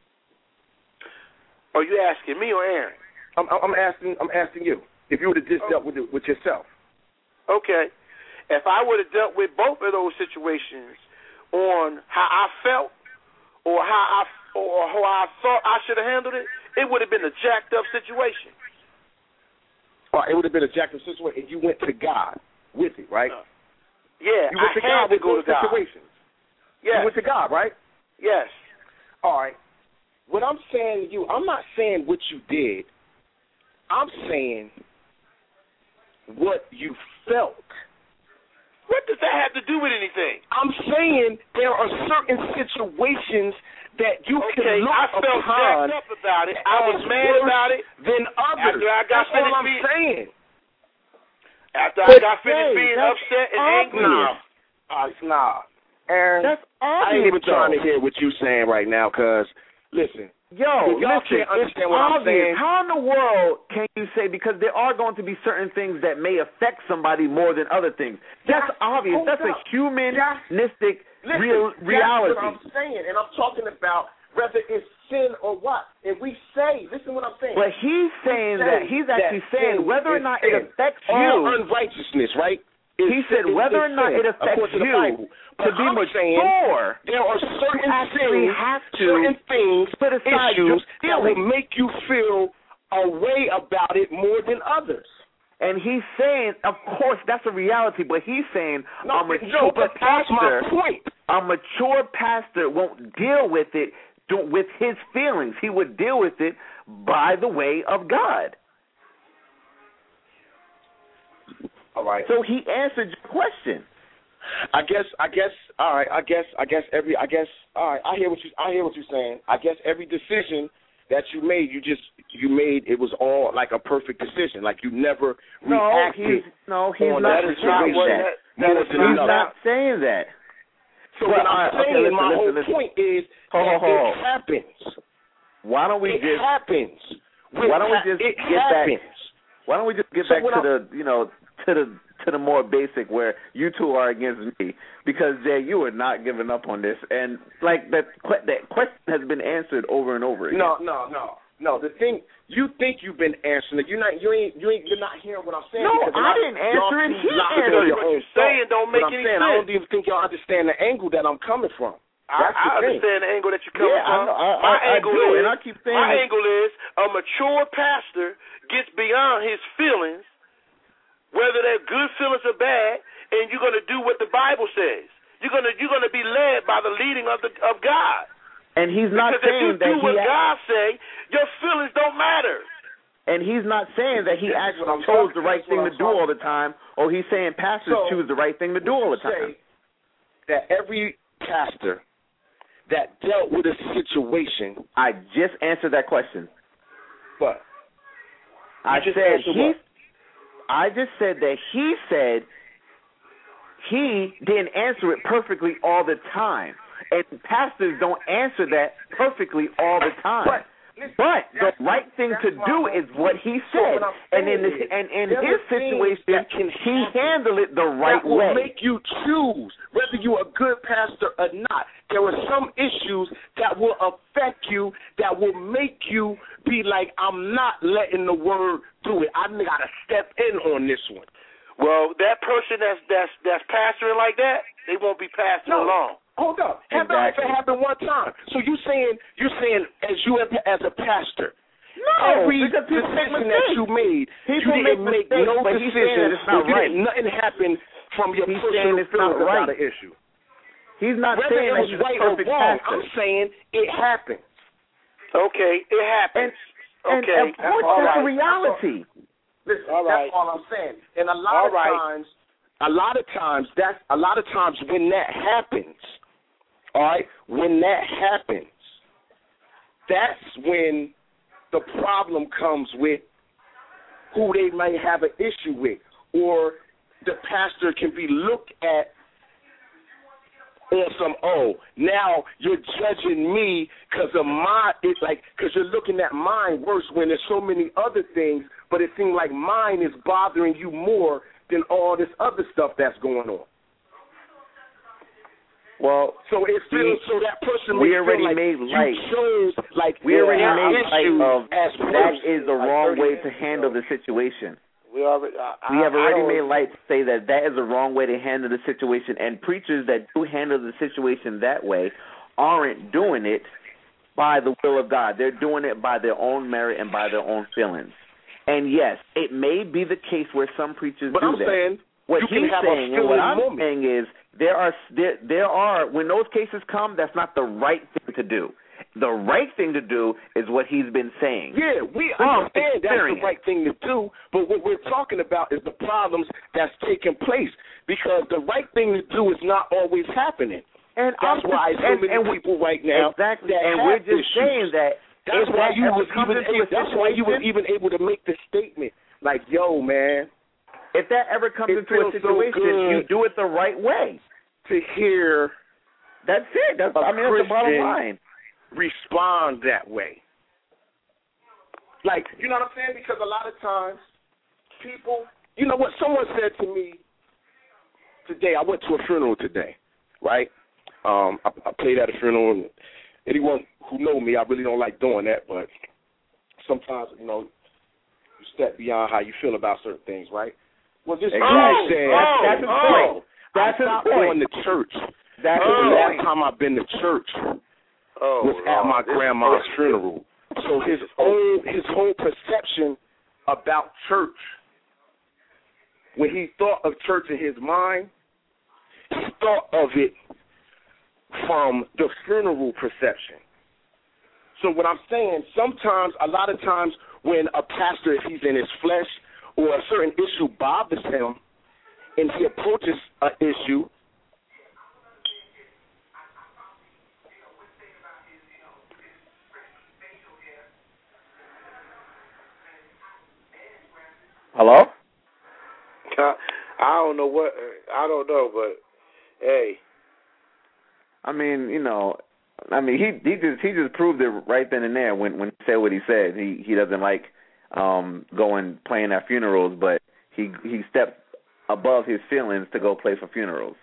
Speaker 4: Are you asking me or Aaron?
Speaker 8: I'm, I'm asking. I'm asking you. If you would have just dealt with it with yourself.
Speaker 4: Okay. If I would have dealt with both of those situations on how I felt or how I or how I thought I should have handled it, it would have been a jacked up situation.
Speaker 8: Or it would have been a jacked up situation, and you went to God with it, right?
Speaker 4: Uh, yeah,
Speaker 8: you went
Speaker 4: I
Speaker 8: to
Speaker 4: had
Speaker 8: God
Speaker 4: to
Speaker 8: with
Speaker 4: go
Speaker 8: those
Speaker 4: to God.
Speaker 8: situations.
Speaker 4: Yes.
Speaker 8: You went to God, right?
Speaker 4: Yes.
Speaker 8: All right. What I'm saying to you, I'm not saying what you did. I'm saying what you felt.
Speaker 4: What does that have to do with anything?
Speaker 8: I'm saying there are certain situations that you
Speaker 4: okay,
Speaker 8: can look
Speaker 4: I felt
Speaker 8: upon
Speaker 4: jacked up about it. I was mad about it.
Speaker 8: Than others.
Speaker 4: After I got
Speaker 8: That's
Speaker 4: finished
Speaker 8: all I'm
Speaker 4: being,
Speaker 8: saying.
Speaker 4: After
Speaker 7: but
Speaker 4: I got finished
Speaker 7: hey,
Speaker 4: being upset and angry.
Speaker 8: Nah. Uh, nah. Aaron,
Speaker 7: that's obvious,
Speaker 8: I ain't even
Speaker 7: though.
Speaker 8: trying to hear what you saying right now, because, listen.
Speaker 7: Yo,
Speaker 8: if y'all
Speaker 7: listen,
Speaker 8: can't understand
Speaker 7: it's
Speaker 8: what I'm
Speaker 7: obvious.
Speaker 8: saying.
Speaker 7: How in the world can you say, because there are going to be certain things that may affect somebody more than other things. That's
Speaker 8: That's
Speaker 7: obvious. That's
Speaker 8: up.
Speaker 7: a humanistic
Speaker 8: Listen,
Speaker 7: real reality.
Speaker 8: That's what I'm saying, and I'm talking about whether it's sin or what. If we say, listen what I'm saying.
Speaker 7: But he's saying that, he's actually
Speaker 8: that
Speaker 7: saying whether or not it
Speaker 8: sin.
Speaker 7: affects
Speaker 8: All
Speaker 7: you.
Speaker 8: unrighteousness, right?
Speaker 7: He said whether or not it affects
Speaker 8: to
Speaker 7: you to be
Speaker 8: I'm
Speaker 7: mature,
Speaker 8: there are certain
Speaker 7: actually
Speaker 8: things,
Speaker 7: have to
Speaker 8: certain things,
Speaker 7: put aside
Speaker 8: issues
Speaker 7: your
Speaker 8: that will
Speaker 7: feelings.
Speaker 8: make you feel a way about it more than others.
Speaker 7: And he's saying, of course, that's a reality, but he's saying
Speaker 8: No,
Speaker 7: a mature
Speaker 8: no, but that's
Speaker 7: pastor,
Speaker 8: my point.
Speaker 7: a mature pastor won't deal with it do- with his feelings. He would deal with it by the way of God.
Speaker 8: All right.
Speaker 7: So he answered your question.
Speaker 8: I guess, I guess, all right. I guess, I guess every, I guess, all right. I hear what you, I hear what you're saying. I guess every decision that you made, you just you made it was all like a perfect decision. Like you never
Speaker 7: No,
Speaker 8: reacted
Speaker 7: he's no, he's
Speaker 8: on
Speaker 7: not
Speaker 8: that
Speaker 7: saying
Speaker 8: situation.
Speaker 7: that.
Speaker 8: More
Speaker 7: He's
Speaker 8: than another.
Speaker 7: not saying that.
Speaker 8: So
Speaker 7: But,
Speaker 8: what I'm
Speaker 7: uh, okay,
Speaker 8: saying,
Speaker 7: listen,
Speaker 8: my
Speaker 7: listen,
Speaker 8: whole
Speaker 7: listen.
Speaker 8: point is
Speaker 7: Hold,
Speaker 8: that
Speaker 7: hold, hold.
Speaker 8: it happens.
Speaker 7: Why don't we
Speaker 8: it
Speaker 7: just
Speaker 8: happens.
Speaker 7: Why don't we just
Speaker 8: it
Speaker 7: get
Speaker 8: happens.
Speaker 7: back? Why don't we just get
Speaker 8: So
Speaker 7: back
Speaker 8: what
Speaker 7: to
Speaker 8: I'm-
Speaker 7: the you know to the to the more basic where you two are against me because Jay, you are not giving up on this, and like that que- that question has been answered over and over again.
Speaker 8: No, no, no, no. The thing you think you've been answering it. You're not. You ain't. You ain't. You're not hearing what I'm saying.
Speaker 7: No,
Speaker 8: because a
Speaker 7: I
Speaker 8: lot-
Speaker 7: didn't answer
Speaker 8: y'all
Speaker 7: it.
Speaker 8: too
Speaker 7: He
Speaker 8: locked
Speaker 7: answered
Speaker 8: on
Speaker 7: it.
Speaker 8: your
Speaker 4: What
Speaker 8: own
Speaker 4: you're saying
Speaker 8: thought.
Speaker 4: don't make
Speaker 8: But I'm
Speaker 4: any
Speaker 8: saying,
Speaker 4: sense.
Speaker 8: I don't even think y'all understand the angle that I'm coming from.
Speaker 4: I,
Speaker 8: That's the
Speaker 4: I
Speaker 8: thing.
Speaker 4: understand the angle that you're coming
Speaker 7: Yeah, I
Speaker 4: from.
Speaker 7: know, I-
Speaker 4: my
Speaker 7: I- I
Speaker 4: angle
Speaker 7: do,
Speaker 4: is,
Speaker 7: and I keep saying
Speaker 4: my
Speaker 7: it.
Speaker 4: angle is a mature pastor gets beyond his feelings, whether they're good feelings or bad, and you're going to do what the Bible says. You're going to you're going to be led by the leading of the of God.
Speaker 7: And he's not
Speaker 4: because if you
Speaker 7: saying that
Speaker 4: do
Speaker 7: he
Speaker 4: what
Speaker 7: ha-
Speaker 4: God say, your feelings don't matter.
Speaker 7: and he's not saying that he
Speaker 8: This is
Speaker 7: actually
Speaker 8: what I'm
Speaker 7: chose
Speaker 8: talking-
Speaker 7: the right
Speaker 8: this is what
Speaker 7: thing
Speaker 8: I'm
Speaker 7: to do all the
Speaker 8: talking
Speaker 7: time, or he's saying pastors
Speaker 8: So,
Speaker 7: choose the right thing to do all the time.
Speaker 8: Say that every pastor that dealt with a situation,
Speaker 7: I just answered that question.
Speaker 8: but
Speaker 7: I
Speaker 8: just
Speaker 7: said
Speaker 8: answered
Speaker 7: he.
Speaker 8: what?
Speaker 7: I just said that he said he didn't answer it perfectly all the time, and pastors don't answer that perfectly all the time.
Speaker 8: But, listen,
Speaker 7: But the
Speaker 8: that's-
Speaker 7: right thing
Speaker 8: that's
Speaker 7: to
Speaker 8: my
Speaker 7: do
Speaker 8: whole
Speaker 7: is what he
Speaker 8: So
Speaker 7: said,
Speaker 8: what I'm
Speaker 7: and in
Speaker 8: saying
Speaker 7: this,
Speaker 8: is,
Speaker 7: and in
Speaker 8: there
Speaker 7: his
Speaker 8: are things
Speaker 7: situation,
Speaker 8: that can
Speaker 7: he
Speaker 8: happen
Speaker 7: handled it the right
Speaker 8: that will
Speaker 7: way.
Speaker 8: make you choose whether you're a good pastor or not. There are some issues that will affect you, that will make you be like, I'm not letting the word do it. I got to step in on this one.
Speaker 4: Well, that person that's that's that's pastoring like that, they won't be pastoring
Speaker 8: No.
Speaker 4: long.
Speaker 8: Hold up. How about if
Speaker 7: Exactly.
Speaker 8: it happened one time? So you saying you're saying as you as a pastor,
Speaker 7: No,
Speaker 8: every
Speaker 7: because people make
Speaker 8: decision that
Speaker 7: mistakes.
Speaker 8: you made,
Speaker 7: People
Speaker 8: you
Speaker 7: make
Speaker 8: didn't make
Speaker 7: mistakes,
Speaker 8: no
Speaker 7: but he's saying that
Speaker 8: decisions,
Speaker 7: it's not
Speaker 8: or you
Speaker 7: right.
Speaker 8: didn't, nothing happened from your
Speaker 7: He's
Speaker 8: personal
Speaker 7: saying it's not
Speaker 8: feelings about
Speaker 7: right.
Speaker 8: the issue.
Speaker 7: He's not
Speaker 8: Whether
Speaker 7: saying
Speaker 8: it
Speaker 7: that
Speaker 8: was
Speaker 7: he's a
Speaker 8: right or
Speaker 7: perfect
Speaker 8: wrong,
Speaker 7: pastor.
Speaker 8: I'm saying it happened.
Speaker 4: Okay, it happens.
Speaker 7: And,
Speaker 4: okay,
Speaker 7: and of course,
Speaker 4: all
Speaker 7: that's
Speaker 4: right.
Speaker 7: a reality.
Speaker 8: Listen,
Speaker 4: All right.
Speaker 8: that's all I'm saying. And a lot
Speaker 4: All
Speaker 8: of
Speaker 4: right.
Speaker 8: times, a lot of times, that's a lot of times when that happens. All right, when that happens, that's when the problem comes with who they might have an issue with, or the pastor can be looked at on some, oh, now you're judging me because of my, it's like, because you're looking at mine worse when there's so many other things, but it seems like mine is bothering you more than all this other stuff that's going on.
Speaker 7: Well,
Speaker 8: So it
Speaker 7: we-
Speaker 8: feels, so that person
Speaker 7: we
Speaker 8: may
Speaker 7: already
Speaker 8: feel like
Speaker 7: made
Speaker 8: you
Speaker 7: light.
Speaker 8: chose, like,
Speaker 7: we already
Speaker 8: their
Speaker 7: made light
Speaker 8: issues
Speaker 7: of
Speaker 8: as
Speaker 7: that
Speaker 8: worse.
Speaker 7: is the
Speaker 4: like
Speaker 7: wrong
Speaker 4: thirty
Speaker 7: way
Speaker 4: minutes
Speaker 7: to handle
Speaker 4: ago.
Speaker 7: the situation.
Speaker 4: We already. I,
Speaker 7: We have
Speaker 4: I,
Speaker 7: already
Speaker 4: I don't-
Speaker 7: made light to say that that is the wrong way to handle the situation, and preachers that do handle the situation that way aren't doing it by the will of God. They're doing it by their own merit and by their own feelings. And yes, it may be the case where some preachers
Speaker 8: But
Speaker 7: do
Speaker 8: I'm
Speaker 7: that.
Speaker 8: saying
Speaker 7: What
Speaker 8: you
Speaker 7: he's
Speaker 8: can have
Speaker 7: saying
Speaker 8: a
Speaker 7: and what
Speaker 8: feeling
Speaker 7: I'm
Speaker 8: moment.
Speaker 7: saying is there are there, there are when those cases come, that's not the right thing to do. The right thing to do is what he's been saying.
Speaker 8: Yeah, we
Speaker 7: From
Speaker 8: understand that's the
Speaker 7: experience.
Speaker 8: right thing to do, but what we're talking about is the problems that's taking place, because the right thing to do is not always happening.
Speaker 7: And
Speaker 8: That's
Speaker 7: I'm
Speaker 8: why
Speaker 7: just-
Speaker 8: so
Speaker 7: and-
Speaker 8: many
Speaker 7: and we-
Speaker 8: people right now
Speaker 7: exactly,
Speaker 8: that
Speaker 7: and
Speaker 8: have
Speaker 7: we're just
Speaker 8: issues.
Speaker 7: saying that
Speaker 8: That's
Speaker 7: if
Speaker 8: why
Speaker 7: that
Speaker 8: you
Speaker 7: ever
Speaker 8: was
Speaker 7: comes
Speaker 8: even
Speaker 7: into a
Speaker 8: able, that's why you was
Speaker 7: situation-
Speaker 8: even able to make the statement like, "Yo, man,
Speaker 7: If that ever comes
Speaker 8: It
Speaker 7: into a
Speaker 8: feels so
Speaker 7: situation,
Speaker 8: good.
Speaker 7: you do it the right way.
Speaker 8: to hear
Speaker 7: That's it. That's
Speaker 8: A
Speaker 7: I mean, that's the bottom
Speaker 8: Christian-
Speaker 7: line.
Speaker 8: respond that way." Like, you know what I'm saying? Because a lot of times, people, you know what? Someone said to me today. I went to a funeral today, right? Um, I, I played at a funeral, and anyone who know me, I really don't like doing that, but sometimes, you know, you step beyond how you feel about certain things, right? Well, this
Speaker 7: Exactly.
Speaker 8: guy said,
Speaker 7: That's- that's his
Speaker 8: oh,
Speaker 7: point. That's
Speaker 8: I
Speaker 7: his
Speaker 8: stopped
Speaker 7: point.
Speaker 8: going to church.
Speaker 7: That's
Speaker 8: the
Speaker 7: his
Speaker 8: last
Speaker 7: point.
Speaker 8: time I've been to church
Speaker 4: Oh,
Speaker 8: was at
Speaker 4: Lord.
Speaker 8: my
Speaker 4: This-
Speaker 8: grandma's funeral. So his whole his whole perception about church, when he thought of church in his mind, he thought of it from the funeral perception. So what I'm saying, sometimes, a lot of times, when a pastor, if he's in his flesh, or a certain issue bothers him, and he approaches an issue,
Speaker 7: Hello?
Speaker 4: I don't know what I don't know, but hey.
Speaker 7: I mean, you know, I mean, he he just he just proved it right then and there when when he said what he said. He he doesn't like um, going playing at funerals, but he he stepped above his feelings to go play for funerals.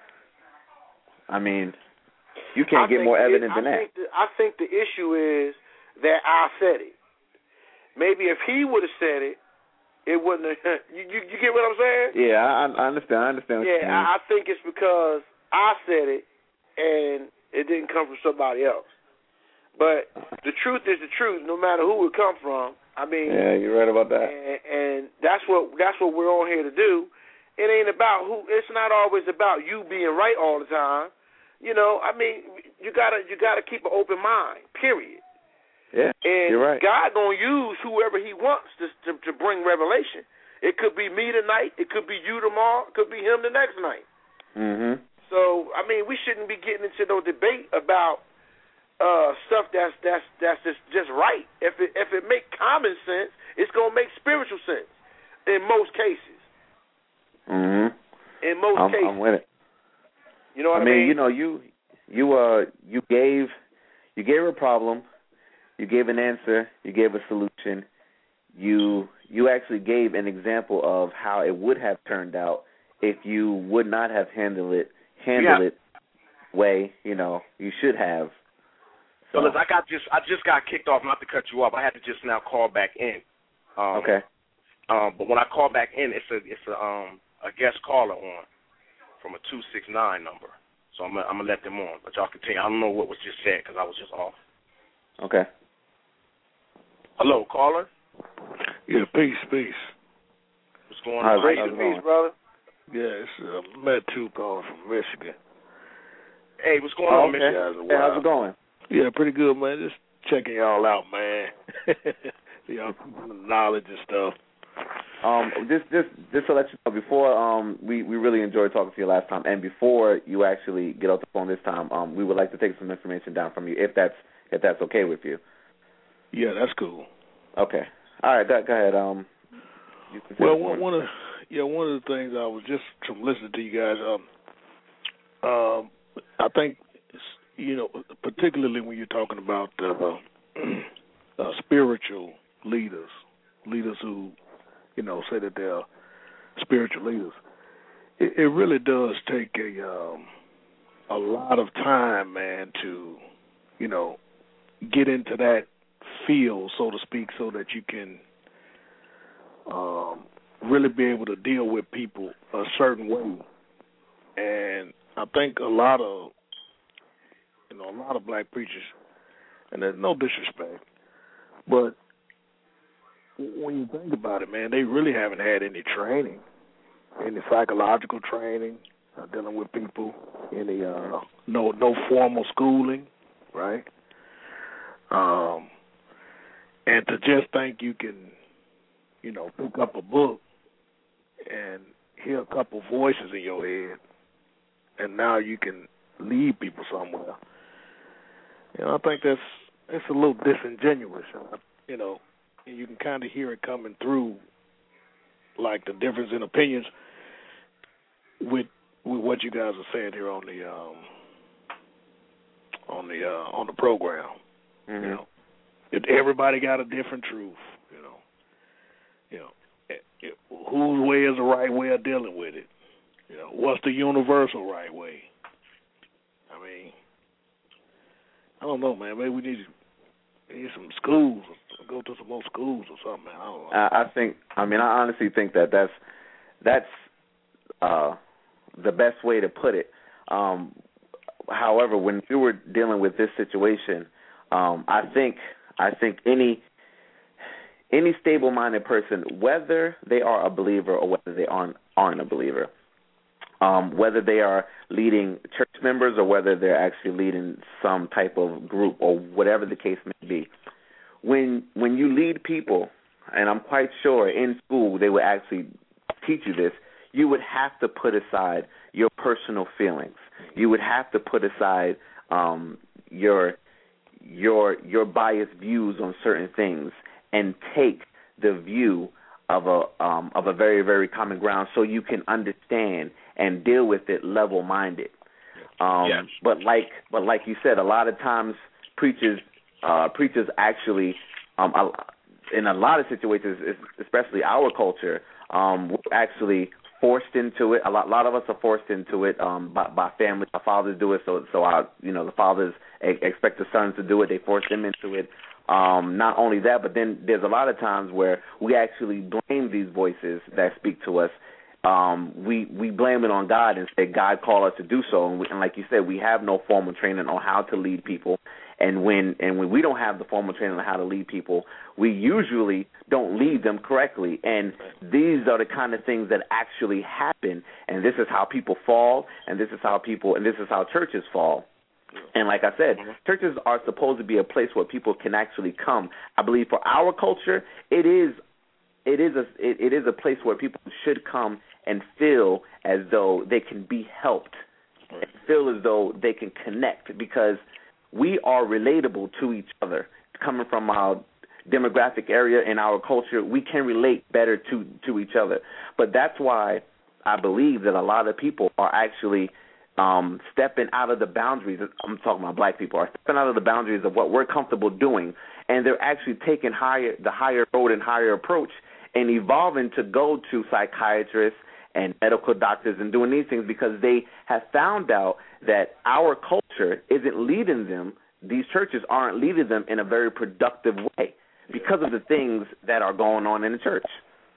Speaker 7: I mean, you can't
Speaker 4: I
Speaker 7: get more evidence
Speaker 4: it,
Speaker 7: than
Speaker 4: I
Speaker 7: that.
Speaker 4: Think the, I think the issue is that I said it. Maybe if he would have said it, it wouldn't have. You, you, you get what I'm saying?
Speaker 7: Yeah, I, I understand. I understand what
Speaker 4: yeah,
Speaker 7: you mean.
Speaker 4: I, I think it's because I said it and it didn't come from somebody else. But the truth is the truth, no matter who it come from. I mean,
Speaker 7: yeah, you're right about that.
Speaker 4: And, and that's what that's what we're on here to do. It ain't about who. It's not always about you being right all the time. You know, I mean, you gotta you gotta keep an open mind. Period.
Speaker 7: Yeah,
Speaker 4: and
Speaker 7: you're right.
Speaker 4: God gonna use whoever He wants to, to to bring revelation. It could be me tonight. It could be you tomorrow. It could be him the next night.
Speaker 7: Mhm.
Speaker 4: So I mean, we shouldn't be getting into no debate about uh, stuff that's that's that's just, just right. If it if it make common sense, it's gonna make spiritual sense in most cases.
Speaker 7: Mhm.
Speaker 4: In most
Speaker 7: I'm,
Speaker 4: cases,
Speaker 7: I'm with it.
Speaker 4: You know what
Speaker 7: I
Speaker 4: I
Speaker 7: mean?
Speaker 4: mean?
Speaker 7: You know, you you uh you gave you gave a problem, you gave an answer, you gave a solution. You you actually gave an example of how it would have turned out if you would not have handled it handled
Speaker 2: yeah.
Speaker 7: it way, you know, you should have.
Speaker 2: So listen, I got just I just got kicked off. Not to cut you off, I had to just now call back in. Um,
Speaker 7: okay.
Speaker 2: Um, but when I call back in, it's a it's a um a guest caller on from a two six nine number. So I'm gonna, I'm gonna let them on. But y'all continue. I don't know what was just said because I was just off.
Speaker 7: Okay.
Speaker 2: Hello, caller.
Speaker 9: Yeah, peace, peace.
Speaker 2: What's going on?
Speaker 4: Grace and peace, brother.
Speaker 9: Yeah, it's uh, Matt Two calling from Michigan.
Speaker 2: Hey, what's going
Speaker 7: oh,
Speaker 2: on,
Speaker 7: okay.
Speaker 2: Michigan?
Speaker 7: Hey, how's it going?
Speaker 9: Yeah, pretty good, man. Just checking y'all out, man. Y'all knowledge and stuff.
Speaker 7: Um, just, just, just to let you know, before um, we, we really enjoyed talking to you last time, and before you actually get off the phone this time, um, we would like to take some information down from you, if that's if that's okay with you.
Speaker 9: Yeah, that's cool.
Speaker 7: Okay. All right. Go, go ahead. Um. You can
Speaker 9: well, one, one of yeah, one of the things I was just from listening to you guys. Um, um, I think you know, particularly when you're talking about uh, uh, spiritual leaders, leaders who, you know, say that they're spiritual leaders. It, it really does take a um, a lot of time, man, to, you know, get into that field, so to speak, so that you can um, really be able to deal with people a certain way. And I think a lot of, you know, a lot of black preachers, and there's no disrespect, but when you think about it, man, they really haven't had any training, any psychological training, uh, dealing with people, any uh, no no formal schooling, right? Um, and to just think you can, you know, pick up a book and hear a couple voices in your head, and now you can lead people somewhere. You know, I think that's that's a little disingenuous, you know. And you can kind of hear it coming through, like the difference in opinions with with what you guys are saying here on the um, on the uh, on the program.
Speaker 7: Mm-hmm.
Speaker 9: You know, if everybody got a different truth. You know, you know, it, it, whose way is the right way of dealing with it? You know, what's the universal right way? I mean, I don't know, man. Maybe we need to need some schools. Go to some more schools or something. I don't know.
Speaker 7: I, I think. I mean, I honestly think that that's that's uh, the best way to put it. Um, however, when you were dealing with this situation, um, I think I think any any stable-minded person, whether they are a believer or whether they aren't aren't a believer, um, whether they are leading church members or whether they're actually leading some type of group or whatever the case may be. When when you lead people, and I'm quite sure in school they would actually teach you this, you would have to put aside your personal feelings. You would have to put aside um, your your your biased views on certain things and take the view of a um, of a very very common ground, so you can understand and deal with it level minded. Um,
Speaker 2: yes.
Speaker 7: But like but like you said, a lot of times preachers uh, preachers actually um, in a lot of situations, especially our culture, um, we're actually forced into it. A lot, a lot of us are forced into it um, by, by families. Our fathers do it, so so our you know the fathers expect the sons to do it. They force them into it. Um, not only that, but then there's a lot of times where we actually blame these voices that speak to us. Um, we we blame it on God and say God called us to do so. And, we, and like you said, we have no formal training on how to lead people. And when and when we don't have the formal training on how to lead people, we usually don't lead them correctly. And these are the kind of things that actually happen. And this is how people fall. And this is how people and this is how churches fall. And like I said, churches are supposed to be a place where people can actually come. I believe for our culture, it is it is a it, it is a place where people should come and feel as though they can be helped, and feel as though they can connect, because we are relatable to each other. Coming from our demographic area in our culture, we can relate better to to each other. But that's why I believe that a lot of people are actually Um, stepping out of the boundaries. I'm talking about black people are stepping out of the boundaries of what we're comfortable doing, and they're actually taking higher the higher road and higher approach, and evolving to go to psychiatrists and medical doctors and doing these things because they have found out that our culture isn't leading them. These churches aren't leading them in a very productive way because of the things that are going on in the church.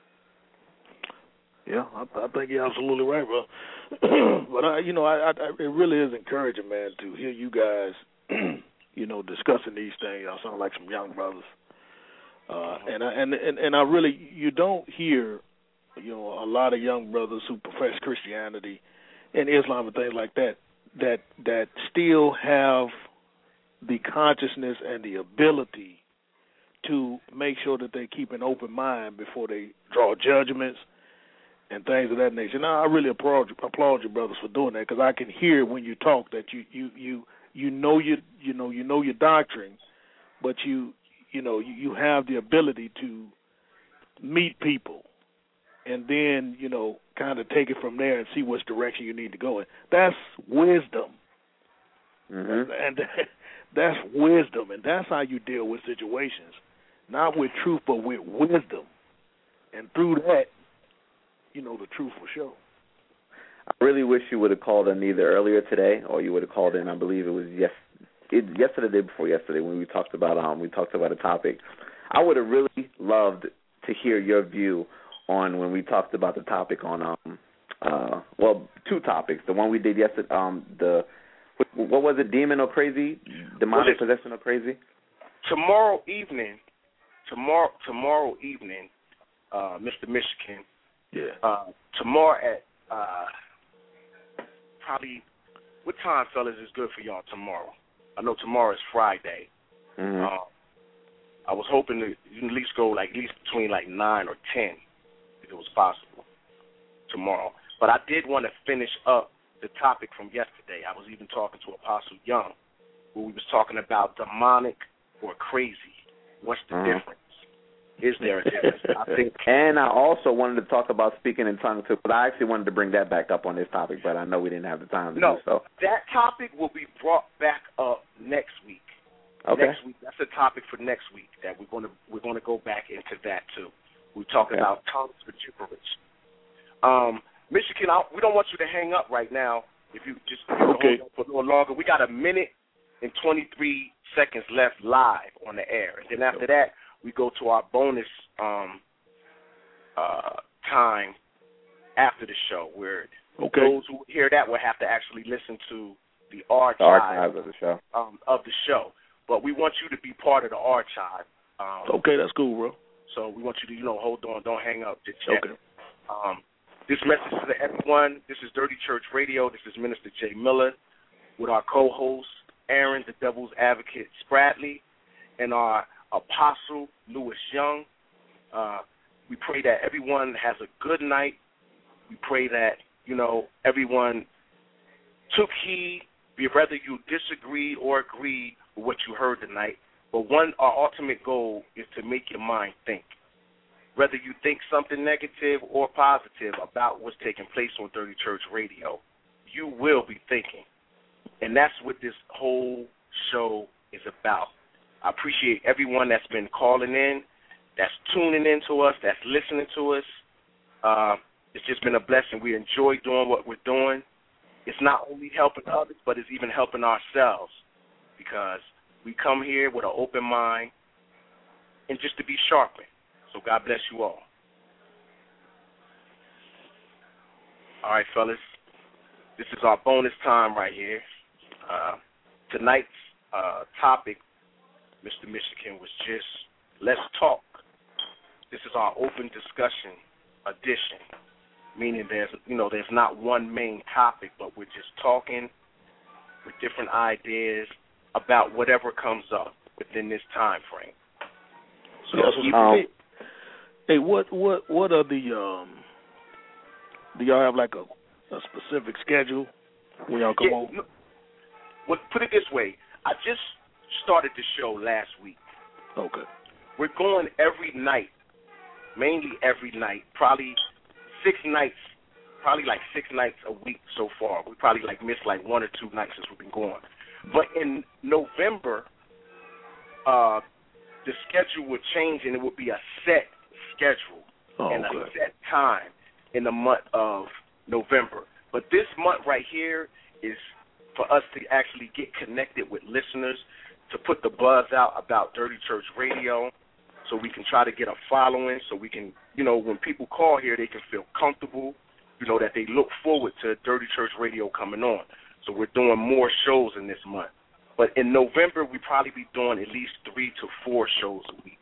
Speaker 9: Yeah, I, I think you're absolutely right, bro. But I, you know, I, I, it really is encouraging, man, to hear you guys, you know, discussing these things. Y'all sound like some young brothers, uh, and, I, and and and I really, you don't hear, you know, a lot of young brothers who profess Christianity and Islam and things like that, that that still have the consciousness and the ability to make sure that they keep an open mind before they draw judgments and things of that nature. Now, I really applaud you, applaud you, brothers, for doing that, because I can hear when you talk that you you you you know your you know you know your doctrine, but you you know you, you have the ability to meet people, and then you know kind of take it from there and see which direction you need to go in. That's wisdom,
Speaker 7: mm-hmm.
Speaker 9: and that's wisdom, and that's how you deal with situations, not with truth, but with wisdom, and through that, you know, the truth will show.
Speaker 7: I really wish you would have called in either earlier today, or you would have called in. I believe it was yes, it, yesterday, the day before yesterday, when we talked about um we talked about a topic. I would have really loved to hear your view on when we talked about the topic on um uh well two topics. The one we did yesterday, um the what was it, demon or crazy, demonic
Speaker 2: well,
Speaker 7: possession or crazy.
Speaker 2: Tomorrow evening, tomorrow tomorrow evening, uh, Mister Michigan.
Speaker 9: Yeah.
Speaker 2: Uh, tomorrow at uh, probably what time, fellas, is good for y'all tomorrow? I know tomorrow is Friday.
Speaker 7: Mm-hmm.
Speaker 2: Uh, I was hoping to at least go like at least between like nine or ten, if it was possible, tomorrow. But I did want to finish up the topic from yesterday. I was even talking to Apostle Young, where we was talking about demonic or crazy. What's the
Speaker 7: mm-hmm.
Speaker 2: difference? Is there a difference? I think.
Speaker 7: And I also wanted to talk about speaking in tongues too, but I actually wanted to bring that back up on this topic, but I know we didn't have the time to
Speaker 2: no,
Speaker 7: do so.
Speaker 2: That topic will be brought back up next week.
Speaker 7: Okay.
Speaker 2: Next week, that's a topic for next week that we're going to we're going to go back into that too. We're talking
Speaker 7: okay.
Speaker 2: about tongues for gibberish. Um, Michigan, I, we don't want you to hang up right now. If you just you know,
Speaker 9: okay.
Speaker 2: hold on for a little longer, we got a minute and twenty-three seconds left live on the air, and then after that, we go to our bonus um, uh, time after the show, where
Speaker 9: okay.
Speaker 2: those who hear that will have to actually listen to the archive,
Speaker 7: the archive of the show.
Speaker 2: Um, of the show. But we want you to be part of the archive. Um,
Speaker 9: okay, that's cool, bro.
Speaker 2: So we want you to, you know, hold on, don't hang up. Just check.
Speaker 9: Okay.
Speaker 2: Um, this message is to everyone. This is Dirty Church Radio. This is Minister Jay Miller with our co-host, Aaron, the Devil's Advocate Spradley, and our Apostle Lewis Young. Uh, we pray that everyone has a good night. We pray that, you know, everyone took heed, whether you disagree or agree with what you heard tonight. But one, our ultimate goal is to make your mind think. whether you think something negative or positive about what's taking place on Dirty Church Radio, you will be thinking. And that's what this whole show is about. I appreciate everyone that's been calling in, that's tuning in to us, that's listening to us. Uh, it's just been a blessing. We enjoy doing what we're doing. It's not only helping others, but it's even helping ourselves, because we come here with an open mind and just to be sharpened. So God bless you all. All right, fellas, this is our bonus time right here. Uh, tonight's uh, topic, Mister Michigan, was just let's talk. This is our open discussion edition, meaning there's you know there's not one main topic, but we're just talking with different ideas about whatever comes up within this time frame. So,
Speaker 9: yes, um, hey, hey, what what what are the um? Do y'all have like a, a specific schedule when y'all come
Speaker 2: yeah,
Speaker 9: on?
Speaker 2: No, well, put it this way: I just started the show last week.
Speaker 9: Okay.
Speaker 2: We're going every night, mainly every night, probably six nights, probably like six nights a week so far. We probably like missed like one or two nights since we've been going. But in November, uh, the schedule would change and it would be a set schedule
Speaker 9: oh,
Speaker 2: and
Speaker 9: okay.
Speaker 2: a set time in the month of November. But this month right here is for us to actually get connected with listeners, to put the buzz out about Dirty Church Radio, so we can try to get a following, so we can, you know, when people call here, they can feel comfortable, you know, that they look forward to Dirty Church Radio coming on. So we're doing more shows in this month. But in November, we probably be doing at least three to four shows a week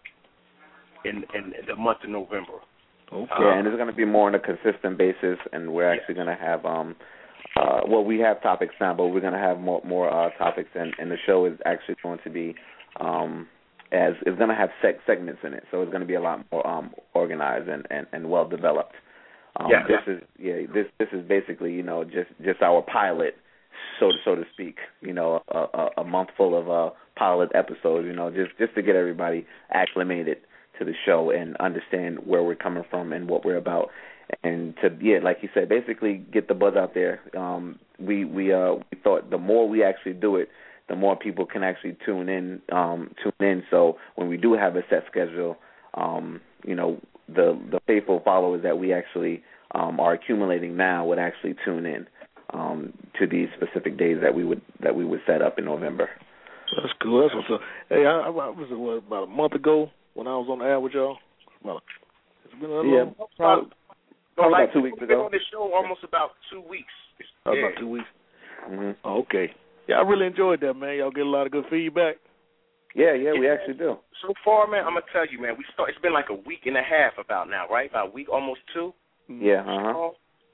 Speaker 2: in, in, in the month of November.
Speaker 7: Okay. Yeah, and it's going to be more on a consistent basis, and we're actually yeah. going to have, um, uh, well, we have topics now, but we're going to have more more uh, topics, and, and the show is actually going to be, um, as it's going to have seg- segments in it, so it's going to be a lot more um, organized and, and, and well developed. Um,
Speaker 2: yeah,
Speaker 7: this
Speaker 2: yeah.
Speaker 7: is yeah, this this is basically you know just, just our pilot, so to so to speak. You know, a, a, a month full of uh, pilot episodes. You know, just just to get everybody acclimated to the show and understand where we're coming from and what we're about, and to yeah, like you said, basically get the buzz out there. Um, we we uh we thought the more we actually do it, the more people can actually tune in um, tune in. So when we do have a set schedule, um, you know, the the faithful followers that we actually um, are accumulating now would actually tune in um, to these specific days that we would that we would set up in November.
Speaker 9: That's cool. That's what's up. Hey, I, I was it what, about a month ago when I was on the air with y'all. Well, it's been a
Speaker 7: yeah,
Speaker 9: long,
Speaker 7: probably, probably
Speaker 2: like,
Speaker 7: about two weeks
Speaker 2: we've
Speaker 7: ago.
Speaker 2: Been on this show almost about two weeks.
Speaker 9: Oh,
Speaker 2: yeah.
Speaker 9: About two weeks.
Speaker 7: Mm-hmm.
Speaker 9: Oh, okay. Yeah, I really enjoyed that, man. Y'all get a lot of good feedback.
Speaker 7: Yeah, yeah,
Speaker 2: yeah,
Speaker 7: we actually do.
Speaker 2: So far, man, I'm gonna tell you, man, we start. It's been like a week and a half about now, right? About a week, almost two.
Speaker 7: Yeah. Uh huh.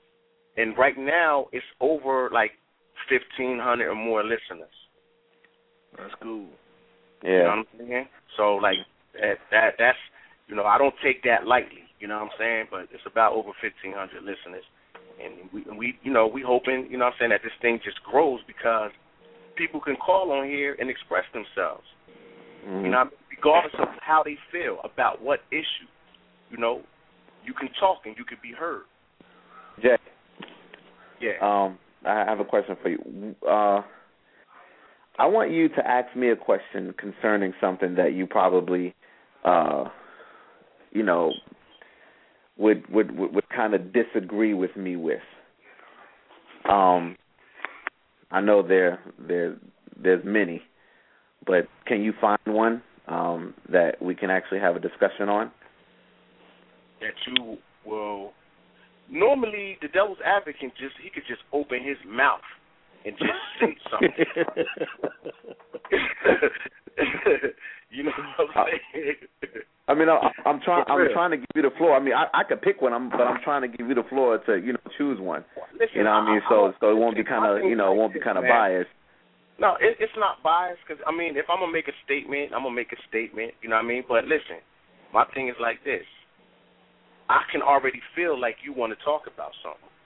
Speaker 2: And right now, it's over like fifteen hundred or more listeners.
Speaker 9: That's cool.
Speaker 7: Yeah.
Speaker 2: You know what I'm saying? So like that, that that's you know I don't take that lightly. You know what I'm saying? But it's about over fifteen hundred listeners, and we and we you know we hoping you know what I'm saying that this thing just grows because people can call on here and express themselves.
Speaker 7: Mm-hmm.
Speaker 2: You know, regardless of how they feel about what issue, you know, you can talk and you can be heard.
Speaker 7: Jay.
Speaker 2: Yeah.
Speaker 7: Um, I have a question for you. Uh, I want you to ask me a question concerning something that you probably, uh, you know, would would would, would kind of disagree with me with. Um, I know there there there's many. But can you find one um, that we can actually have a discussion on?
Speaker 2: That you will. Normally, the devil's advocate just he could just open his mouth and just say something. You know what I'm saying?
Speaker 7: I mean, I, I'm trying. I'm trying to give you the floor. I mean, I, I could pick one, I'm, but I'm trying to give you the floor to you know choose one.
Speaker 2: Listen,
Speaker 7: you know what I mean? So so it won't be kind of you know it won't be kind of biased.
Speaker 2: No, it, it's not biased because, I mean, if I'm going to make a statement, I'm going to make a statement, you know what I mean? But listen, my thing is like this. I can already feel like you want to talk about something.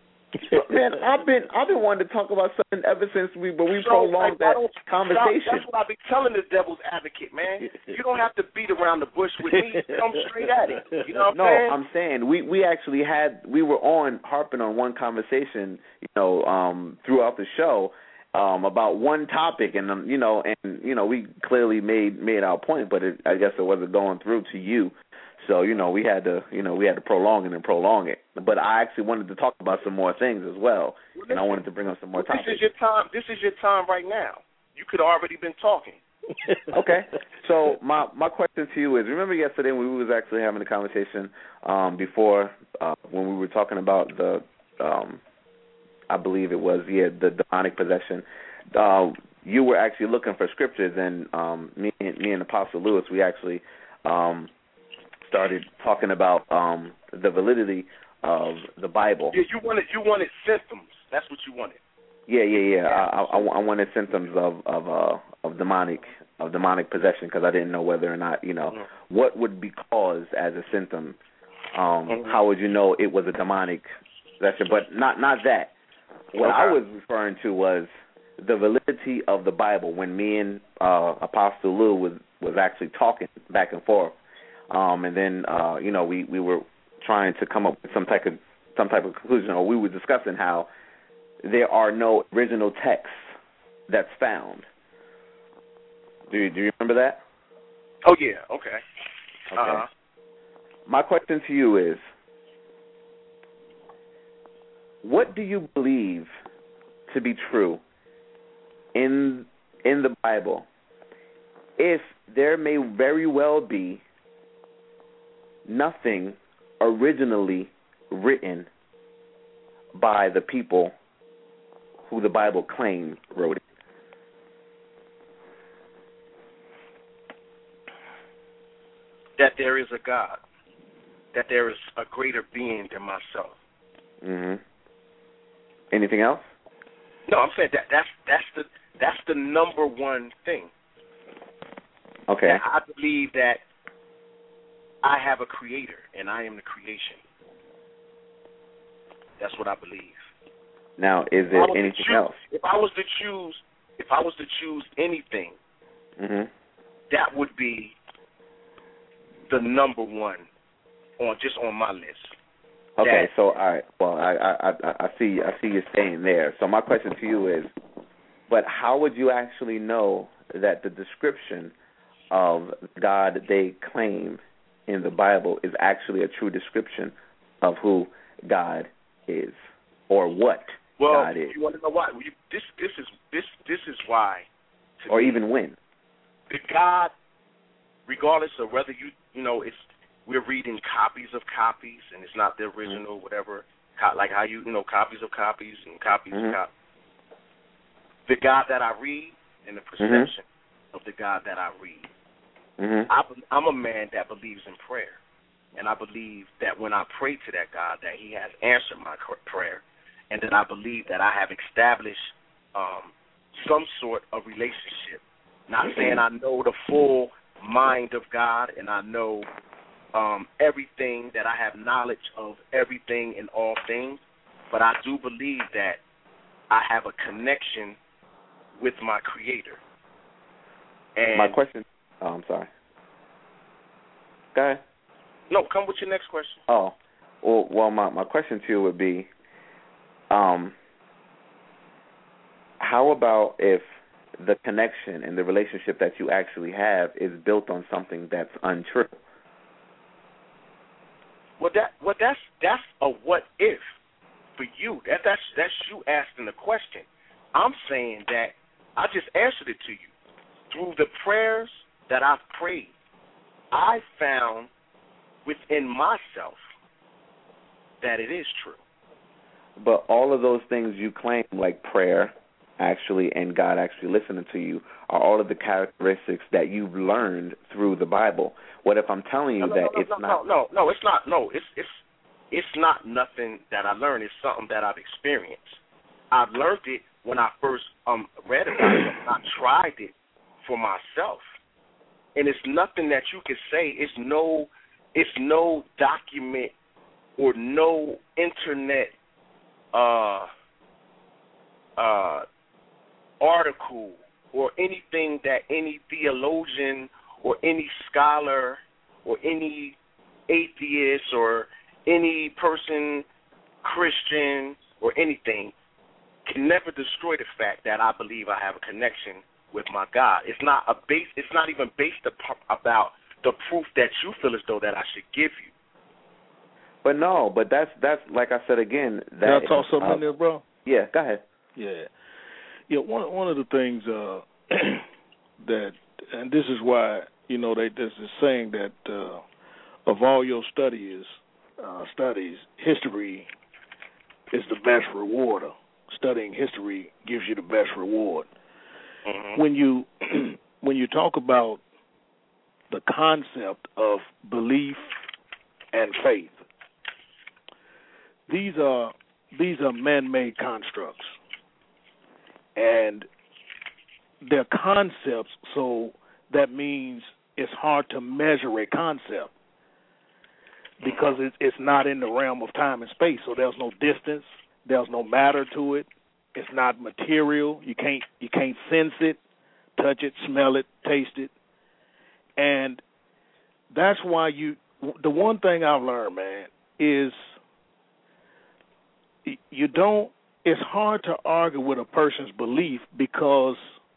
Speaker 7: Man, I've been I've been wanting to talk about something ever since we but we
Speaker 2: so,
Speaker 7: prolonged
Speaker 2: like,
Speaker 7: that conversation.
Speaker 2: That's what I be telling the devil's advocate, man. You don't have to beat around the bush with me. Come straight at it. You know what I'm
Speaker 7: no,
Speaker 2: saying?
Speaker 7: No, I'm saying we we actually had we were on harping on one conversation, you know, um, throughout the show. Um, about one topic, and um, you know, and you know, we clearly made made our point, but it, I guess it wasn't going through to you, so you know, we had to, you know, we had to prolong it and prolong it. But I actually wanted to talk about some more things as well, well and I wanted to bring up some more
Speaker 2: well,
Speaker 7: topics.
Speaker 2: This is your time. This is your time right now. You could have already been talking.
Speaker 7: Okay, so my my question to you is: remember yesterday when we was actually having a conversation um, before uh, when we were talking about the. Um, I believe it was, yeah, the demonic possession. Uh, you were actually looking for scriptures, and um, me, me and Apostle Lewis, we actually um, started talking about um, the validity of the Bible.
Speaker 2: Yeah, you wanted you wanted symptoms. That's what you wanted.
Speaker 7: Yeah, yeah, yeah. I, I, I wanted symptoms of of uh, of demonic of demonic possession because I didn't know whether or not, you know, mm-hmm. what would be caused as a symptom. Um, mm-hmm. How would you know it was a demonic possession? But not not that. What
Speaker 2: okay.
Speaker 7: I was referring to was the validity of the Bible. When me and uh, Apostle Lou was was actually talking back and forth, um, and then uh, you know we, we were trying to come up with some type of some type of conclusion, or we were discussing how there are no original texts that's found. Do you, do you remember that?
Speaker 2: Oh yeah. Okay.
Speaker 7: Okay.
Speaker 2: Uh-huh.
Speaker 7: My question to you is, what do you believe to be true in in the Bible if there may very well be nothing originally written by the people who the Bible claimed wrote it?
Speaker 2: That there is a God, that there is a greater being than myself.
Speaker 7: Mm-hmm. Anything else?
Speaker 2: No, I'm saying that that's that's the that's the number one thing.
Speaker 7: Okay.
Speaker 2: That I believe that I have a creator and I am the creation. That's what I believe.
Speaker 7: Now, is there anything
Speaker 2: choose,
Speaker 7: else?
Speaker 2: If I was to choose, if I was to choose anything,
Speaker 7: mm-hmm.
Speaker 2: that would be the number one on just on my list.
Speaker 7: Okay,
Speaker 2: that,
Speaker 7: so all right. Well, I, I I I see I see you staying there. So my question to you is, but how would you actually know that the description of God they claim in the Bible is actually a true description of who God is, or what
Speaker 2: well,
Speaker 7: God is?
Speaker 2: You want to know why? You, this this is this this is why.
Speaker 7: Or
Speaker 2: me,
Speaker 7: even when?
Speaker 2: The God, regardless of whether you you know it's. We're reading copies of copies, and it's not the original, mm-hmm. whatever. Co- like how you, you know, copies of copies and copies
Speaker 7: mm-hmm.
Speaker 2: of copies. The God that I read and the perception mm-hmm. of the God that I read.
Speaker 7: Mm-hmm.
Speaker 2: I, I'm a man that believes in prayer, and I believe that when I pray to that God, that He has answered my prayer, and that I believe that I have established um, some sort of relationship. Not mm-hmm. saying I know the full mind of God, and I know. Um, everything, that I have knowledge of everything and all things, but I do believe that I have a connection with my Creator. And
Speaker 7: my question, oh, I'm sorry. Go ahead.
Speaker 2: No, come with your next question.
Speaker 7: Oh, well, well my, my question to you would be, um, how about if the connection and the relationship that you actually have is built on something that's untrue?
Speaker 2: Well, that well that's that's a what if for you. That that's that's you asking the question. I'm saying that I just answered it to you through the prayers that I've prayed. I found within myself that it is true.
Speaker 7: But all of those things you claim, like prayer, actually, and God actually listening to you, are all of the characteristics that you've learned through the Bible. What if I'm telling you
Speaker 2: no, no,
Speaker 7: that
Speaker 2: no,
Speaker 7: it's
Speaker 2: no,
Speaker 7: not?
Speaker 2: No, no, no, it's not. No, it's it's it's not nothing that I learned. It's something that I've experienced. I've learned it when I first um read about it. And I tried it for myself, and it's nothing that you can say. It's no, it's no document or no internet uh, uh, article or anything that any theologian or any scholar or any atheist or any person, Christian or anything, can never destroy the fact that I believe I have a connection with my God. It's not a base. It's not even based upon, about the proof that you feel as though that I should give you.
Speaker 7: But no, but that's that's like I said again. That,
Speaker 9: Can I talk something
Speaker 7: uh,
Speaker 9: in there, bro?
Speaker 7: Yeah, go ahead.
Speaker 9: Yeah, yeah. One one of the things uh, that, and this is why you know they this is saying that uh, of all your studies, uh, studies, history is the best rewarder. Studying history gives you the best reward. Mm-hmm. When you when you talk about the concept of belief and faith, these are these are man-made constructs, and they're concepts. So that means it's hard to measure a concept because it's, it's not in the realm of time and space. So there's no distance. There's no matter to it. It's not material. You can't you can't sense it, touch it, smell it, taste it. And that's why you the one thing I've learned, man, is you don't it's hard to argue with a person's belief because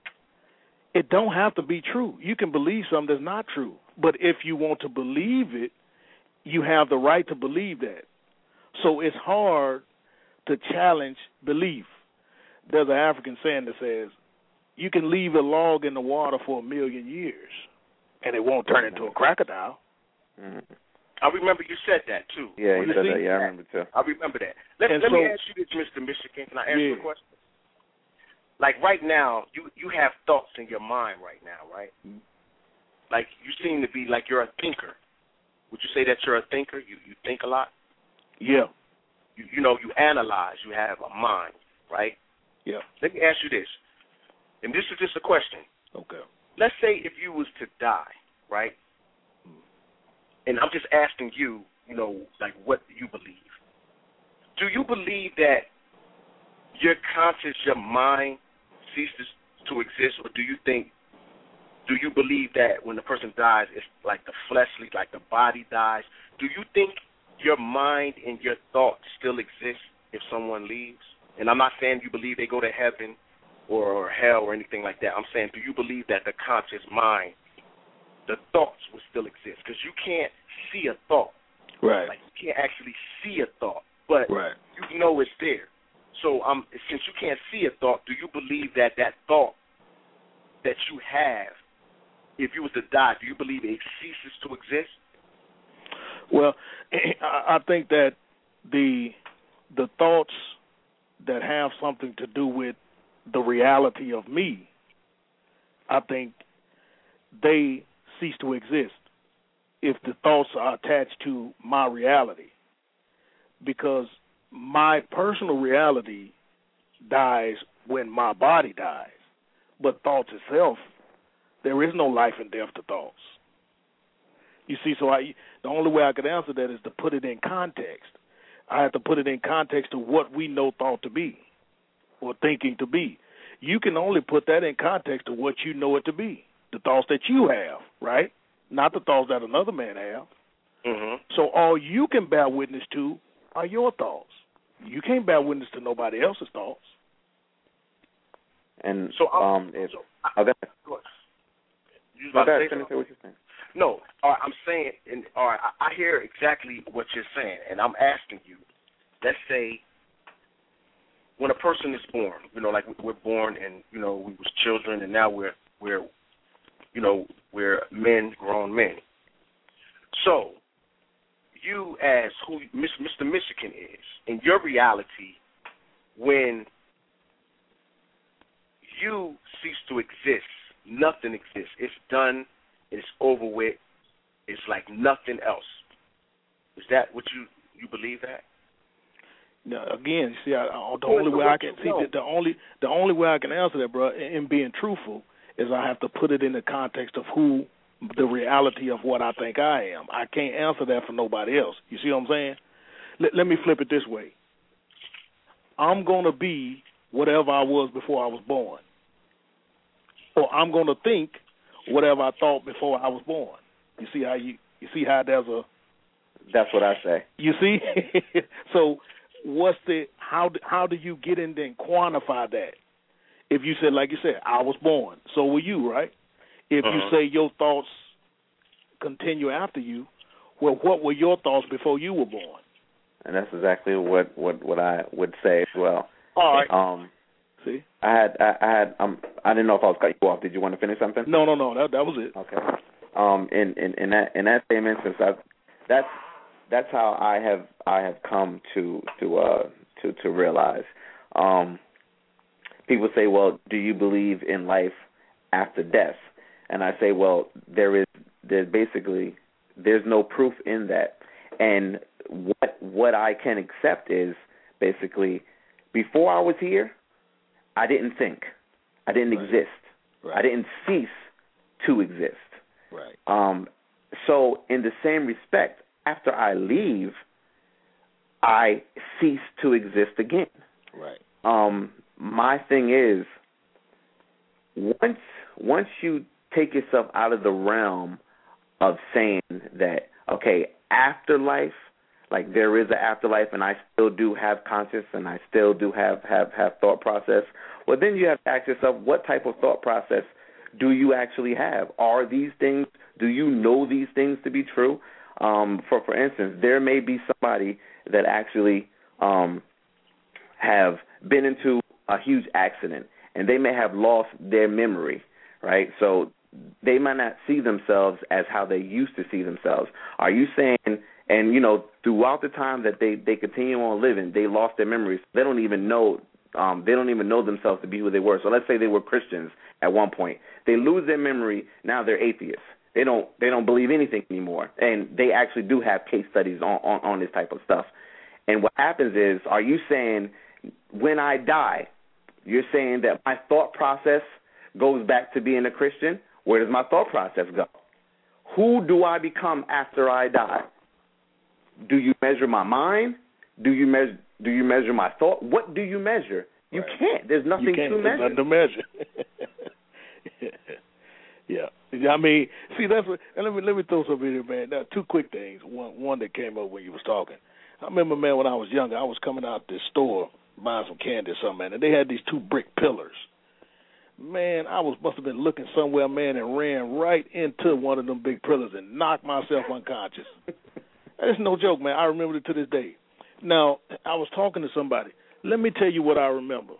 Speaker 9: it don't have to be true. You can believe something that's not true. But if you want to believe it, you have the right to believe that. So it's hard to challenge belief. There's an African saying that says, you can leave a log in the water for a million years, and it won't turn into a crocodile.
Speaker 7: Mm-hmm.
Speaker 2: I remember you said that, too.
Speaker 7: Yeah, you said that. Yeah, I remember, too.
Speaker 2: I remember that. Let, let so, me ask you this, Mister Michigan. Can I ask
Speaker 9: yeah.
Speaker 2: you a question? Like, right now, you, you have thoughts in your mind right now, right? Like, you seem to be like you're a thinker. Would you say that you're a thinker? You, you think a lot?
Speaker 9: Yeah.
Speaker 2: You, you know, you analyze. You have a mind, right?
Speaker 9: Yeah.
Speaker 2: Let me ask you this, and this is just a question.
Speaker 9: Okay.
Speaker 2: Let's say if you was to die, right? And I'm just asking you, you know, like what you believe. Do you believe that your conscious, your mind ceases to exist, or do you think, do you believe that when the person dies, it's like the fleshly, like the body dies? Do you think your mind and your thoughts still exist if someone leaves? And I'm not saying you believe they go to heaven or, or hell or anything like that. I'm saying, do you believe that the conscious mind, the thoughts will still exist? Because you can't see a thought.
Speaker 9: Right.
Speaker 2: Like, you can't actually see a thought, but
Speaker 9: right.
Speaker 2: you know it's there. So um, since you can't see a thought, do you believe that that thought that you have, if you was to die, do you believe it ceases to exist?
Speaker 9: Well, I think that the the thoughts that have something to do with the reality of me, I think they cease to exist if the thoughts are attached to my reality. Because my personal reality dies when my body dies. But thoughts itself, there is no life and death to thoughts. You see, so I, the only way I could answer that is to put it in context. I have to put it in context to what we know thought to be or thinking to be. You can only put that in context to what you know it to be, the thoughts that you have, right? Not the thoughts that another man have.
Speaker 2: Mm-hmm.
Speaker 9: So all you can bear witness to are your thoughts. You can't bear witness to nobody else's thoughts.
Speaker 7: And
Speaker 2: so,
Speaker 7: um, if
Speaker 2: so,
Speaker 7: I, okay.
Speaker 2: Go ahead. You
Speaker 7: no,
Speaker 2: about
Speaker 7: go
Speaker 2: to
Speaker 7: ahead,
Speaker 2: say
Speaker 7: say what you're saying.
Speaker 2: No, all right, I'm saying, and all right, I, I hear exactly what you're saying, and I'm asking you. Let's say when a person is born, you know, like we're born, and you know we was children, and now we're we're, you know, we're men, grown men. So you, as who Mister Michigan is, in your reality, when you cease to exist, nothing exists. It's done. It's over with. It's like nothing else. Is that what you, you believe that?
Speaker 9: No, again, see, I, I, the only way I can see the, the only the only way I can answer that, bro, in being truthful, is I have to put it in the context of who the reality of what I think I am. I can't answer that for nobody else. You see what I'm saying? Let, let me flip it this way. I'm going to be whatever I was before I was born. Or I'm going to think whatever I thought before I was born. You see how you you see how there's a.
Speaker 7: That's what I say.
Speaker 9: You see, so what's the how do, how do you get in there and quantify that? If you said, like you said, I was born, so were you, right? If uh-huh. you say your thoughts continue after you, well, what were your thoughts before you were born?
Speaker 7: And that's exactly what, what, what I would say as well.
Speaker 9: All right.
Speaker 7: Um,
Speaker 9: See,
Speaker 7: I had I, I had um I didn't know if I was cutting you off. Did you want to finish something?
Speaker 9: No, no, no. That that was it.
Speaker 7: Okay. Um, in, in, in that in that same instance, I, that's that's how I have I have come to to uh to to realize. Um, people say, well, do you believe in life after death? And I say, well, there is there's basically there's no proof in that. And what what I can accept is basically before I was here, I didn't think. I didn't
Speaker 9: right.
Speaker 7: exist.
Speaker 9: Right.
Speaker 7: I didn't cease to exist.
Speaker 9: Right.
Speaker 7: Um, so in the same respect, after I leave, I cease to exist again.
Speaker 9: Right.
Speaker 7: Um, my thing is, once once you take yourself out of the realm of saying that, okay, afterlife, like there is an afterlife and I still do have conscience and I still do have, have, have thought process, well, then you have to ask yourself, what type of thought process do you actually have? Are these things, do you know these things to be true? Um, for, for instance, there may be somebody that actually um, have been into a huge accident and they may have lost their memory, right? So they might not see themselves as how they used to see themselves. Are you saying, and, you know, throughout the time that they, they continue on living, they lost their memories. They don't even know um, they don't even know themselves to be who they were. So let's say they were Christians at one point. They lose their memory. Now they're atheists. They don't they don't believe anything anymore. And they actually do have case studies on, on, on this type of stuff. And what happens is, are you saying when I die, you're saying that my thought process goes back to being a Christian? Where does my thought process go? Who do I become after I die? Do you measure my mind? Do you measure do you measure my thought? What do you measure? You
Speaker 9: right.
Speaker 7: can't. There's nothing
Speaker 9: you can't,
Speaker 7: to measure.
Speaker 9: There's nothing to measure. yeah. I mean, see, that's what, and let me let me throw something in here, man. Now, two quick things. One one that came up when you was talking. I remember, man, when I was younger, I was coming out this store buying some candy or something, man, and they had these two brick pillars. Man, I was must have been looking somewhere, man, and ran right into one of them big pillars and knocked myself unconscious. That's no joke, man. I remember it to this day. Now, I was talking to somebody. Let me tell you what I remember.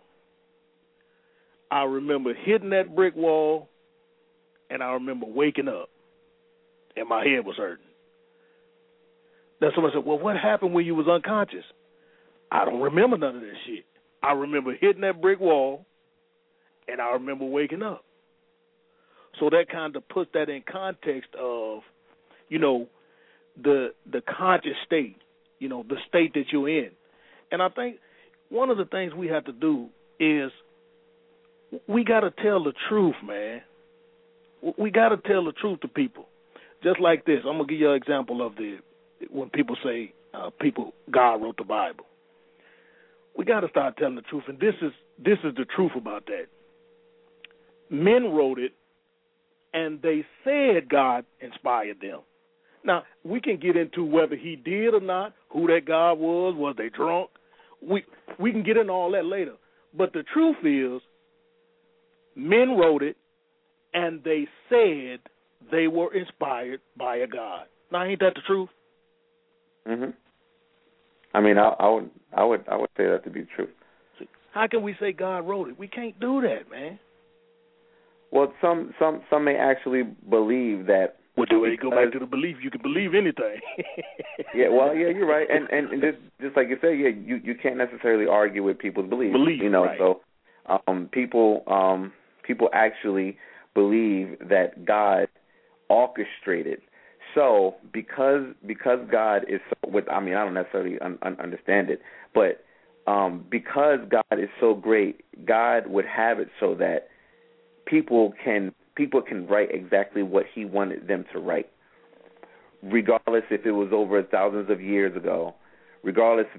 Speaker 9: I remember hitting that brick wall, and I remember waking up, and my head was hurting. Then somebody said, well, what happened when you was unconscious? I don't remember none of that shit. I remember hitting that brick wall, and I remember waking up. So that kind of puts that in context of, you know, the the conscious state, you know, the state that you're in. And I think one of the things we have to do is we got to tell the truth, man. We got to tell the truth to people. Just like this. I'm going to give you an example of the when people say uh, people God wrote the Bible. We got to start telling the truth, and this is this is the truth about that. Men wrote it, and they said God inspired them. Now, we can get into whether he did or not, who that God was, was they drunk. We we can get into all that later. But the truth is, men wrote it, and they said they were inspired by a God. Now, ain't that the truth?
Speaker 7: Mhm. I mean, I, I would, I would, I would say that to be true.
Speaker 9: How can we say God wrote it? We can't do that, man.
Speaker 7: Well, some, some, some may actually believe that.
Speaker 9: Well, do we go back to the belief? You can believe anything.
Speaker 7: yeah, well, yeah, you're right, and and, and just, just like you said, yeah, you, you can't necessarily argue with people's beliefs.
Speaker 9: Belief,
Speaker 7: you know,
Speaker 9: right.
Speaker 7: so um, people, um, people actually believe that God orchestrated. So because because God is so, with, I mean, I don't necessarily un, un, understand it, but um, because God is so great, God would have it so that people can people can write exactly what he wanted them to write, regardless if it was over thousands of years ago, regardless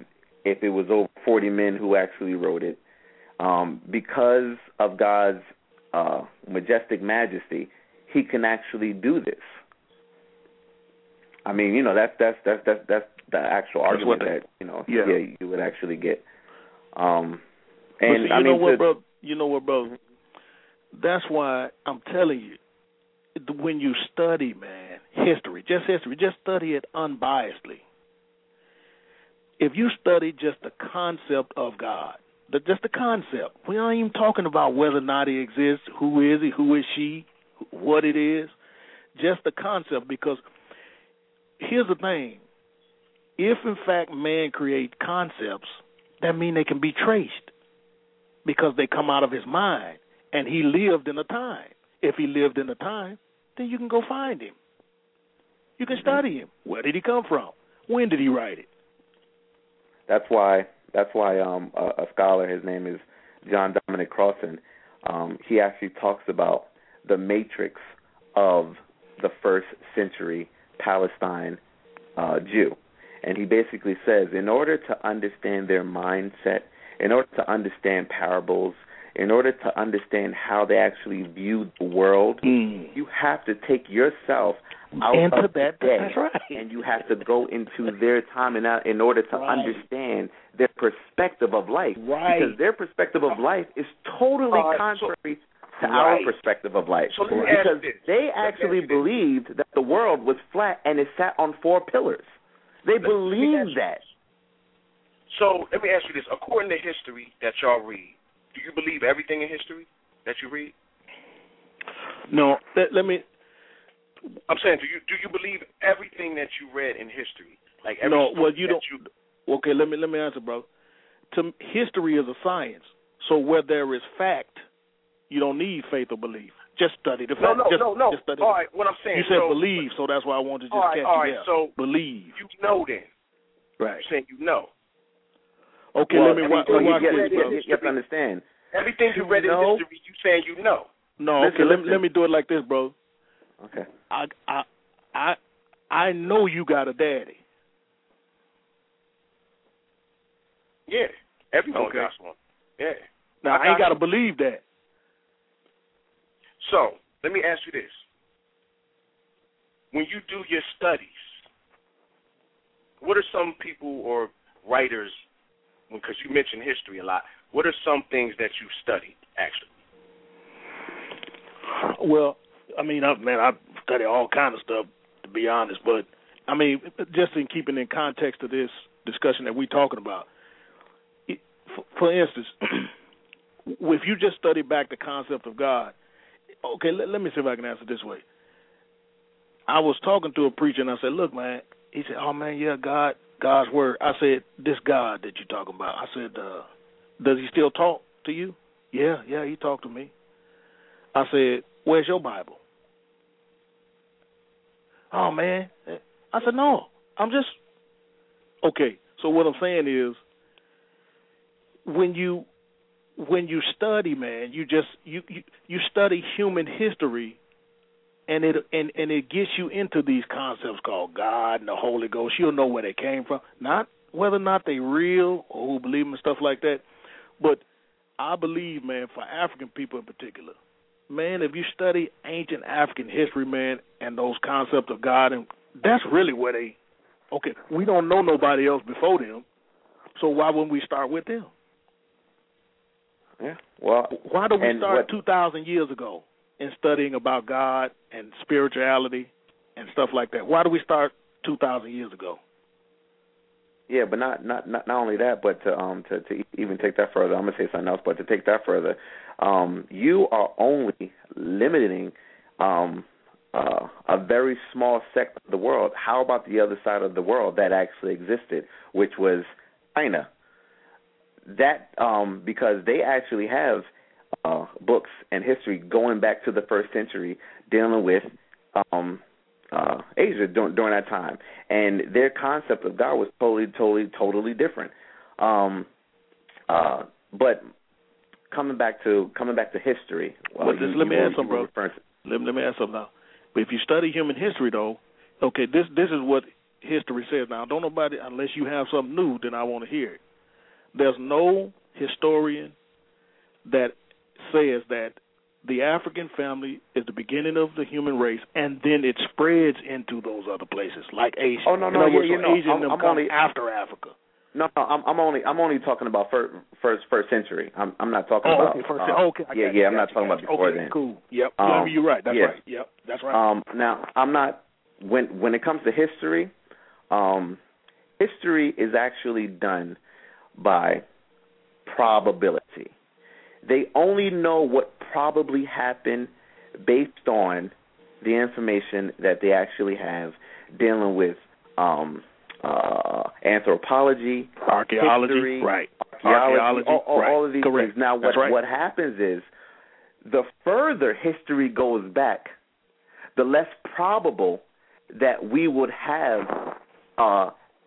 Speaker 7: if it was over forty men who actually wrote it. Um, because of God's uh, majestic majesty, he can actually do this. I mean, you know, that's that's that's that's that's the actual argument
Speaker 9: they,
Speaker 7: that you know,
Speaker 9: yeah.
Speaker 7: yeah, you would actually get. Um,
Speaker 9: and
Speaker 7: and
Speaker 9: see, you
Speaker 7: I
Speaker 9: know
Speaker 7: mean,
Speaker 9: what,
Speaker 7: to,
Speaker 9: bro? You know what, bro? That's why I'm telling you, when you study, man, history, just history, just study it unbiasedly. If you study just the concept of God, the, just the concept, we aren't even talking about whether or not he exists, who is he, who is she, what it is, just the concept. Because here's the thing: if in fact man creates concepts, that means they can be traced because they come out of his mind, and he lived in a time. If he lived in a time, then you can go find him. You can study him. Where did he come from? When did he write it?
Speaker 7: That's why. That's why um, a, a scholar, his name is John Dominic Crossan. Um, he actually talks about the matrix of the first century Palestine uh, Jew, and he basically says, in order to understand their mindset, in order to understand parables, in order to understand how they actually view the world,
Speaker 9: mm.
Speaker 7: you have to take yourself out
Speaker 9: into
Speaker 7: of
Speaker 9: that,
Speaker 7: the day,
Speaker 9: that's right.
Speaker 7: and you have to go into their time and out in order to
Speaker 9: right.
Speaker 7: understand their perspective of life.
Speaker 9: Right.
Speaker 7: Because their perspective of life is totally
Speaker 8: uh,
Speaker 7: contrary
Speaker 8: so,
Speaker 7: to
Speaker 8: right.
Speaker 7: our perspective of life.
Speaker 8: So let me
Speaker 7: because
Speaker 8: ask this.
Speaker 7: they actually believed that the world was flat and it sat on four pillars. They
Speaker 8: let,
Speaker 7: believed
Speaker 8: let
Speaker 7: that.
Speaker 8: So let me ask you this. According to history that y'all read, do you believe everything in history that you read?
Speaker 9: No, let, let me...
Speaker 8: I'm saying, do you do you believe everything that you read in history? Like every
Speaker 9: no, well, you don't.
Speaker 8: You...
Speaker 9: Okay, let me let me answer, bro. To history is a science, so where there is fact, you don't need faith or belief. Just study the fact.
Speaker 8: No, no,
Speaker 9: just,
Speaker 8: no, no.
Speaker 9: Just study
Speaker 8: all
Speaker 9: the...
Speaker 8: right, what I'm saying.
Speaker 9: You said
Speaker 8: so,
Speaker 9: believe, so that's why I wanted to just
Speaker 8: all right,
Speaker 9: catch
Speaker 8: all
Speaker 9: you
Speaker 8: right,
Speaker 9: there.
Speaker 8: so
Speaker 9: believe.
Speaker 8: You know then.
Speaker 9: Right.
Speaker 8: You're saying you know.
Speaker 9: Okay,
Speaker 7: well,
Speaker 9: let me watch,
Speaker 7: well,
Speaker 9: watch
Speaker 7: you,
Speaker 9: this,
Speaker 7: you,
Speaker 9: bro.
Speaker 7: you, you have to understand.
Speaker 8: Everything you read in
Speaker 7: know?
Speaker 8: history, you saying you know.
Speaker 9: No,
Speaker 7: listen,
Speaker 9: okay, let,
Speaker 7: listen.
Speaker 9: let me do it like this, bro.
Speaker 7: Okay.
Speaker 9: I I I I know you got a daddy.
Speaker 8: Yeah, everyone
Speaker 9: okay.
Speaker 8: got one. Yeah.
Speaker 9: Now I, I ain't got to believe that.
Speaker 8: So let me ask you this: when you do your studies, what are some people or writers? Because you mentioned history a lot. What are some things that you studied actually?
Speaker 9: Well, I mean, I, man, I study all kind of stuff, to be honest. But, I mean, just in keeping in context of this discussion that we're talking about, it, for, for instance, if you just study back the concept of God, okay, let, let me see if I can answer this way. I was talking to a preacher, and I said, look, man, he said, oh, man, yeah, God, God's word. I said, this God that you're talking about, I said, uh, does he still talk to you? Yeah, yeah, he talked to me. I said, where's your Bible? Oh, man. I said, no, I'm just, okay. So what I'm saying is, when you when you study, man, you just, you, you, you study human history, and it and, and it gets you into these concepts called God and the Holy Ghost. You'll know where they came from. Not whether or not they real or who believe them and stuff like that, but I believe, man, for African people in particular, man, if you study ancient African history, man, and those concepts of God, and that's really where they, okay, we don't know nobody else before them, so why wouldn't we start with them?
Speaker 7: Yeah, well,
Speaker 9: why do we start
Speaker 7: what,
Speaker 9: two thousand years ago in studying about God and spirituality and stuff like that? Why do we start two thousand years ago?
Speaker 7: Yeah, but not not not, not only that, but to um to, to even take that further, I'm gonna say something else. But to take that further, um, you are only limiting um uh, a very small sect of the world. How about the other side of the world that actually existed, which was China? That um because they actually have uh, books and history going back to the first century dealing with um. Uh, Asia during, during that time, and their concept of God was totally, totally, totally different. Um, uh, but coming back to coming back to history, well,
Speaker 9: well, just
Speaker 7: you,
Speaker 9: let me
Speaker 7: you
Speaker 9: ask something, bro. Let, let me ask something now. But if you study human history, though, okay, this this is what history says. Now, don't nobody, unless you have something new, then I want to hear it. there's no historian that says that the African family is the beginning of the human race, and then it spreads into those other places, like Asia.
Speaker 7: Oh no, no,
Speaker 9: yeah,
Speaker 7: words,
Speaker 9: you
Speaker 7: so
Speaker 9: know,
Speaker 7: Asian
Speaker 9: I'm,
Speaker 7: them
Speaker 9: I'm
Speaker 7: come
Speaker 9: only after Africa.
Speaker 7: No, no, I'm, I'm only I'm only talking about first first, first century. I'm I'm not talking
Speaker 9: oh,
Speaker 7: about.
Speaker 9: Okay, first,
Speaker 7: uh,
Speaker 9: okay, I
Speaker 7: yeah,
Speaker 9: got
Speaker 7: yeah,
Speaker 9: you,
Speaker 7: I'm not
Speaker 9: you,
Speaker 7: talking about
Speaker 9: you.
Speaker 7: before
Speaker 9: okay,
Speaker 7: then.
Speaker 9: Cool. Yep.
Speaker 7: Um,
Speaker 9: yeah, you're right. That's
Speaker 7: yeah.
Speaker 9: right. Yep. That's right.
Speaker 7: Um, now I'm not when when it comes to history, um, history is actually done by probability. They only know what probably happened based on the information that they actually have dealing with um, uh, anthropology,
Speaker 9: archaeology,
Speaker 7: history,
Speaker 9: right?
Speaker 7: archaeology,
Speaker 9: archaeology,
Speaker 7: all, all,
Speaker 9: right.
Speaker 7: all of these
Speaker 9: Correct.
Speaker 7: things. Now, what
Speaker 9: right.
Speaker 7: what happens is the further history goes back, the less probable that we would have uh,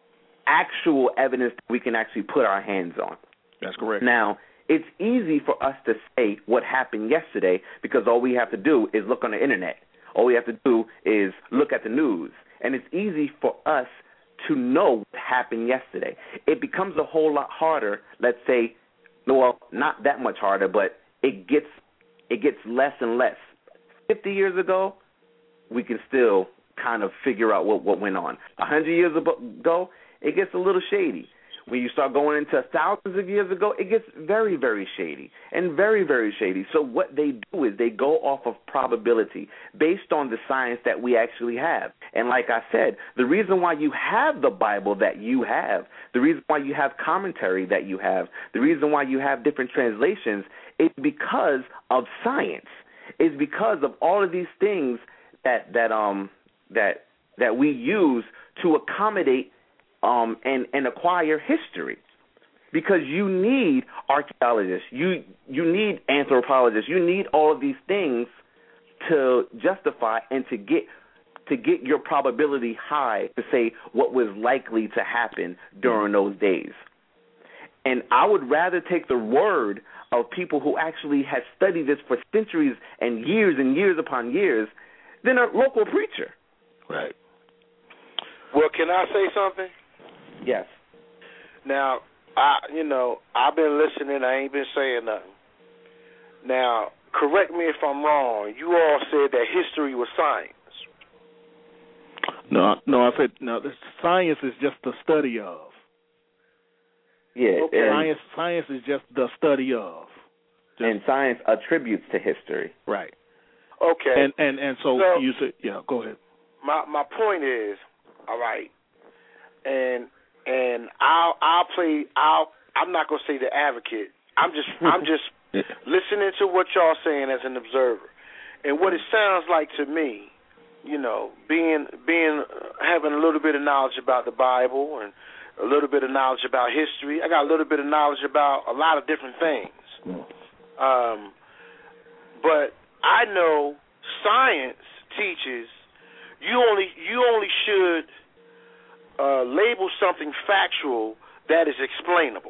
Speaker 7: actual evidence that we can actually put our hands on.
Speaker 9: That's correct.
Speaker 7: Now, it's easy for us to say what happened yesterday because all we have to do is look on the internet. All we have to do is look at the news. And it's easy for us to know what happened yesterday. It becomes a whole lot harder, let's say, well, not that much harder, but it gets it gets less and less. Fifty years ago, we can still kind of figure out what, what went on. A hundred years ago, it gets a little shady. When you start going into thousands of years ago, it gets very, very shady and very, very shady. So what they do is they go off of probability based on the science that we actually have. And like I said, the reason why you have the Bible that you have, the reason why you have commentary that you have, the reason why you have different translations is because of science. It's because of all of these things that that um that that we use to accommodate Um, and, and acquire history, because you need archaeologists, you you need anthropologists, you need all of these things to justify and to get to get your probability high to say what was likely to happen during those days. And I would rather take the word of people who actually have studied this for centuries and years and years upon years than a local preacher.
Speaker 9: Right.
Speaker 4: Well, can I say something?
Speaker 7: Yes.
Speaker 4: Now, I you know, I've been listening. I ain't been saying nothing. Now, correct me if I'm wrong. You all said that history was science.
Speaker 9: No, no, I said no. This science is just the study of.
Speaker 7: Yeah.
Speaker 4: Okay.
Speaker 9: Science, science is just the study of. Just,
Speaker 7: and science attributes to history.
Speaker 9: Right.
Speaker 4: Okay.
Speaker 9: And and and so,
Speaker 4: so
Speaker 9: you said, yeah. Go ahead.
Speaker 4: My my point is, all right, and. And I'll I'll play I'll I'm not gonna say the advocate. I'm just I'm just listening to what y'all saying as an observer, and what it sounds like to me, you know, being being having a little bit of knowledge about the Bible and a little bit of knowledge about history. I got a little bit of knowledge about a lot of different things. Um, but I know science teaches you only you only should. Uh, label something factual that is explainable.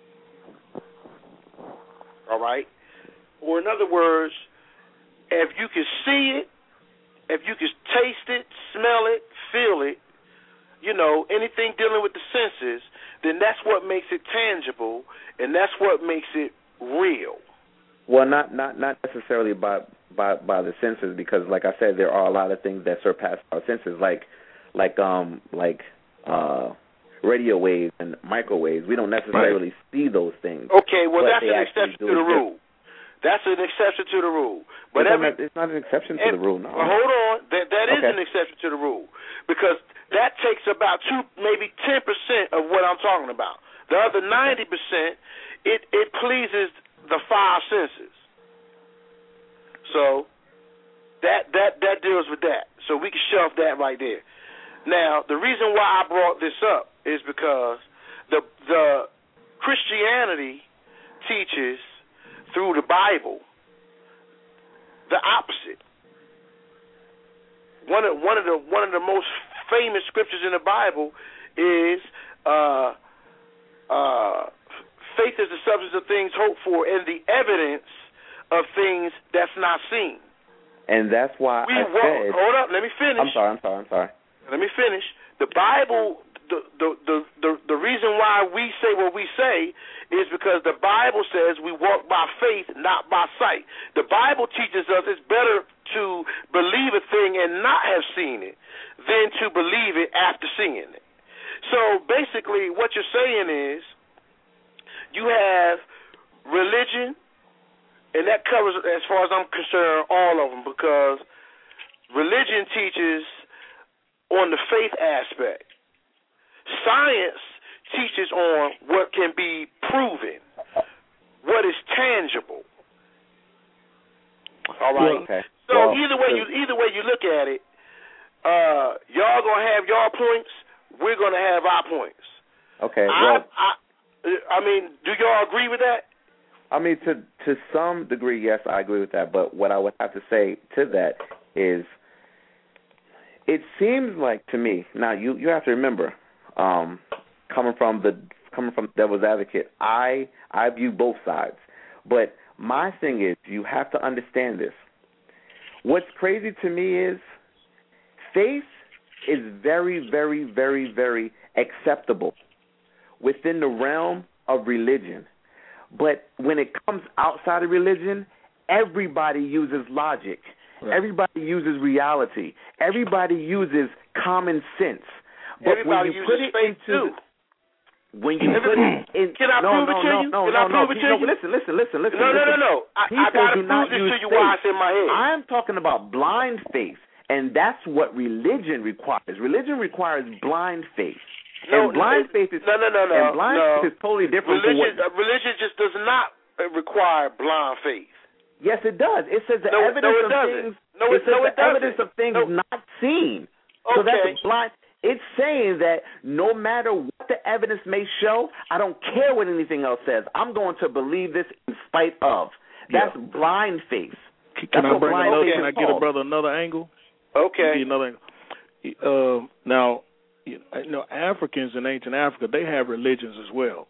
Speaker 4: All right? Or in other words, if you can see it, if you can taste it, smell it, feel it, you know, anything dealing with the senses, then that's what makes it tangible, and that's what makes it real.
Speaker 7: Well, not not not necessarily by by by the senses, because like I said, there are a lot of things that surpass our senses, like like um like Uh, radio waves and microwaves. We don't necessarily right. see those things.
Speaker 4: Okay, well, that's an exception to the rule. That's an exception to the rule. But
Speaker 7: it's,
Speaker 4: every,
Speaker 7: not, it's not an exception to the rule, no.
Speaker 4: Well, hold on. That, that is
Speaker 7: okay.
Speaker 4: an exception to the rule, because that takes about two, maybe ten percent of what I'm talking about. The other ninety percent, it, it pleases the five senses. So that, that, that deals with that. So we can shelf that right there. Now, the reason why I brought this up is because the the Christianity teaches through the Bible the opposite. One of one of the one of the most famous scriptures in the Bible is uh, uh, faith is the substance of things hoped for and the evidence of things that's not seen.
Speaker 7: And that's why
Speaker 4: we
Speaker 7: I
Speaker 4: walk,
Speaker 7: said.
Speaker 4: Hold up, let me finish.
Speaker 7: I'm sorry. I'm sorry. I'm sorry.
Speaker 4: Let me finish. The Bible, the, the the the the reason why we say what we say is because the Bible says we walk by faith, not by sight. The Bible teaches us it's better to believe a thing and not have seen it than to believe it after seeing it. So basically what you're saying is you have religion, and that covers, as far as I'm concerned, all of them, because religion teaches on the faith aspect. Science teaches on what can be proven, what is tangible. All right.
Speaker 7: Okay.
Speaker 4: So
Speaker 7: well,
Speaker 4: either way you either way you look at it, uh, y'all gonna have y'all points. We're gonna have our points.
Speaker 7: Okay.
Speaker 4: I,
Speaker 7: Well,
Speaker 4: I, I mean, do y'all agree with that?
Speaker 7: I mean, to to some degree, yes, I agree with that. But what I would have to say to that is, it seems like to me. Now, you you have to remember, um, coming from the coming from devil's advocate, I I view both sides. But my thing is, you have to understand this. What's crazy to me is, faith is very, very, very, very acceptable within the realm of religion. But when it comes outside of religion, everybody uses logic. Right. Everybody uses reality. Everybody uses common sense. But
Speaker 4: everybody
Speaker 7: when you
Speaker 4: uses
Speaker 7: put it
Speaker 4: faith
Speaker 7: into,
Speaker 4: too.
Speaker 7: When you put it in,
Speaker 4: can I
Speaker 7: no,
Speaker 4: prove
Speaker 7: no,
Speaker 4: it to
Speaker 7: no,
Speaker 4: you?
Speaker 7: No,
Speaker 4: can
Speaker 7: no,
Speaker 4: I prove
Speaker 7: no,
Speaker 4: it to
Speaker 7: no,
Speaker 4: you?
Speaker 7: Listen, listen, listen, listen.
Speaker 4: No, no,
Speaker 7: listen.
Speaker 4: no, no. I, I gotta prove this to you why it's in my head.
Speaker 7: I'm talking about blind faith, and that's what religion requires. Religion requires blind faith.
Speaker 4: No,
Speaker 7: and blind
Speaker 4: no,
Speaker 7: faith is
Speaker 4: no, no, no, no.
Speaker 7: And blind
Speaker 4: no.
Speaker 7: faith is totally different
Speaker 4: religion,
Speaker 7: from what.
Speaker 4: Uh, religion just does not require blind faith.
Speaker 7: Yes, it does. It says the
Speaker 4: no,
Speaker 7: evidence
Speaker 4: no, it
Speaker 7: of
Speaker 4: doesn't.
Speaker 7: things.
Speaker 4: No,
Speaker 7: it,
Speaker 4: it,
Speaker 7: says
Speaker 4: no,
Speaker 7: the
Speaker 4: it doesn't.
Speaker 7: evidence of things
Speaker 4: no.
Speaker 7: not seen.
Speaker 4: Okay.
Speaker 7: So that's a blind. It's saying that no matter what the evidence may show, I don't care what anything else says. I'm going to believe this in spite of. That's yeah. blind faith.
Speaker 9: Can
Speaker 7: that's
Speaker 9: I bring another?
Speaker 7: Can
Speaker 9: I get a brother another angle?
Speaker 4: Okay.
Speaker 9: Another angle. Uh, now, you know, Africans in ancient Africa, they have religions as well,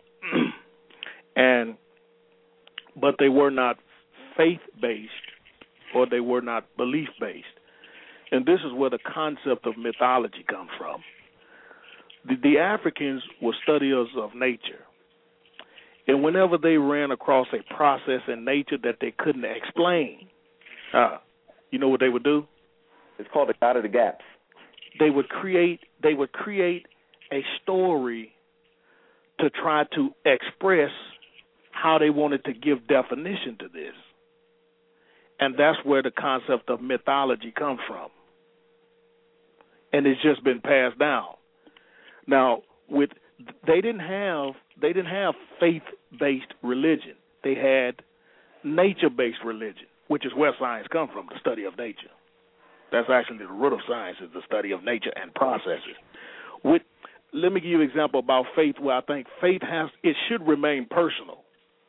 Speaker 9: and but they were not faith-based or they were not belief-based. And this is where the concept of mythology comes from. The, the Africans were studiers of nature. And whenever they ran across a process in nature that they couldn't explain, uh, you know what they would do?
Speaker 7: It's called the God of the Gaps.
Speaker 9: They would create they would create a story to try to express how they wanted to give definition to this. And that's where the concept of mythology comes from. And it's just been passed down. Now, with they didn't have they didn't have faith-based religion. They had nature-based religion, which is where science comes from, the study of nature. That's actually the root of science, is the study of nature and processes. With, let me give you an example about faith where I think faith has it should remain personal.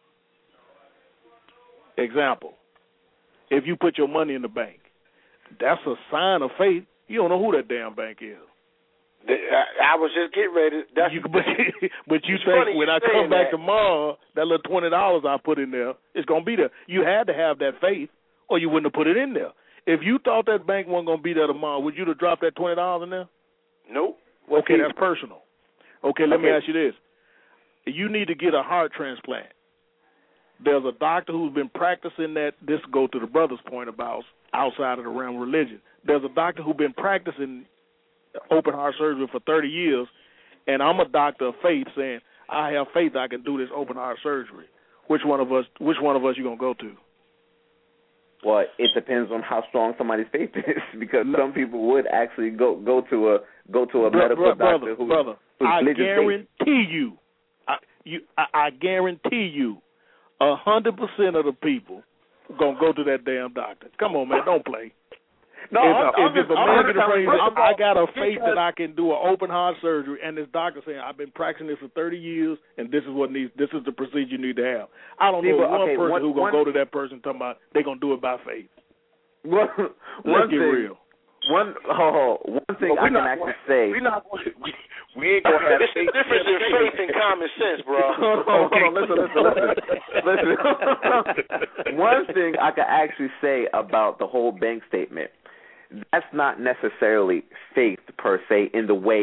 Speaker 9: Example, if you put your money in the bank, that's a sign of faith. You don't know who that damn bank is.
Speaker 4: I, I was just getting ready. That's,
Speaker 9: you, but, but you think
Speaker 4: funny
Speaker 9: when
Speaker 4: you
Speaker 9: I come back
Speaker 4: that.
Speaker 9: tomorrow, that little twenty dollars I put in there, it's going to be there. You had to have that faith, or you wouldn't have put it in there. If you thought that bank wasn't going to be there tomorrow, would you have dropped that twenty dollars in there?
Speaker 4: Nope.
Speaker 9: Okay, that's personal. Okay, let
Speaker 4: okay.
Speaker 9: me ask you this. You need to get a heart transplant. There's a doctor who's been practicing that. This go to the brother's point about outside of the realm of religion. There's a doctor who's been practicing open heart surgery for thirty years, and I'm a doctor of faith saying, I have faith I can do this open heart surgery. Which one of us which one of us you going to go to?
Speaker 7: Well, it depends on how strong somebody's faith is, because some people would actually go go to a go to a
Speaker 9: Bro,
Speaker 7: medical
Speaker 9: bro,
Speaker 7: doctor
Speaker 9: brother,
Speaker 7: who
Speaker 9: brother,
Speaker 7: who's
Speaker 9: I
Speaker 7: religious
Speaker 9: guarantee
Speaker 7: faith.
Speaker 9: you, I, you, I, I guarantee you, a hundred percent of the people gonna go to that damn doctor. Come on, man, don't play.
Speaker 7: No,
Speaker 9: if,
Speaker 7: I'm,
Speaker 9: if,
Speaker 7: I'm
Speaker 9: if
Speaker 7: just,
Speaker 9: a
Speaker 7: I'm
Speaker 9: man
Speaker 7: just
Speaker 9: get afraid,
Speaker 7: I'm,
Speaker 9: I got a faith that I can do an open heart surgery, and this doctor saying I've been practicing this for thirty years, and this is what needs. This is the procedure you need to have. I don't
Speaker 7: See,
Speaker 9: know
Speaker 7: but,
Speaker 9: one
Speaker 7: okay,
Speaker 9: person
Speaker 7: one,
Speaker 9: who's gonna
Speaker 7: one,
Speaker 9: go to that person talking about they gonna do it by faith.
Speaker 7: One,
Speaker 9: Let's
Speaker 7: one
Speaker 9: get
Speaker 7: thing,
Speaker 9: real.
Speaker 7: One, oh, one thing
Speaker 8: well,
Speaker 7: I can
Speaker 8: not,
Speaker 7: actually say.
Speaker 8: We're not. We, we ain't gonna have.
Speaker 4: It's the difference in faith and common sense, bro.
Speaker 7: Hold on, hold on, listen, listen, listen. listen. One thing I can actually say about the whole bank statement, that's not necessarily faith per se in the way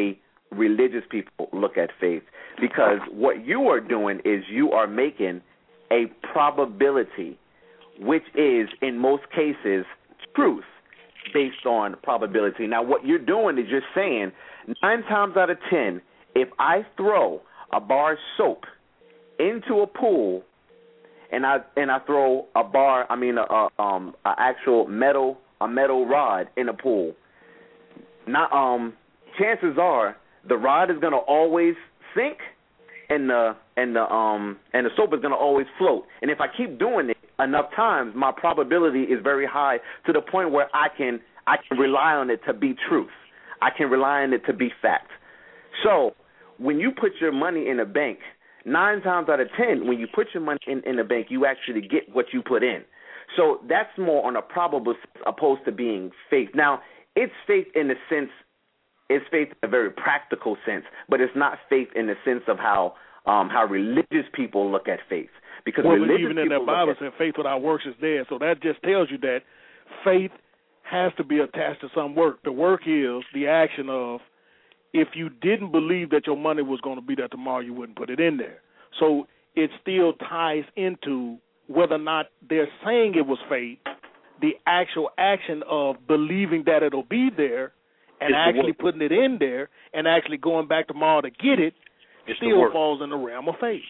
Speaker 7: religious people look at faith, because what you are doing is you are making a probability, which is in most cases truth based on probability. Now, what you're doing is you're saying nine times out of ten, if I throw a bar of soap into a pool, and I and I throw a bar, I mean, a, a um, a actual metal a metal rod in a pool, not um, chances are the rod is going to always sink, and the and the um and the soap is going to always float. And if I keep doing it enough times, my probability is very high to the point where I can I can rely on it to be truth. I can rely on it to be fact. So when you put your money in a bank, nine times out of ten, when you put your money in, in the bank, you actually get what you put in. So that's more on a probable sense opposed to being faith. Now, it's faith in the sense, it's faith in a very practical sense, but it's not faith in the sense of how um, how religious people look at faith. Because
Speaker 9: well,
Speaker 7: religious
Speaker 9: even in that Bible said faith without works is dead. So that just tells you that faith has to be attached to some work. The work is the action of, if you didn't believe that your money was going to be there tomorrow, you wouldn't put it in there. So it still ties into whether or not they're saying it was faith, the actual action of believing that it'll be there and
Speaker 8: it's
Speaker 9: actually
Speaker 8: the
Speaker 9: putting it in there and actually going back tomorrow to get it
Speaker 8: it's
Speaker 9: still falls in the realm of faith.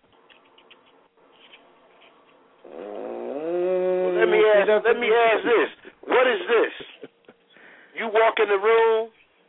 Speaker 4: Well, let me ask. Let me ask this. What is this? You walk in the room,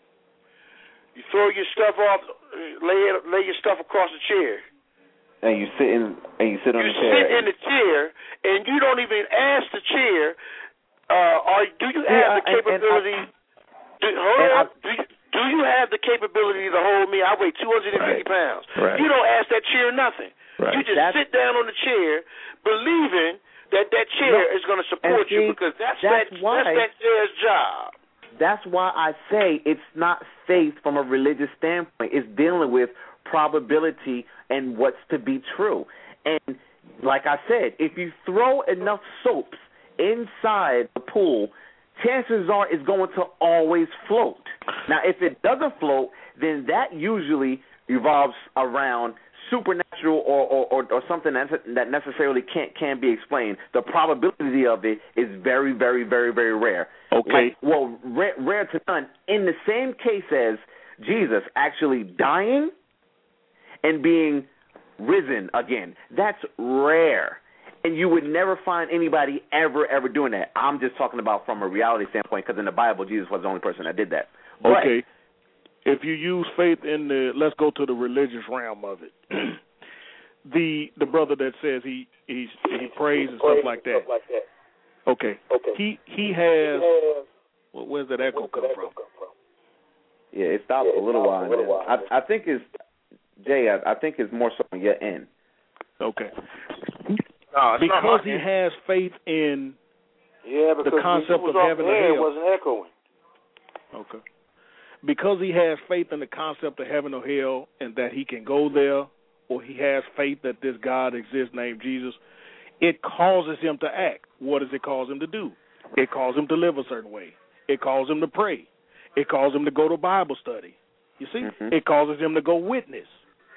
Speaker 4: you throw your stuff off, lay it, lay your stuff across the chair.
Speaker 7: And you sit in, and you sit on
Speaker 4: you
Speaker 7: the chair.
Speaker 4: You sit in the chair, and you don't even ask the chair, uh, or do you have
Speaker 7: yeah,
Speaker 4: the capability?
Speaker 7: And, and I,
Speaker 4: do, hold
Speaker 7: and
Speaker 4: on.
Speaker 7: I,
Speaker 4: do, you, do you have the capability to hold me? I weigh two hundred fifty
Speaker 7: right,
Speaker 4: pounds.
Speaker 7: Right.
Speaker 4: You don't ask that chair nothing.
Speaker 7: Right.
Speaker 4: You just
Speaker 7: that's,
Speaker 4: sit down on the chair, believing that that chair
Speaker 7: no,
Speaker 4: is going to support
Speaker 7: see,
Speaker 4: you, because that's,
Speaker 7: that's
Speaker 4: that,
Speaker 7: why,
Speaker 4: that's that chair's job.
Speaker 7: That's why I say it's not faith from a religious standpoint. It's dealing with probability and what's to be true. And like I said, if you throw enough soaps inside the pool, chances are it's going to always float. Now, if it doesn't float, then that usually revolves around supernatural or, or, or, or something that, that necessarily can't can be explained. The probability of it is very, very, very, very rare.
Speaker 9: Okay.
Speaker 7: Like, well, rare, rare to none. In the same case as Jesus actually dying and being risen again, that's rare. And you would never find anybody ever, ever doing that. I'm just talking about from a reality standpoint, because in the Bible, Jesus was the only person that did that. But,
Speaker 9: okay. If you use faith in the, let's go to the religious realm of it. the the brother that says he he he prays and stuff like that. Okay.
Speaker 4: Okay.
Speaker 9: He he has. Well, where's that echo come from?
Speaker 7: Yeah, it stopped a little while. I I think it's Jay. I, I think it's more so on your end.
Speaker 9: Okay.
Speaker 8: No,
Speaker 9: because he has faith in
Speaker 4: yeah, because
Speaker 9: the concept of heaven and
Speaker 4: hell.
Speaker 9: hell.
Speaker 4: Wasn't echoing.
Speaker 9: Okay. Because he has faith in the concept of heaven or hell and that he can go there, or he has faith that this God exists named Jesus, it causes him to act. What does it cause him to do? It causes him to live a certain way. It causes him to pray. It causes him to go to Bible study. You see?
Speaker 7: Mm-hmm.
Speaker 9: It causes him to go witness.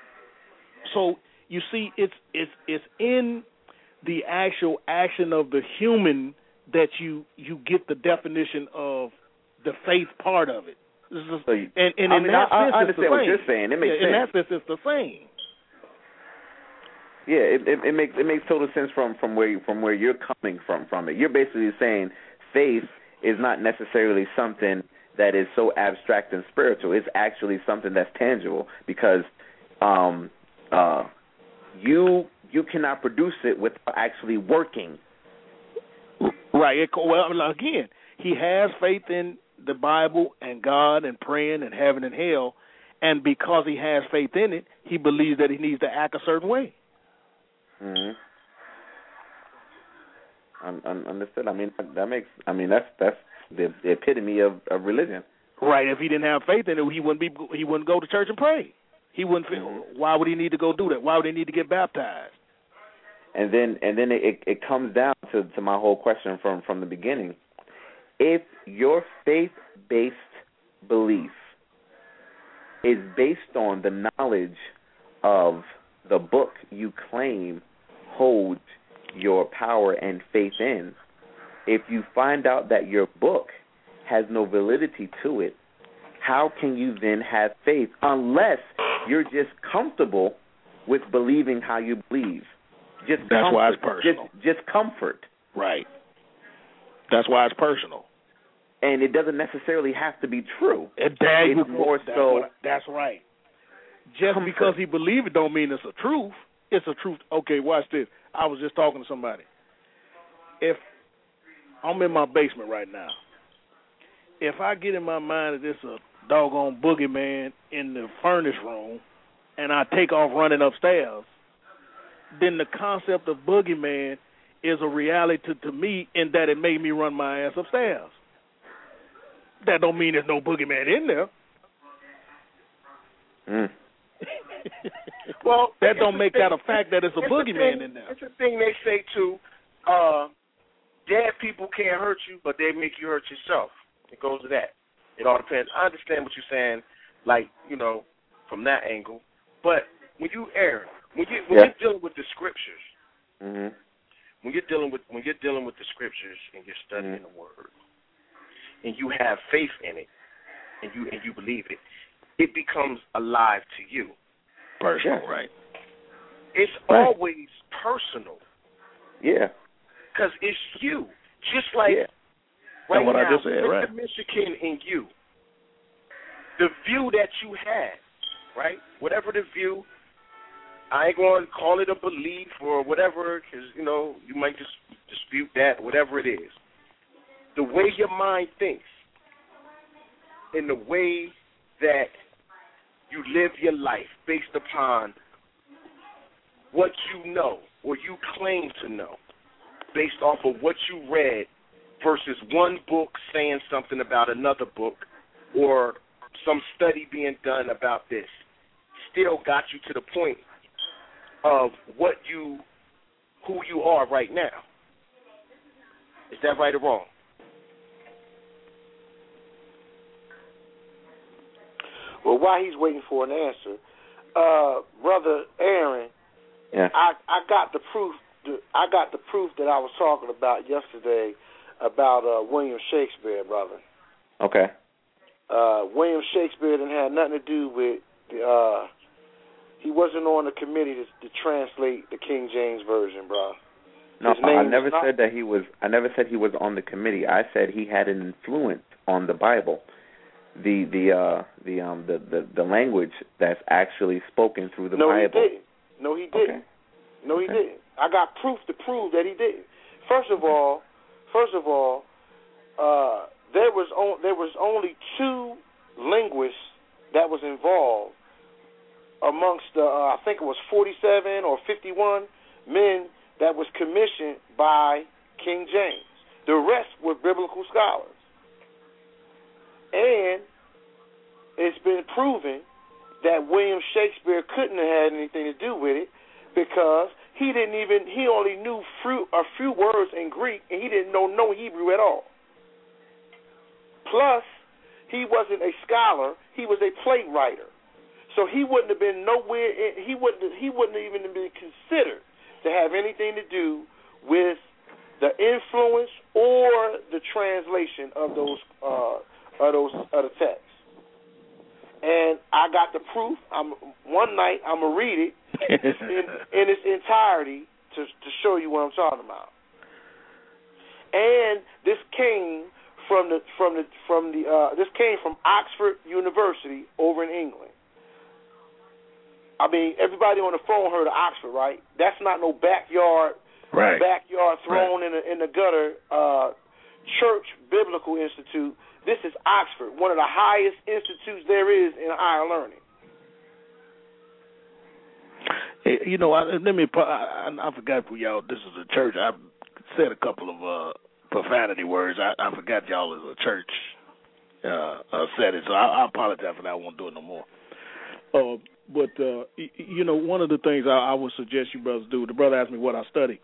Speaker 9: So, you see, it's it's it's in the actual action of the human that you, you get the definition of the faith part of it.
Speaker 7: So you,
Speaker 9: and and
Speaker 7: I
Speaker 9: in
Speaker 7: mean,
Speaker 9: that
Speaker 7: I,
Speaker 9: sense,
Speaker 7: I understand
Speaker 9: it's the
Speaker 7: what
Speaker 9: same.
Speaker 7: you're saying. It makes
Speaker 9: yeah,
Speaker 7: sense.
Speaker 9: In that sense, it's the same.
Speaker 7: Yeah, it, it, it makes it makes total sense from, from where you, from where you're coming from from it. You're basically saying faith is not necessarily something that is so abstract and spiritual. It's actually something that's tangible, because um, uh, you you cannot produce it without actually working.
Speaker 9: Right. It, well, again, he has faith in the Bible and God and praying and heaven and hell, and because he has faith in it, he believes that he needs to act a certain way.
Speaker 7: Mm-hmm. Un- un- understood. I mean, that makes. I mean, that's that's the, the epitome of, of religion.
Speaker 9: Right. If he didn't have faith in it, he wouldn't be. He wouldn't go to church and pray. He wouldn't feel.
Speaker 7: Mm-hmm.
Speaker 9: Why would he need to go do that? Why would he need to get baptized?
Speaker 7: And then, and then it, it comes down to, to my whole question from, from the beginning. If your faith-based belief is based on the knowledge of the book you claim holds your power and faith in. If you find out that your book has no validity to it, how can you then have faith unless you're just comfortable with believing how you believe? Just
Speaker 9: That's
Speaker 7: comfort.
Speaker 9: why it's personal.
Speaker 7: Just, just comfort.
Speaker 9: Right. That's why it's personal.
Speaker 7: And it doesn't necessarily have to be true.
Speaker 9: And there
Speaker 7: it's
Speaker 9: you
Speaker 7: more
Speaker 9: that's
Speaker 7: so.
Speaker 9: What, that's right. Just
Speaker 7: comfort.
Speaker 9: because he believes it don't mean it's a truth. It's a truth. Okay, watch this. I was just talking to somebody. If I'm in my basement right now, if I get in my mind that there's a doggone boogeyman in the furnace room and I take off running upstairs, then the concept of boogeyman is a reality to, to me in that it made me run my ass upstairs. That don't mean there's no boogeyman in there.
Speaker 7: Mm.
Speaker 2: Well,
Speaker 9: that don't make
Speaker 2: thing,
Speaker 9: that a fact that it's a
Speaker 2: it's
Speaker 9: boogeyman
Speaker 2: thing,
Speaker 9: in there.
Speaker 2: It's a thing they say too. Uh, dead people can't hurt you, but they make you hurt yourself. It goes to that. It all depends. I understand what you're saying, like, you know, from that angle. But when you err, when you when
Speaker 7: yeah.
Speaker 2: you're dealing with the scriptures,
Speaker 7: mm-hmm.
Speaker 2: when you're dealing with when you're dealing with the scriptures and you're studying
Speaker 7: mm-hmm.
Speaker 2: the word, and you have faith in it, and you and you believe it, it becomes alive to you.
Speaker 9: Personal, right?
Speaker 2: It's
Speaker 7: right.
Speaker 2: always personal.
Speaker 7: Yeah.
Speaker 2: Because it's you. Just like
Speaker 7: yeah.
Speaker 2: right
Speaker 9: what
Speaker 2: now,
Speaker 9: I just said,
Speaker 2: with
Speaker 9: right.
Speaker 2: the Michigan in you, the view that you had, right? Whatever the view, I ain't going to call it a belief or whatever, because, you know, you might just dispute that, whatever it is. The way your mind thinks and the way that you live your life based upon what you know or you claim to know based off of what you read versus one book saying something about another book or some study being done about this still got you to the point of what you, who you are right now. Is that right or wrong?
Speaker 4: Well, while he's waiting for an answer, uh, Brother Aaron,
Speaker 7: yeah.
Speaker 4: I, I got the proof. I got the proof that I was talking about yesterday about uh, William Shakespeare, brother.
Speaker 7: Okay.
Speaker 4: Uh, William Shakespeare didn't have nothing to do with. The, uh, he wasn't on the committee to, to translate the King James version, bro.
Speaker 7: No,
Speaker 4: His name
Speaker 7: I never
Speaker 4: not,
Speaker 7: said that he was. I never said he was on the committee. I said he had an influence on the Bible. The the uh the um the, the, the language that's actually spoken through the
Speaker 4: no,
Speaker 7: Bible.
Speaker 4: No, he didn't. No, he didn't.
Speaker 7: Okay.
Speaker 4: No, he
Speaker 7: okay.
Speaker 4: didn't. I got proof to prove that he didn't. First of all, first of all, uh, there was on, there was only two linguists that was involved amongst the uh, I think it was forty-seven or fifty-one men that was commissioned by King James. The rest were biblical scholars. And it's been proven that William Shakespeare couldn't have had anything to do with it because he didn't even, he only knew few, a few words in Greek and he didn't know no Hebrew at all. Plus, he wasn't a scholar, he was a playwright. So he wouldn't have been nowhere, he wouldn't, he wouldn't even have been considered to have anything to do with the influence or the translation of those uh, of those of the texts. And I got the proof. I'm one night I'm gonna read it in, in its entirety to to show you what I'm talking about. And this came from the from the from the uh, this came from Oxford University over in England. I mean, everybody on the phone heard of Oxford, right? That's not no backyard,
Speaker 9: right.
Speaker 4: backyard thrown
Speaker 9: right.
Speaker 4: in the in the gutter uh, church biblical institute. This is Oxford, one of the highest institutes there is in higher learning.
Speaker 9: Hey, you know, I, let me. I, I forgot for y'all. This is a church. I said a couple of uh, profanity words. I, I forgot y'all is a church uh, uh, setting, so I, I apologize for that. I won't do it no more. Uh, but uh, you know, one of the things I, I would suggest you brothers do. The brother asked me what I study.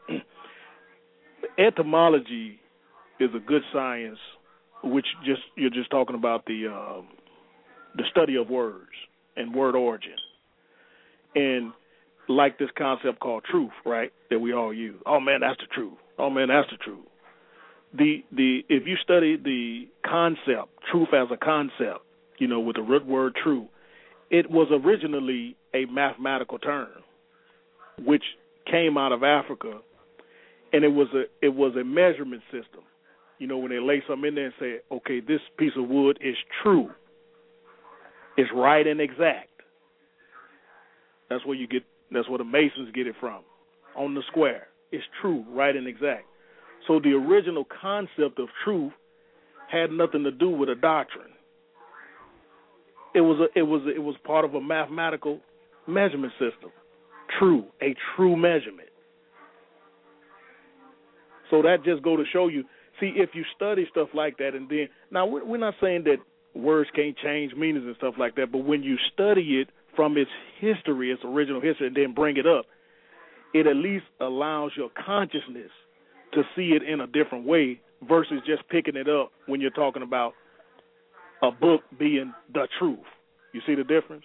Speaker 9: Etymology is a good science, which just you're just talking about the uh, the study of words. and word origin. And like this concept called truth, right, that we all use. Oh, man, that's the truth. Oh, man, that's the truth. The the if you study the concept, truth as a concept, you know, with the root word true, it was originally a mathematical term, which came out of Africa, and it was a it was a measurement system. You know, when they lay something in there and say, okay, this piece of wood is true, it's right and exact. That's where you get. That's where the Masons get it from, on the square. It's true, right and exact. So the original concept of truth had nothing to do with a doctrine. It was a, it was a, it was part of a mathematical measurement system. True, a true measurement. So that just go to show you. See, if you study stuff like that, and then now we're not saying that words can't change meanings and stuff like that, but when you study it from its history, its original history, and then bring it up, it at least allows your consciousness to see it in a different way versus just picking it up when you're talking about a book being the truth. You see the difference?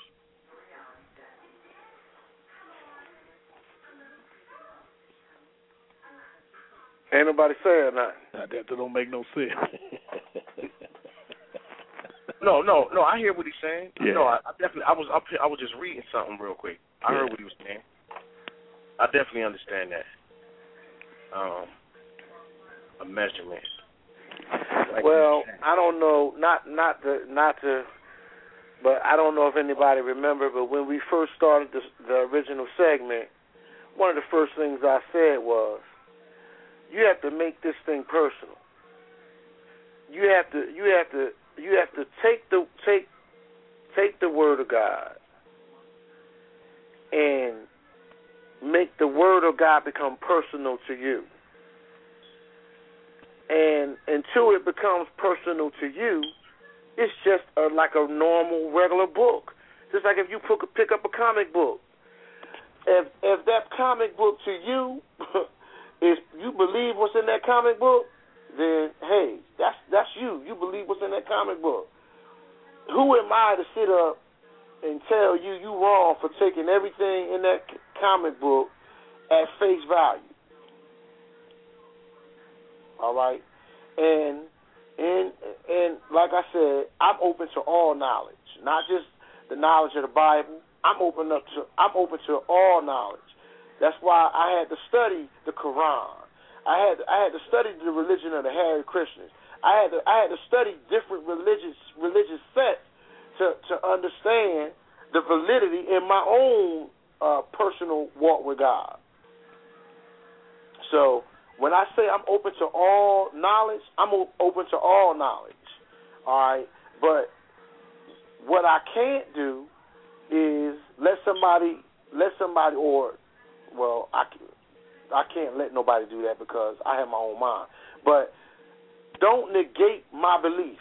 Speaker 4: Ain't nobody saying nothing.
Speaker 9: That, that don't make no sense.
Speaker 2: No, no, no. I hear what he's saying.
Speaker 9: Yeah.
Speaker 2: No, I, I definitely. I was up here, I was just reading something real quick. I
Speaker 9: yeah.
Speaker 2: heard what he was saying. I definitely understand that. Um, a measurement. Like
Speaker 4: well, I don't know. Not not to not to. But I don't know if anybody remember. But when we first started the, the original segment, one of the first things I said was, you have to make this thing personal. You have to. You have to. You have to take the take take the word of God and make the word of God become personal to you. And until it becomes personal to you, it's just a, like a normal, regular book. Just like if you pick, pick up a comic book. If if that comic book to you is you believe what's in that comic book, then hey, that's that's you. You believe what's in that comic book. Who am I to sit up and tell you you wrong for taking everything in that comic book at face value? All right, and and and like I said, I'm open to all knowledge, not just the knowledge of the Bible. I'm open up to I'm open to all knowledge. That's why I had to study the Quran. I had I had to study the religion of the Hare Krishnas. I had to I had to study different religious religious sects to to understand the validity in my own uh, personal walk with God. So when I say I'm open to all knowledge, I'm open to all knowledge. All right, but what I can't do is let somebody let somebody or well I. I can't let nobody do that because I have my own mind. But don't negate my belief.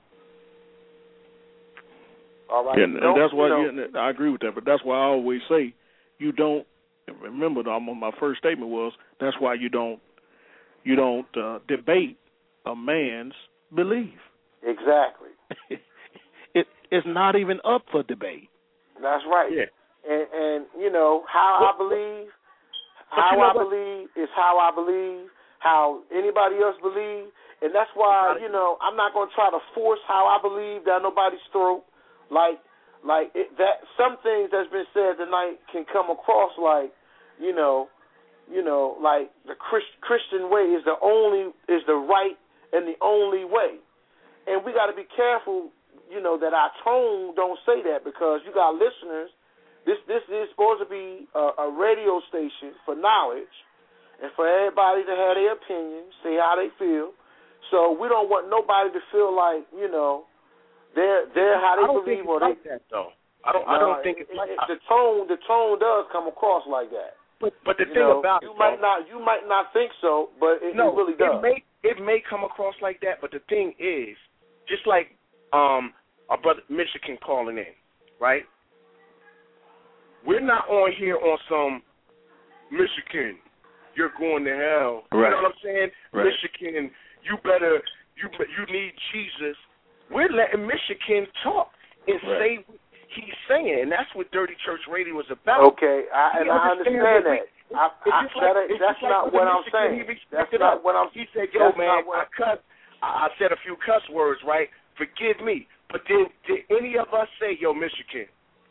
Speaker 4: All right.
Speaker 9: Yeah, and
Speaker 4: don't,
Speaker 9: that's why
Speaker 4: you know,
Speaker 9: yeah, I agree with that. But that's why I always say you don't. Remember, my first statement was that's why you don't you don't uh, debate a man's belief.
Speaker 4: Exactly.
Speaker 9: it it's not even up for debate.
Speaker 4: That's right.
Speaker 2: Yeah.
Speaker 4: And and you know how
Speaker 2: well,
Speaker 4: I believe.
Speaker 2: But
Speaker 4: How
Speaker 2: you know
Speaker 4: I
Speaker 2: what?
Speaker 4: believe is how I believe, how anybody else believe, and that's why, you know, I'm not going to try to force how I believe down nobody's throat. Like, like it, that some things that's been said tonight can come across like, you know, you know, like the Christ, Christian way is the only, is the right and the only way. And we got to be careful, you know, that our tone don't say that because you got listeners. This this is supposed to be a, a radio station for knowledge and for everybody to have their opinions, say how they feel. So we don't want nobody to feel like, you know, they're they're how they
Speaker 2: I don't
Speaker 4: believe
Speaker 2: think
Speaker 4: or
Speaker 2: it's
Speaker 4: they.
Speaker 2: like that though. I don't.
Speaker 4: No,
Speaker 2: I don't think
Speaker 4: it,
Speaker 2: it's like
Speaker 4: it, the tone. The tone does come across like that.
Speaker 2: But but the
Speaker 4: you
Speaker 2: thing
Speaker 4: know,
Speaker 2: about
Speaker 4: you
Speaker 2: it,
Speaker 4: might
Speaker 2: though,
Speaker 4: not you might not think so, but it,
Speaker 2: no,
Speaker 4: it really does.
Speaker 2: It may it may come across like that, but the thing is, just like um our brother Michigan calling in, right? We're not on here on some Michigan, you're going to hell.
Speaker 9: Right.
Speaker 2: You know what I'm saying?
Speaker 9: Right.
Speaker 2: Michigan, you better, you you need Jesus. We're letting Michigan talk and
Speaker 9: right.
Speaker 2: say he's saying, and that's what Dirty Church Radio is about.
Speaker 4: Okay, I, and I understand that. I, I, that like, that's not what I'm saying. That's not what I'm saying.
Speaker 2: He said, yo, man, I cuss. I said a few cuss words, right? Forgive me. But did, did any of us say, yo, Michigan,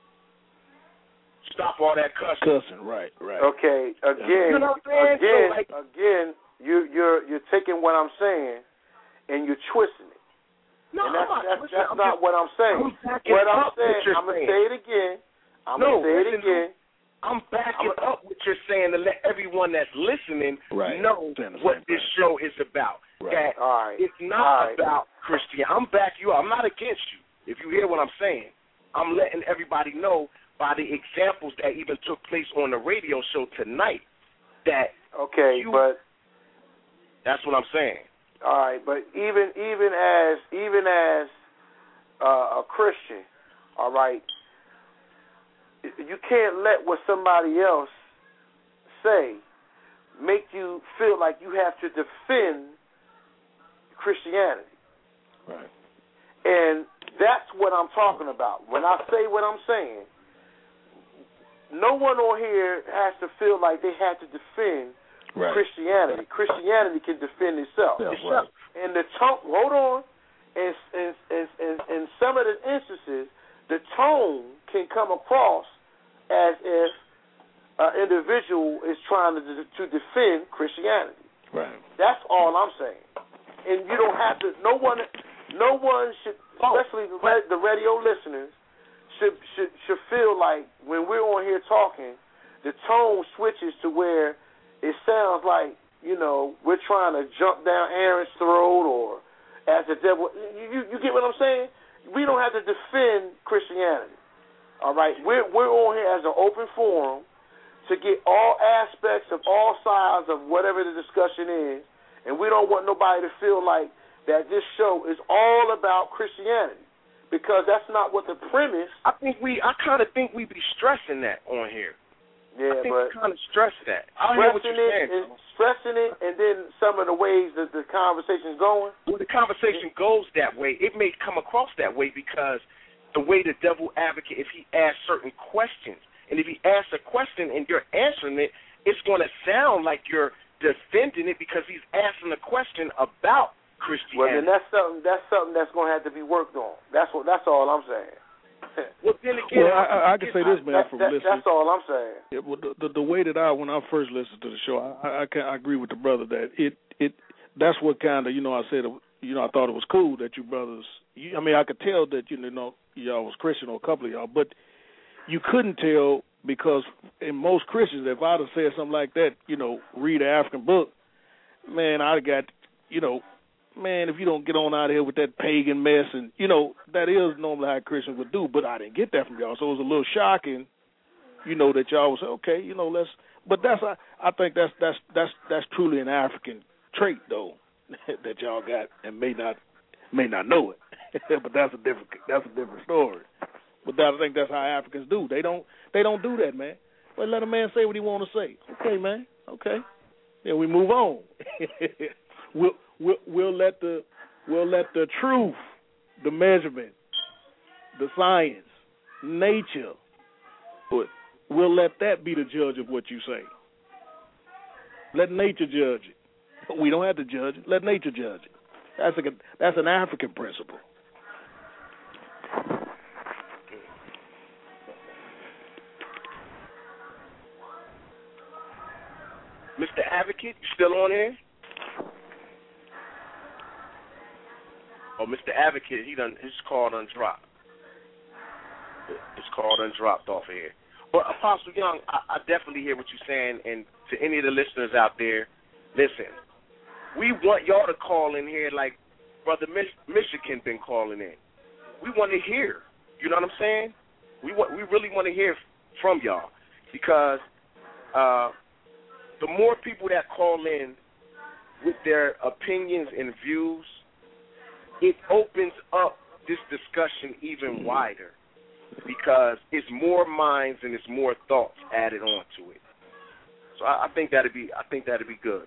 Speaker 2: stop all that cussing?
Speaker 9: Cussing, right, right.
Speaker 4: Okay, again,
Speaker 2: you know what I'm saying?
Speaker 4: again,
Speaker 2: so like,
Speaker 4: again, you, you're you're taking what I'm saying and you're twisting it.
Speaker 2: No,
Speaker 4: and that's,
Speaker 2: I'm not
Speaker 4: that's,
Speaker 2: twisting.
Speaker 4: that's
Speaker 2: I'm
Speaker 4: not
Speaker 2: just,
Speaker 4: what I'm saying.
Speaker 2: I'm
Speaker 4: what I'm
Speaker 2: up
Speaker 4: saying,
Speaker 2: what
Speaker 4: I'm going to
Speaker 2: saying.
Speaker 4: say it again. I'm
Speaker 2: no,
Speaker 4: going to say
Speaker 2: listen,
Speaker 4: it again.
Speaker 2: I'm backing
Speaker 4: I'm a,
Speaker 2: up what you're saying to let everyone that's listening
Speaker 9: right.
Speaker 2: know what this
Speaker 9: right.
Speaker 2: show is about.
Speaker 9: Right.
Speaker 2: That
Speaker 4: All right.
Speaker 2: it's not
Speaker 4: All right.
Speaker 2: about Christianity. I'm backing you up. I'm not against you. If you hear what I'm saying, I'm letting everybody know by the examples that even took place on the radio show tonight that
Speaker 4: okay,
Speaker 2: you,
Speaker 4: but
Speaker 2: that's what I'm saying.
Speaker 4: All right, but even even as even as uh, a Christian, all right, you can't let what somebody else say make you feel like you have to defend Christianity.
Speaker 9: Right.
Speaker 4: And that's what I'm talking about. When I say what I'm saying, no one on here has to feel like they have to defend right. Christianity. Christianity can defend itself.
Speaker 9: Yeah, right.
Speaker 4: And the tone, hold on, in, in, in, in, in some of the instances, the tone can come across as if an individual is trying to, to defend Christianity.
Speaker 9: Right.
Speaker 4: That's all I'm saying. And you don't have to, no one, no one should, especially the, the radio listeners, should, should should feel like when we're on here talking, the tone switches to where it sounds like, you know, we're trying to jump down Aaron's throat or as the devil. You, you, you get what I'm saying? We don't have to defend Christianity. All right? We're, we're on here as an open forum to get all aspects of all sides of whatever the discussion is, and we don't want nobody to feel like that this show is all about Christianity, because that's not what the premise.
Speaker 2: I think we, I kind of think we be stressing that on here.
Speaker 4: Yeah,
Speaker 2: I think
Speaker 4: but
Speaker 2: we kind of stress that. I hear what you're
Speaker 4: it
Speaker 2: saying.
Speaker 4: and stressing it, and then some of the ways that the conversation's going.
Speaker 2: Well, the conversation goes that way. It may come across that way because the way the devil advocate, if he asks certain questions, and if he asks a question and you're answering it, it's going to sound like you're defending it because he's asking a question about Christianity.
Speaker 4: Well, then that's something that's something that's going to have to be worked on. That's what. That's all I'm saying.
Speaker 2: Well, then again,
Speaker 9: well, I, I can say this, man,
Speaker 4: that,
Speaker 9: from
Speaker 4: that,
Speaker 9: listening.
Speaker 4: That's all I'm saying.
Speaker 9: Yeah, well, the, the, the way that I, when I first listened to the show, I, I, can, I agree with the brother that it, it, that's what kind of, you know, I said, you know, I thought it was cool that you brothers, you, I mean, I could tell that, you know, y'all was Christian, or a couple of y'all, but you couldn't tell because in most Christians, if I'd have said something like that, you know, read an African book, man, I'd have got, you know, man, if you don't get on out of here with that pagan mess, and, you know, that is normally how Christians would do, but I didn't get that from y'all, so it was a little shocking, you know, that y'all would say, okay, you know, let's, but that's, I, I think that's, that's, that's, that's truly an African trait, though, that y'all got, and may not, may not know it, but that's a different, that's a different story, but that, I think that's how Africans do, they don't, they don't do that, man, but let a man say what he want to say, okay, man, okay, then we move on. we'll, We'll, we'll let the we'll let the truth, the measurement, the science, nature, but we'll let that be the judge of what you say. Let nature judge it. We don't have to judge it. Let nature judge it. That's a that's an African principle.
Speaker 2: Mister Advocate, you still on here? Oh, Mister Advocate, he done his call done dropped. His call done dropped off of here. But Apostle Young, I, I definitely hear what you're saying, and to any of the listeners out there, listen, we want y'all to call in here like Brother Mich- Michigan been calling in. We want to hear. You know what I'm saying? We want, we really want to hear from y'all because uh, the more people that call in with their opinions and views, it opens up this discussion even wider because it's more minds and it's more thoughts added onto it. So I, I think that'd be I think that'd be good.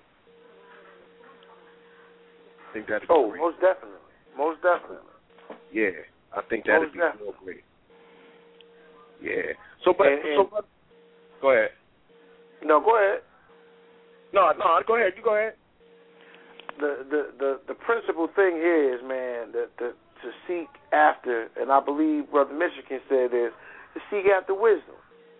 Speaker 2: I think that'd be
Speaker 4: oh,
Speaker 2: great.
Speaker 4: most definitely, most definitely.
Speaker 2: Yeah, I think that'd
Speaker 4: most
Speaker 2: be
Speaker 4: definitely.
Speaker 2: real great.
Speaker 8: Yeah. So, but
Speaker 4: and, and,
Speaker 8: so, but, go ahead.
Speaker 4: No, go ahead.
Speaker 8: No, no, go ahead. You go ahead.
Speaker 4: The the the, the principal thing here is, man, that the, to seek after, and I believe Brother Michigan said this, to seek after wisdom.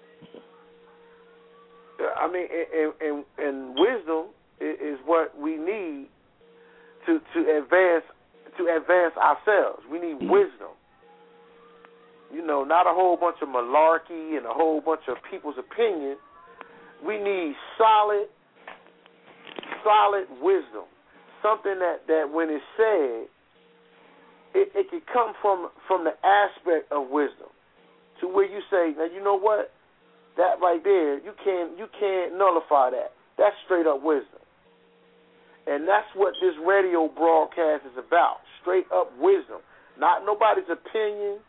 Speaker 4: I mean, and, and, and wisdom is what we need to to advance to advance ourselves. We need wisdom. You know, not a whole bunch of malarkey and a whole bunch of people's opinion. We need solid, solid wisdom. Something that, that when it's said, it, it can come from from the aspect of wisdom, to where you say, now you know what, that right there, you can't you can't nullify that. That's straight up wisdom, and that's what this radio broadcast is about. Straight up wisdom, not nobody's opinion,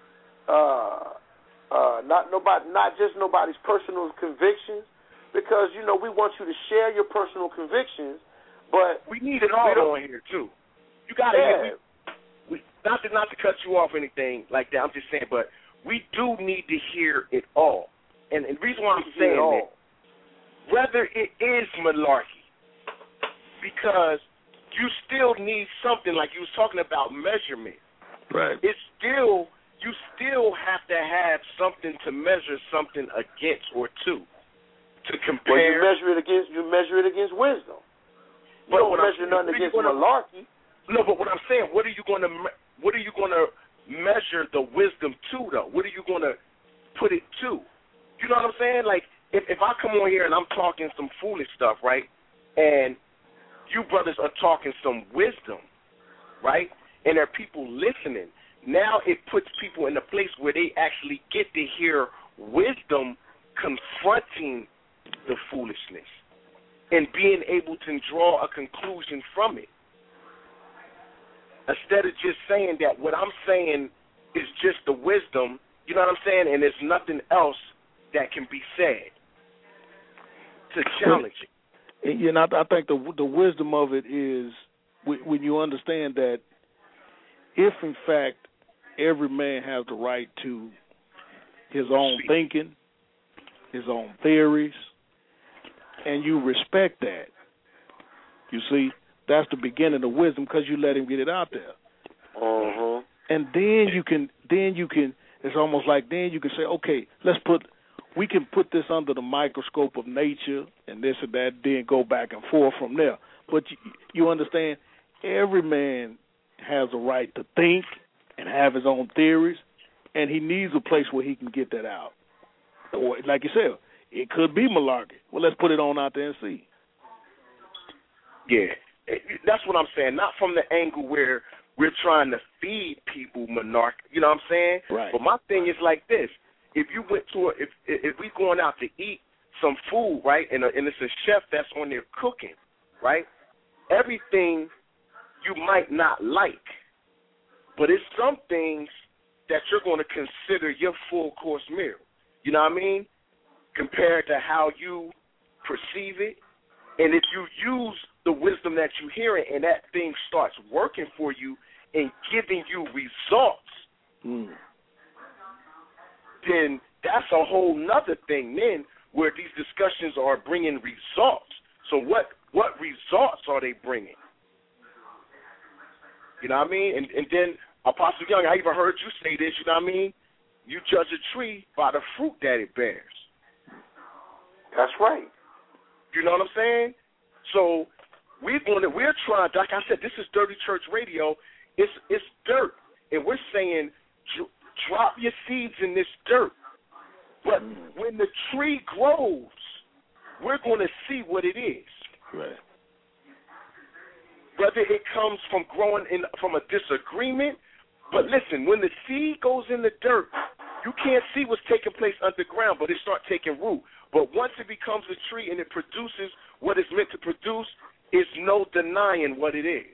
Speaker 4: uh, uh, not nobody, not just nobody's personal convictions, because you know we want you to share your personal convictions. But
Speaker 8: we need it all on here too. You got to
Speaker 4: yeah.
Speaker 8: we, we, not to not to cut you off or anything like that. I'm just saying, but we do need to hear it all. And, and the reason why I'm saying that, whether it is malarkey, because you still need something, like you was talking about measurement.
Speaker 9: Right.
Speaker 8: It's still you still have to have something to measure something against or to to compare.
Speaker 4: Well, you measure it against you measure it against wisdom. You
Speaker 8: but
Speaker 4: don't measure nothing against gonna, malarkey.
Speaker 8: No, but what I'm saying, what are you going to what are you going to measure the wisdom to, though? What are you going to put it to? You know what I'm saying? Like, if, if I come on here and I'm talking some foolish stuff, right, and you brothers are talking some wisdom, right, and there are people listening, now it puts people in a place where they actually get to hear wisdom confronting the foolishness and being able to draw a conclusion from it. Instead of just saying that what I'm saying is just the wisdom, you know what I'm saying, and there's nothing else that can be said to challenge it.
Speaker 9: You know, I think the the wisdom of it is when you understand that if, in fact, every man has the right to his own thinking, his own theories, and you respect that, you see, that's the beginning of wisdom, because you let him get it out there.
Speaker 4: Uh-huh.
Speaker 9: And then you can, then you can, it's almost like then you can say, okay, let's put, we can put this under the microscope of nature and this and that, then go back and forth from there. But you, you understand, every man has a right to think and have his own theories, and he needs a place where he can get that out. Or, like you said, it could be malarkey. Well, let's put it on out there and see.
Speaker 8: Yeah, that's what I'm saying. Not from the angle where we're trying to feed people monarch. You know what I'm saying?
Speaker 9: Right.
Speaker 8: But my thing is like this: if you went to a, if if we going out to eat some food, right, and a, and it's a chef that's on there cooking, right? Everything you might not like, but it's some things that you're going to consider your full course meal. You know what I mean? Compared to how you perceive it. And if you use the wisdom that you hear and that thing starts working for you and giving you results,
Speaker 9: mm.
Speaker 8: then that's a whole nother thing then where these discussions are bringing results. So what, what results are they bringing? You know what I mean? And, and then, Apostle Young, I even heard you say this, you know what I mean? You judge a tree by the fruit that it bears.
Speaker 4: That's right.
Speaker 8: You know what I'm saying? So we're going to, we're trying, like I said, this is Dirty Church Radio. It's it's dirt. And we're saying drop your seeds in this dirt. But when the tree grows, we're going to see what it is.
Speaker 9: Right.
Speaker 8: Whether it comes from growing in from a disagreement. But listen, when the seed goes in the dirt, you can't see what's taking place underground, but it starts taking root. But once it becomes a tree and it produces what it's meant to produce, it's no denying what it is.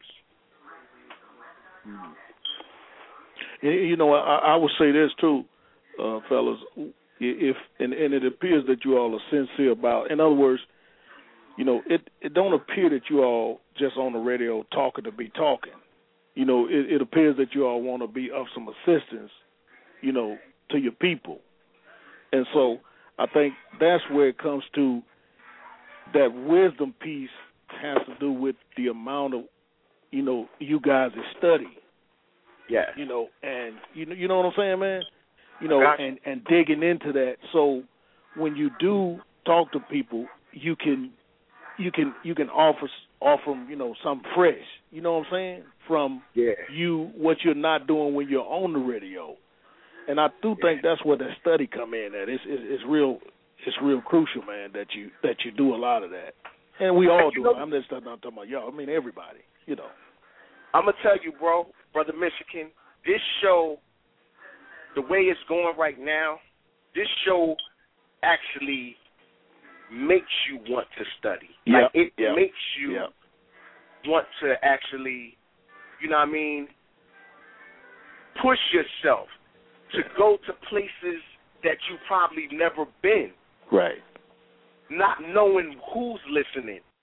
Speaker 9: You know, I, I would say this too, uh, fellas. If and, and it appears that you all are sincere about. In other words, you know, it it don't appear that you all just on the radio talking to be talking. You know, it, it appears that you all want to be of some assistance, you know, to your people. And so I think that's where it comes to that wisdom piece has to do with the amount of, you know, you guys study.
Speaker 2: Yes.
Speaker 9: You know, and you know, you know what I'm saying, man? You know,
Speaker 2: Gotcha.
Speaker 9: and, and digging into that. So when you do talk to people, you can you can you can offer offer them, you know, something fresh. You know what I'm saying? From
Speaker 2: yeah.
Speaker 9: you, what you're not doing when you're on the radio. And I do think that's where the study come in at. It's, it's it's real it's real crucial, man, that you that you do a lot of that. And we all do it. I'm just not talking about y'all. I mean everybody, you know.
Speaker 2: I'm gonna tell you, bro, Brother Michigan, this show, the way it's going right now, this show actually makes you want to study.
Speaker 9: Yep,
Speaker 2: like it
Speaker 9: yep,
Speaker 2: makes you
Speaker 9: yep.
Speaker 2: want to actually, you know what I mean, push yourself to go to places that you probably never been.
Speaker 9: Right.
Speaker 2: Not knowing who's listening.